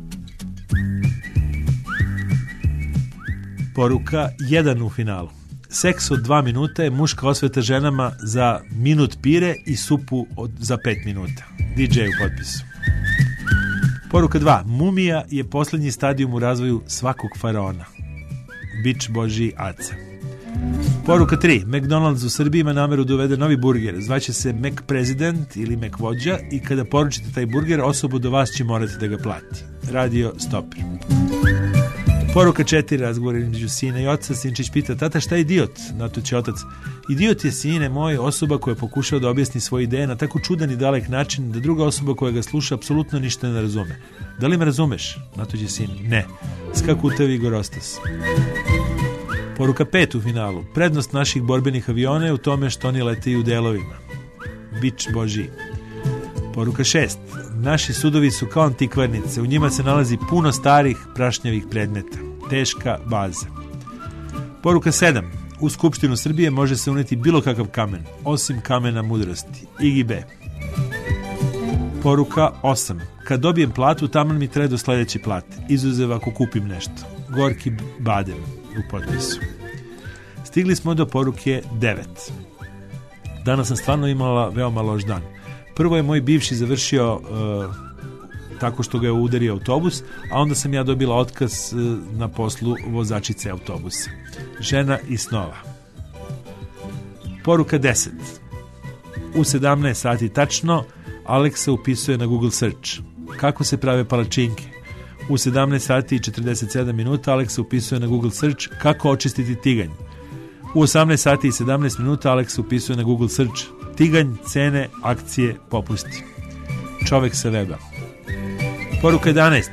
Poruka jedan u finalu. Seks od dva minuta je muška osveta ženama za minut pire i supu od, za pet minuta. D J u potpisu. Poruka dva. Mumija je posljednji stadijum u razvoju svakog faraona. Bič Božji Aca. Poruka tri. McDonald's u Srbiji ima nameru da uvede novi burger. Zvaće se McPresident ili McVođa i kada poručite taj burger, osoba do vas će morati da ga plati. Radio Stoper. Poruka četiri. Razgovor između sina i oca. Sinčić pita, tata, šta je idiot? Na to će otac. Idiot je, sine moj, osoba koja pokušava da objasni svoje ideje na tako čudan i dalek način da druga osoba koja ga sluša apsolutno ništa ne razume. Da li me razumeš? Na to će sin. Ne. Skakutavi Gorostas. Poruka pet u finalu. Prednost naših borbenih aviona je u tome što oni lete i u delovima. Bič Božji. Poruka šest. Naši sudovi su kao antikvarnice. U njima se nalazi puno starih prašnjavih predmeta. Teška baza. Poruka sedam. U Skupštinu Srbije može se uneti bilo kakav kamen, osim kamena mudrosti. Igi B. Poruka osam. Kad dobijem platu, taman mi treba do sljedeće plate. Izuzev ako kupim nešto. Gorki Badem u potpisu. Stigli smo do poruke devet. Danas sam stvarno imala veoma loš dan. Prvo je moj bivši završio uh, tako što ga je udario autobus, a onda sam ja dobila otkaz uh, na poslu vozačice autobusa. Žena i snova. Poruka deset. U sedamnaest sati tačno Aleksa upisuje na Google Search. Kako se prave palačinke? U sedamnaest sati i četrdeset sedam minuta Aleksa upisuje na Google Search kako očistiti tiganj. U osamnaest sati i sedamnaest minuta Aleksa upisuje na Google Search tiganj, cene, akcije, popusti. Čovek sa weba. Poruka jedanaest.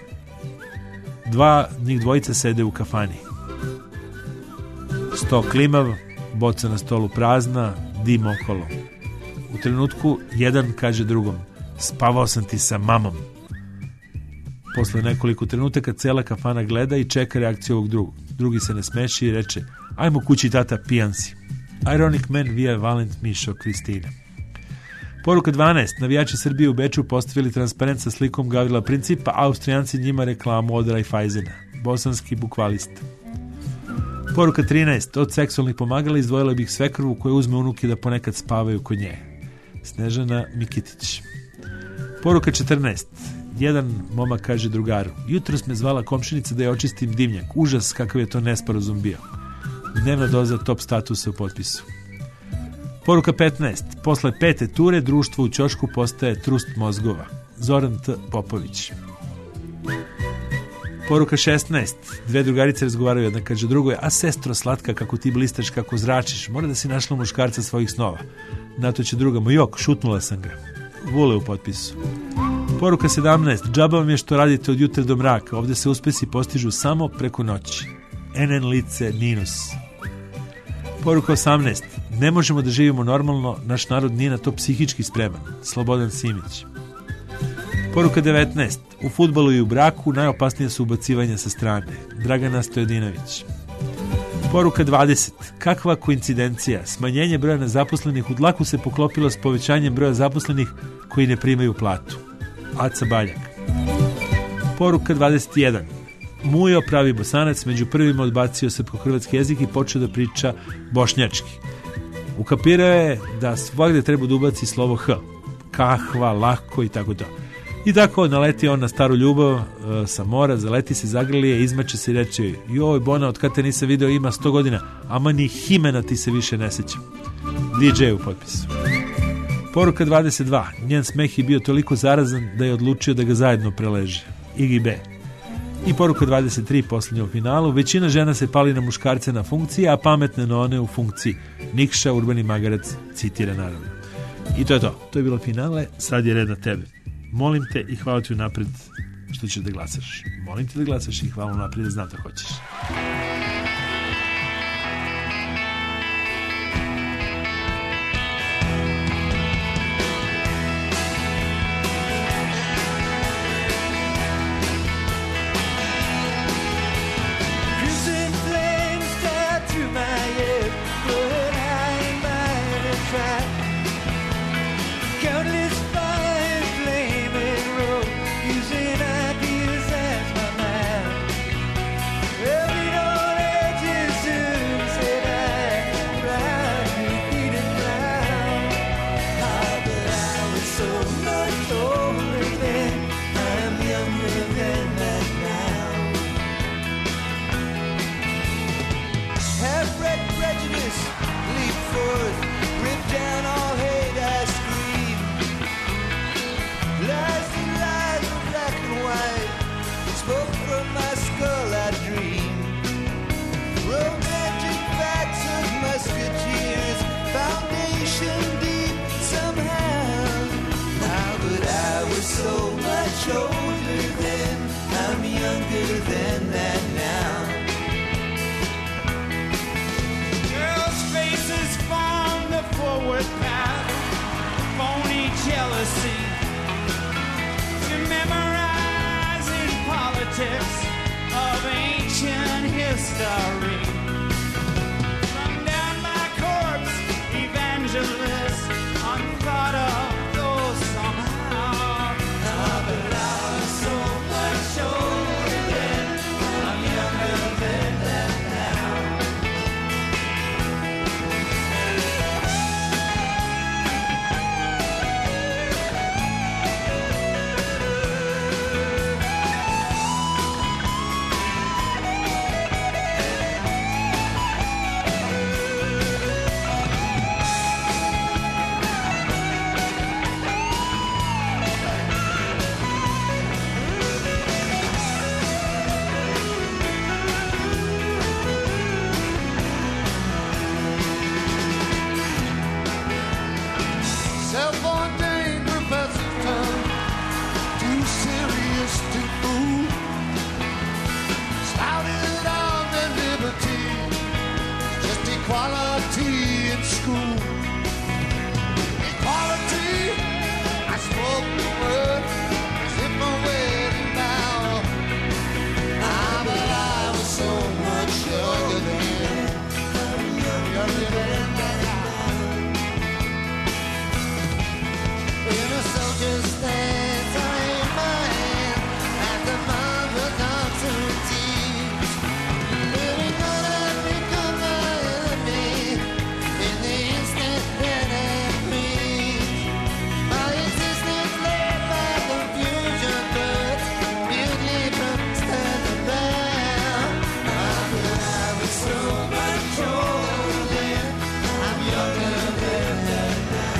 Dva, njih dvojica sede u kafani. Sto klimav, boca na stolu prazna, dim okolo. U trenutku jedan kaže drugom, spavao sam ti sa mamom. Posle nekoliko trenutaka cela kafana gleda i čeka reakciju ovog drugog. Drugi se ne smeši i reče, ajmo kući tata, pijan si. Ironic Man via Valent Mišo Kristina. Poruka dvanaest. Navijači Srbije u Beču postavili transparent sa slikom Gavrila Principa, a Austrijanci njima reklamu od Raiffeisena. Bosanski bukvalista. Poruka trinaest. Od seksualnih pomagala izdvojila bih svekrvu koja uzme unuke da ponekad spavaju kod nje. Snežana Mikitić. Poruka četrnaest. Jedan momak kaže drugaru, jutros me zvala komšinica da je očistim dimnjak. Užas kakav je to nesporazum bio. Dnevna doza top statusa u potpisu. Poruka petnaest. Posle pete ture društvo u ćošku postaje trust mozgova. Zoran T. Popović. Poruka šesnaest. Dve drugarice razgovaraju, jedna kaže drugoj, a sestro slatka kako ti blistaš, kako zračiš, mora da si našla muškarca svojih snova. Na to će druga, mojok, šutnula sam ga. Vule u potpisu. Poruka sedamnaest. Džaba vam je što radite od jutra do mraka, ovdje se uspesi postižu samo preko noći. N N lice Ninus. Poruka osamnaest. Ne možemo da živimo normalno, naš narod nije na to psihički spreman. Slobodan Simić. Poruka devetnaest. U fudbalu i u braku najopasnije su ubacivanja sa strane. Dragana Stojadinović. Poruka dvadeset. Kakva koincidencija. Smanjenje broja nezaposlenih u dlaku se poklopilo s povećanjem broja zaposlenih koji ne primaju platu. Aca Baljak. Poruka dvadeset jedan. Mujo, pravi Bosanac, među prvima odbacio srpsko-hrvatski jezik i počeo da priča bošnjački. Ukapirao je da svakde treba da ubaci slovo H. Kahva, lako i tako to. I tako naleti on na staru ljubav uh, sa mora, zaleti se, zagrli je, izmače se i reče, joj Bona, od kad te nisam video ima sto godina, ama ni himena ti se više ne sjećam. D J u potpisu. Poruka dvadeset dva. Njen smeh je bio toliko zarazan da je odlučio da ga zajedno preleže. Igi B. I poruka dvadeset tri, posljednja u finalu. Većina žena se pali na muškarce na funkciji, a pametne na one u funkciji. Nikša, Urbani Magarac, citira naravno. I to je to. To je bilo finale, sad je red na tebe. Molim te i hvala ti unapred što ćeš da glasaš. Molim te da glasaš i hvala unapred da znam da hoćeš. Using ideas as my man. Well, we don't politics of ancient history. Flung down my corpse, evangelists, unthought of those somehow. Ah, but I was so much older then, I'm younger than that now. Self-ordained professor turned too serious to fool. Spouted on their liberty, just equality in school. Equality, I spoke the word as if my wedding vow. Ah, but I was so much younger then, younger than that. When a soldier stands, I aim my hand at the mother concertines. Living on I become my enemy in the instant that I breathe. My existence led by confusion, but mutely from stand to bound. Ah, but I was so much older then, I'm younger than that now.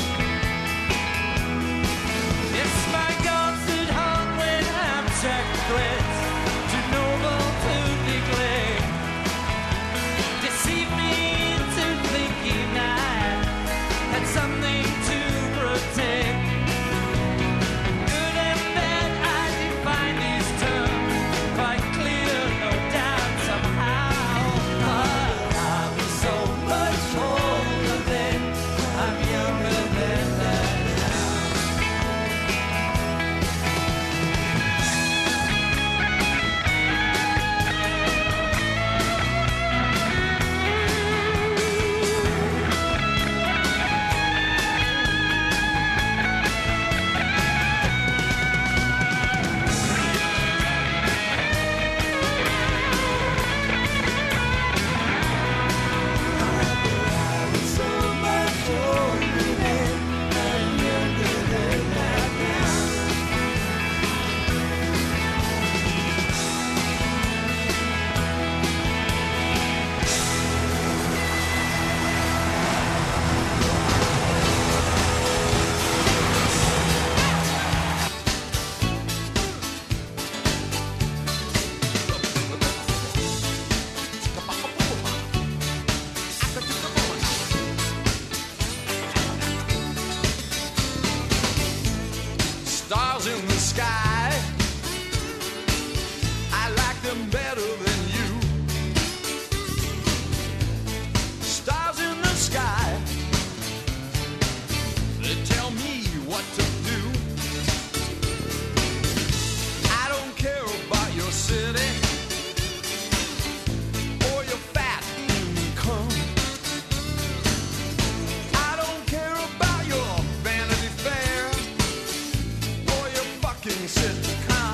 It's my gods that hung when abstract threats too noble to neglect deceive me into thinking I had something to protect. Good and bad, I define these terms quite clear, no doubt somehow. Ah, I was so much older then, I'm younger than that now. Stars in the sky, I like them better than you. Stars in the sky, they tell me what to do. I don't care about your city or your fat income. I don't care about your Vanity Fair or your fucking sitcom.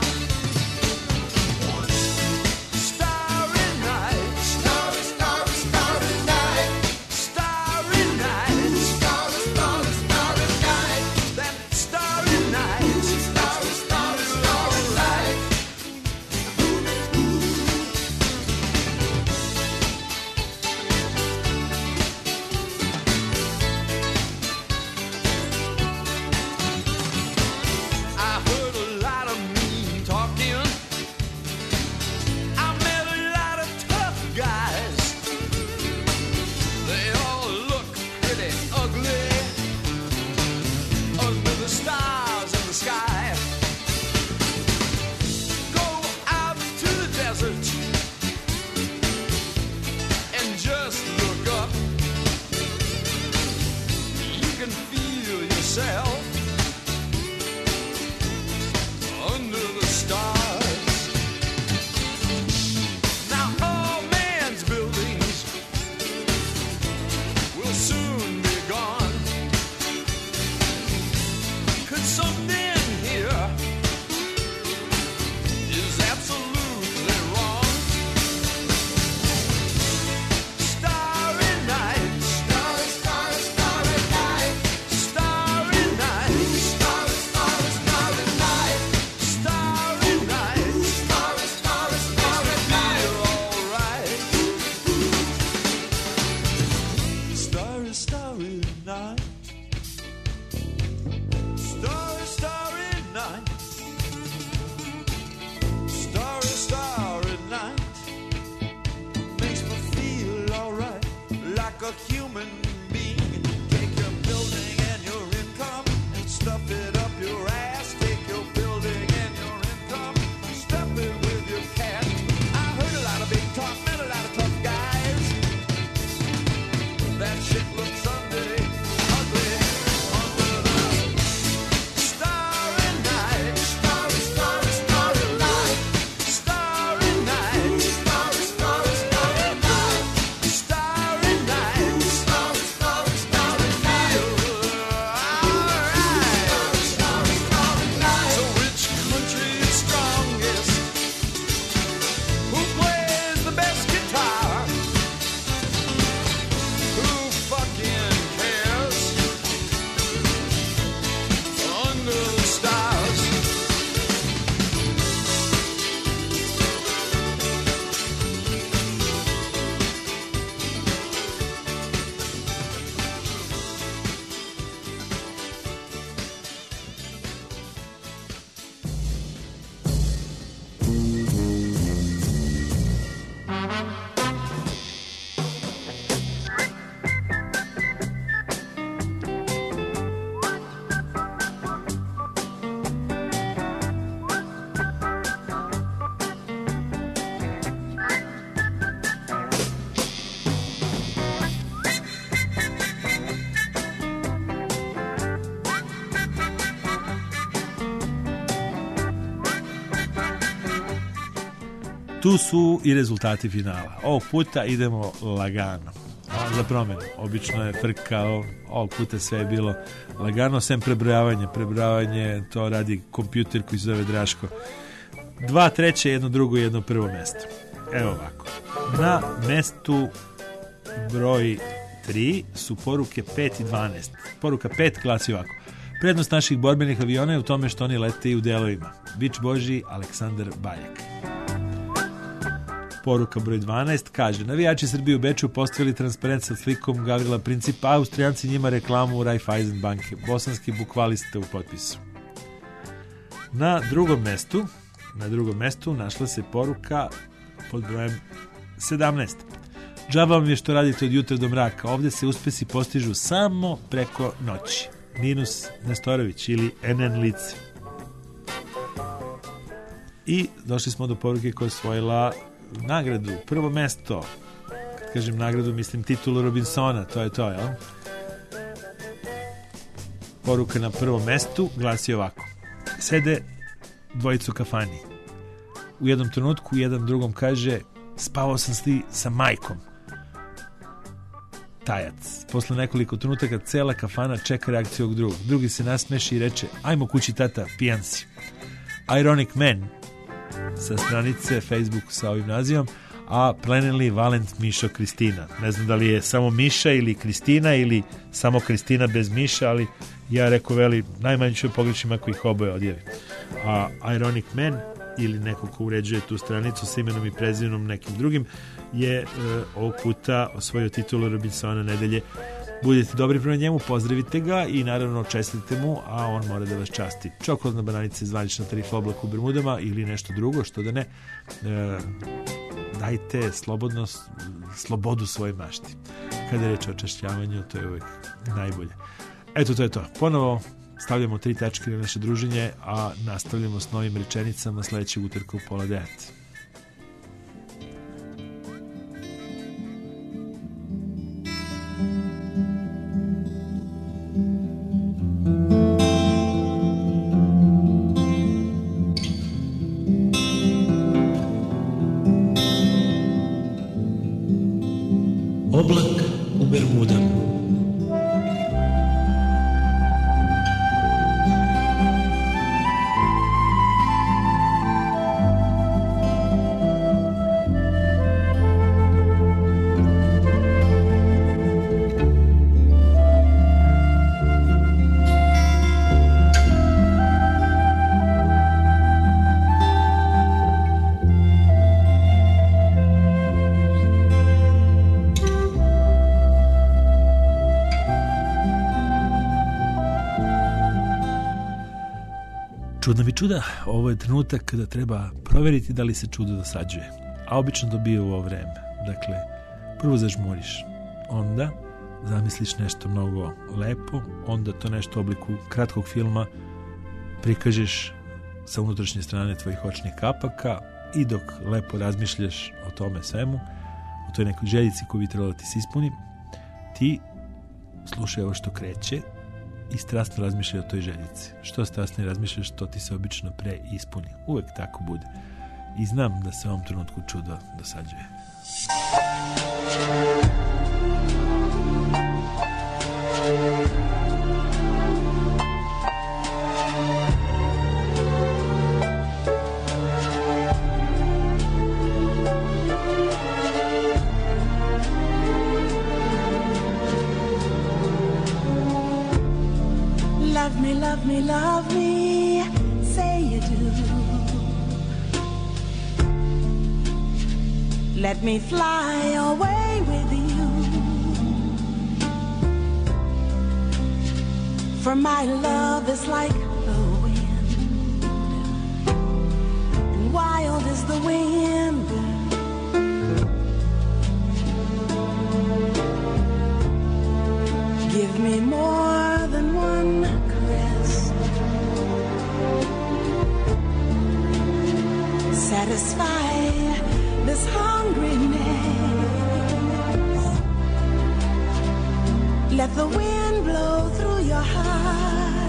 Starry night, starry, starry, starry night, starry night, starry, starry, starry night, that starry night, starry, starry, starry night. Tu su i rezultati finala. Ovog puta idemo lagano. A za promjenu. Obično je frkao, ovog puta sve je bilo lagano, sem prebrojavanje. Prebrojavanje to radi kompjuter koji se zove Draško. Dva treće, jedno drugo i jedno prvo mesto. Evo ovako. Na mestu broj tri su poruke pet i dvanaest. Poruka pet glasi ovako. Prednost naših borbenih aviona je u tome što oni lete i u delovima. Bič Božji, Aleksandar Baljak. Poruka broj dvanaest kaže: navijači Srbije u Beču postavili transparent sa slikom Gavrila Principa, Austrijanci njima reklamu Raiffeisen banke. Bosanski bukvaliste u potpisu. Na drugom mestu, na drugom mestu našla se poruka pod brojem sedamnaest. Džaba vam je što radite od jutra do mraka. Ovdje se uspesi postižu samo preko noći. Minus Nestorović ili N N Lici. I došli smo do poruke koja je osvojila nagradu, prvo mesto. Kad kažem nagradu, mislim titulu Robinsona, to je to, jel? Poruka na prvom mestu glasi ovako. Sede dvojicu u kafani. U jednom trenutku jedan drugom kaže: spavao sam sli sa majkom. Tajac. Posle nekoliko trenutaka cela kafana čeka reakciju ovog drugog. Drugi se nasmeši i reče: ajmo kući tata, pijan si. Ironic Man sa stranice Facebook sa ovim nazivom, a Plenelli Valent Mišo Kristina. Ne znam da li je samo Miša ili Kristina ili samo Kristina bez Miša, ali ja rekao veli najmanje ću pogrešim ako ih oboje odjevi. A Ironic Man ili neko ko uređuje tu stranicu sa imenom i prezimenom nekim drugim je e, ovog puta osvojio titulu Robinsona nedelje. Budete dobri prema njemu, pozdravite ga i naravno čestite mu, a on mora da vas časti. Čokoladna bananica iz zvanična tarifa oblak u Bermudama ili nešto drugo, što da ne, e, dajte slobodno, slobodu svojoj mašti. Kada je reč o čašćavanju, to je uvijek najbolje. Eto, to je to. Ponovo stavljamo tri tačke na naše druženje, a nastavljamo s novim rečenicama sledećeg utorka u pola devet. Oblak u Bermudama. Čudna mi čuda, ovo je trenutak kada treba provjeriti da li se čudo dosađuje. A obično dobije u ovo vreme. Dakle, prvo zažmuriš, onda zamisliš nešto mnogo lepo, onda to nešto u obliku kratkog filma prikažeš sa unutrašnje strane tvojih očnih kapaka i dok lepo razmišljaš o tome svemu, o toj nekoj željici koju bi trebalo ti se ispuni, ti slušaj ovo što kreće i strastno razmišljaj o toj željici. Što strastnije razmišljaš, to ti se obično pre ispuni. Uvek tako bude. I znam da se u ovom trenutku čudo dosađuje. Love me, love me, love me, say you do. Let me fly away with you. For my love is like the wind, and wild is the wind. Give me more than one caress. Satisfy this hungriness. Let the wind blow through your heart,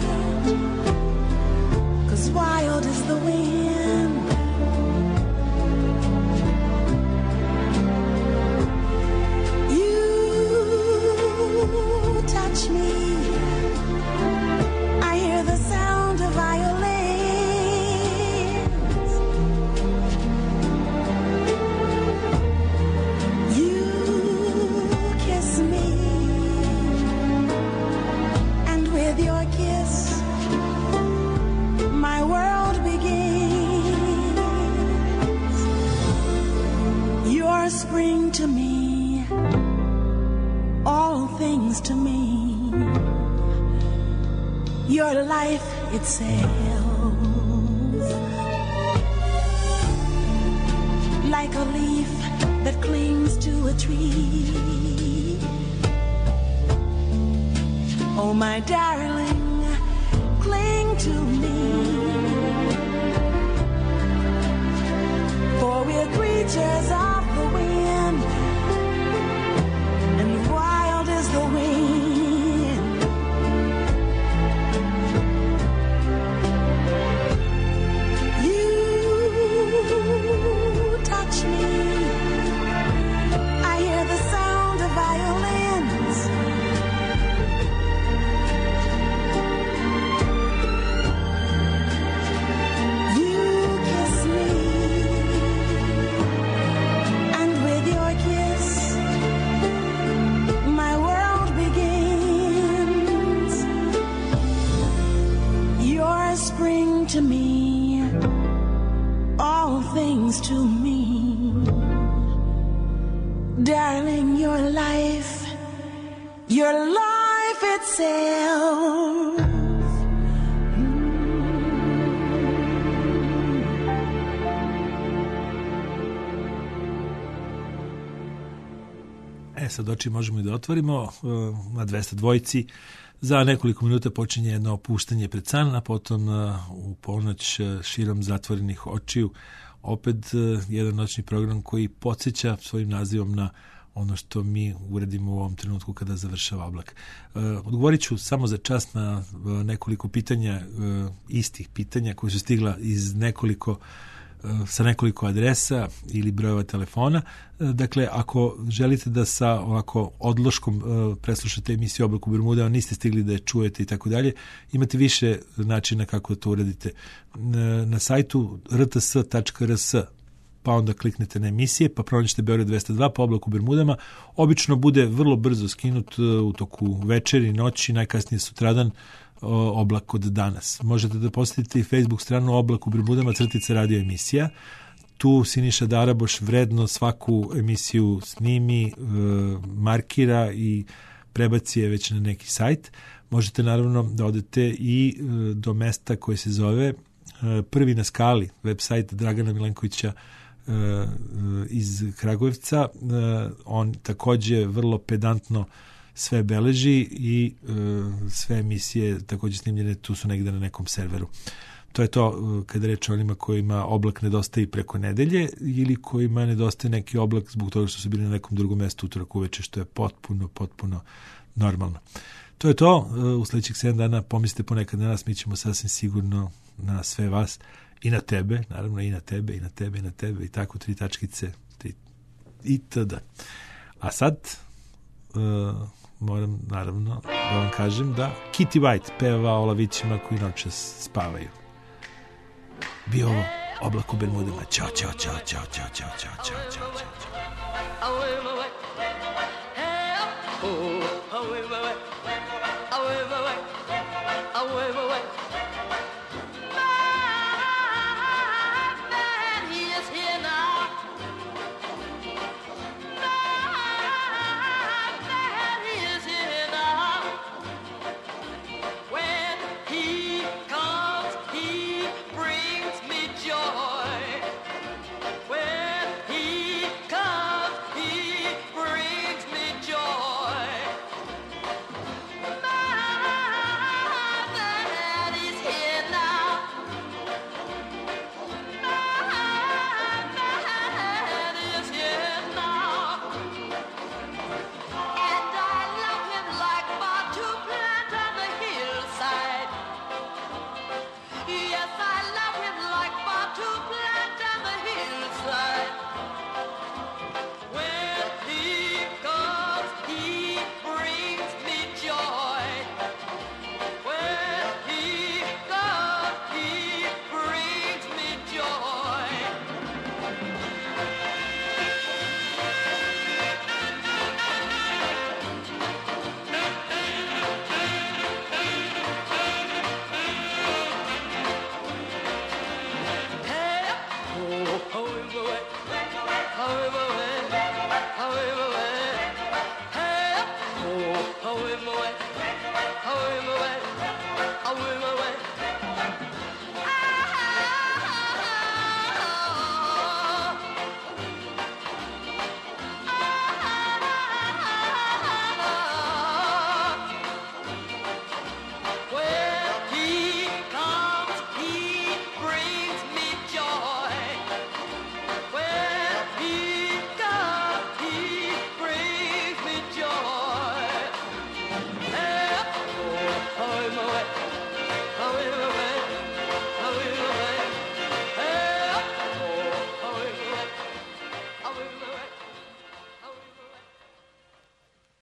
'cause wild is the wind. You're spring to me, all things to me. You're life itself, like a leaf that clings to a tree. Oh, my darling, cling to me, for we're creatures of the wind, and wild is the wind. You touch me, I hear the sound of violins. You kiss me, and with your kiss, my world begins. You're spring to me, all things to me. Darling, your life, your life itself. E, sad oči možemo i da otvorimo uh, na dvesta dvojici. Za nekoliko minuta počinje jedno opuštanje pred san, a potom uh, u ponoć uh, širom zatvorenih očiju opet uh, jedan noćni program koji podsjeća svojim nazivom na ono što mi uradimo u ovom trenutku kada završava oblak. Uh, odgovorit ću samo za čas na uh, nekoliko pitanja, uh, istih pitanja koji su stigla iz nekoliko sa nekoliko adresa ili brojeva telefona. Dakle, ako želite da sa ovako odloškom preslušate emisiju Oblak u Bermudama, niste stigli da je čujete i tako dalje, imate više načina kako to uradite. Na sajtu r t s tačka r s pa onda kliknete na emisije, pa pronađete Beograd dvesta dva, pa Oblak u Bermudama. Obično bude vrlo brzo skinut u toku večeri, noći, najkasnije sutradan Oblak od danas. Možete da posetite i Facebook stranu Oblak u Bermudama crtica radio emisija. Tu Siniša Daraboš vredno svaku emisiju snimi, markira i prebaci je već na neki sajt. Možete naravno da odete i do mesta koje se zove Prvi na skali, website Dragana Milenkovića iz Kragujevca. On takođe vrlo pedantno sve beleži i e, sve emisije takođe snimljene tu su negde na nekom serveru. To je to kada reče onima kojima oblak nedostaje preko nedelje ili kojima nedostaje neki oblak zbog toga što su bili na nekom drugom mestu utorak uveče, što je potpuno, potpuno normalno. To je to. U sledećih sedam dana pomislite ponekad na nas, mi ćemo sasvim sigurno na sve vas i na tebe, naravno i na tebe, i na tebe, i na tebe, i tako tri tačkice tri, itd. A sad uh, moram naravno da vam kažem da Kitty White peva o lavićima koji noćas spavaju. Bio ovo Oblak u Bermudama. Ćao, čao, čao, čao, čao, čao, čao, čao, čao, čao.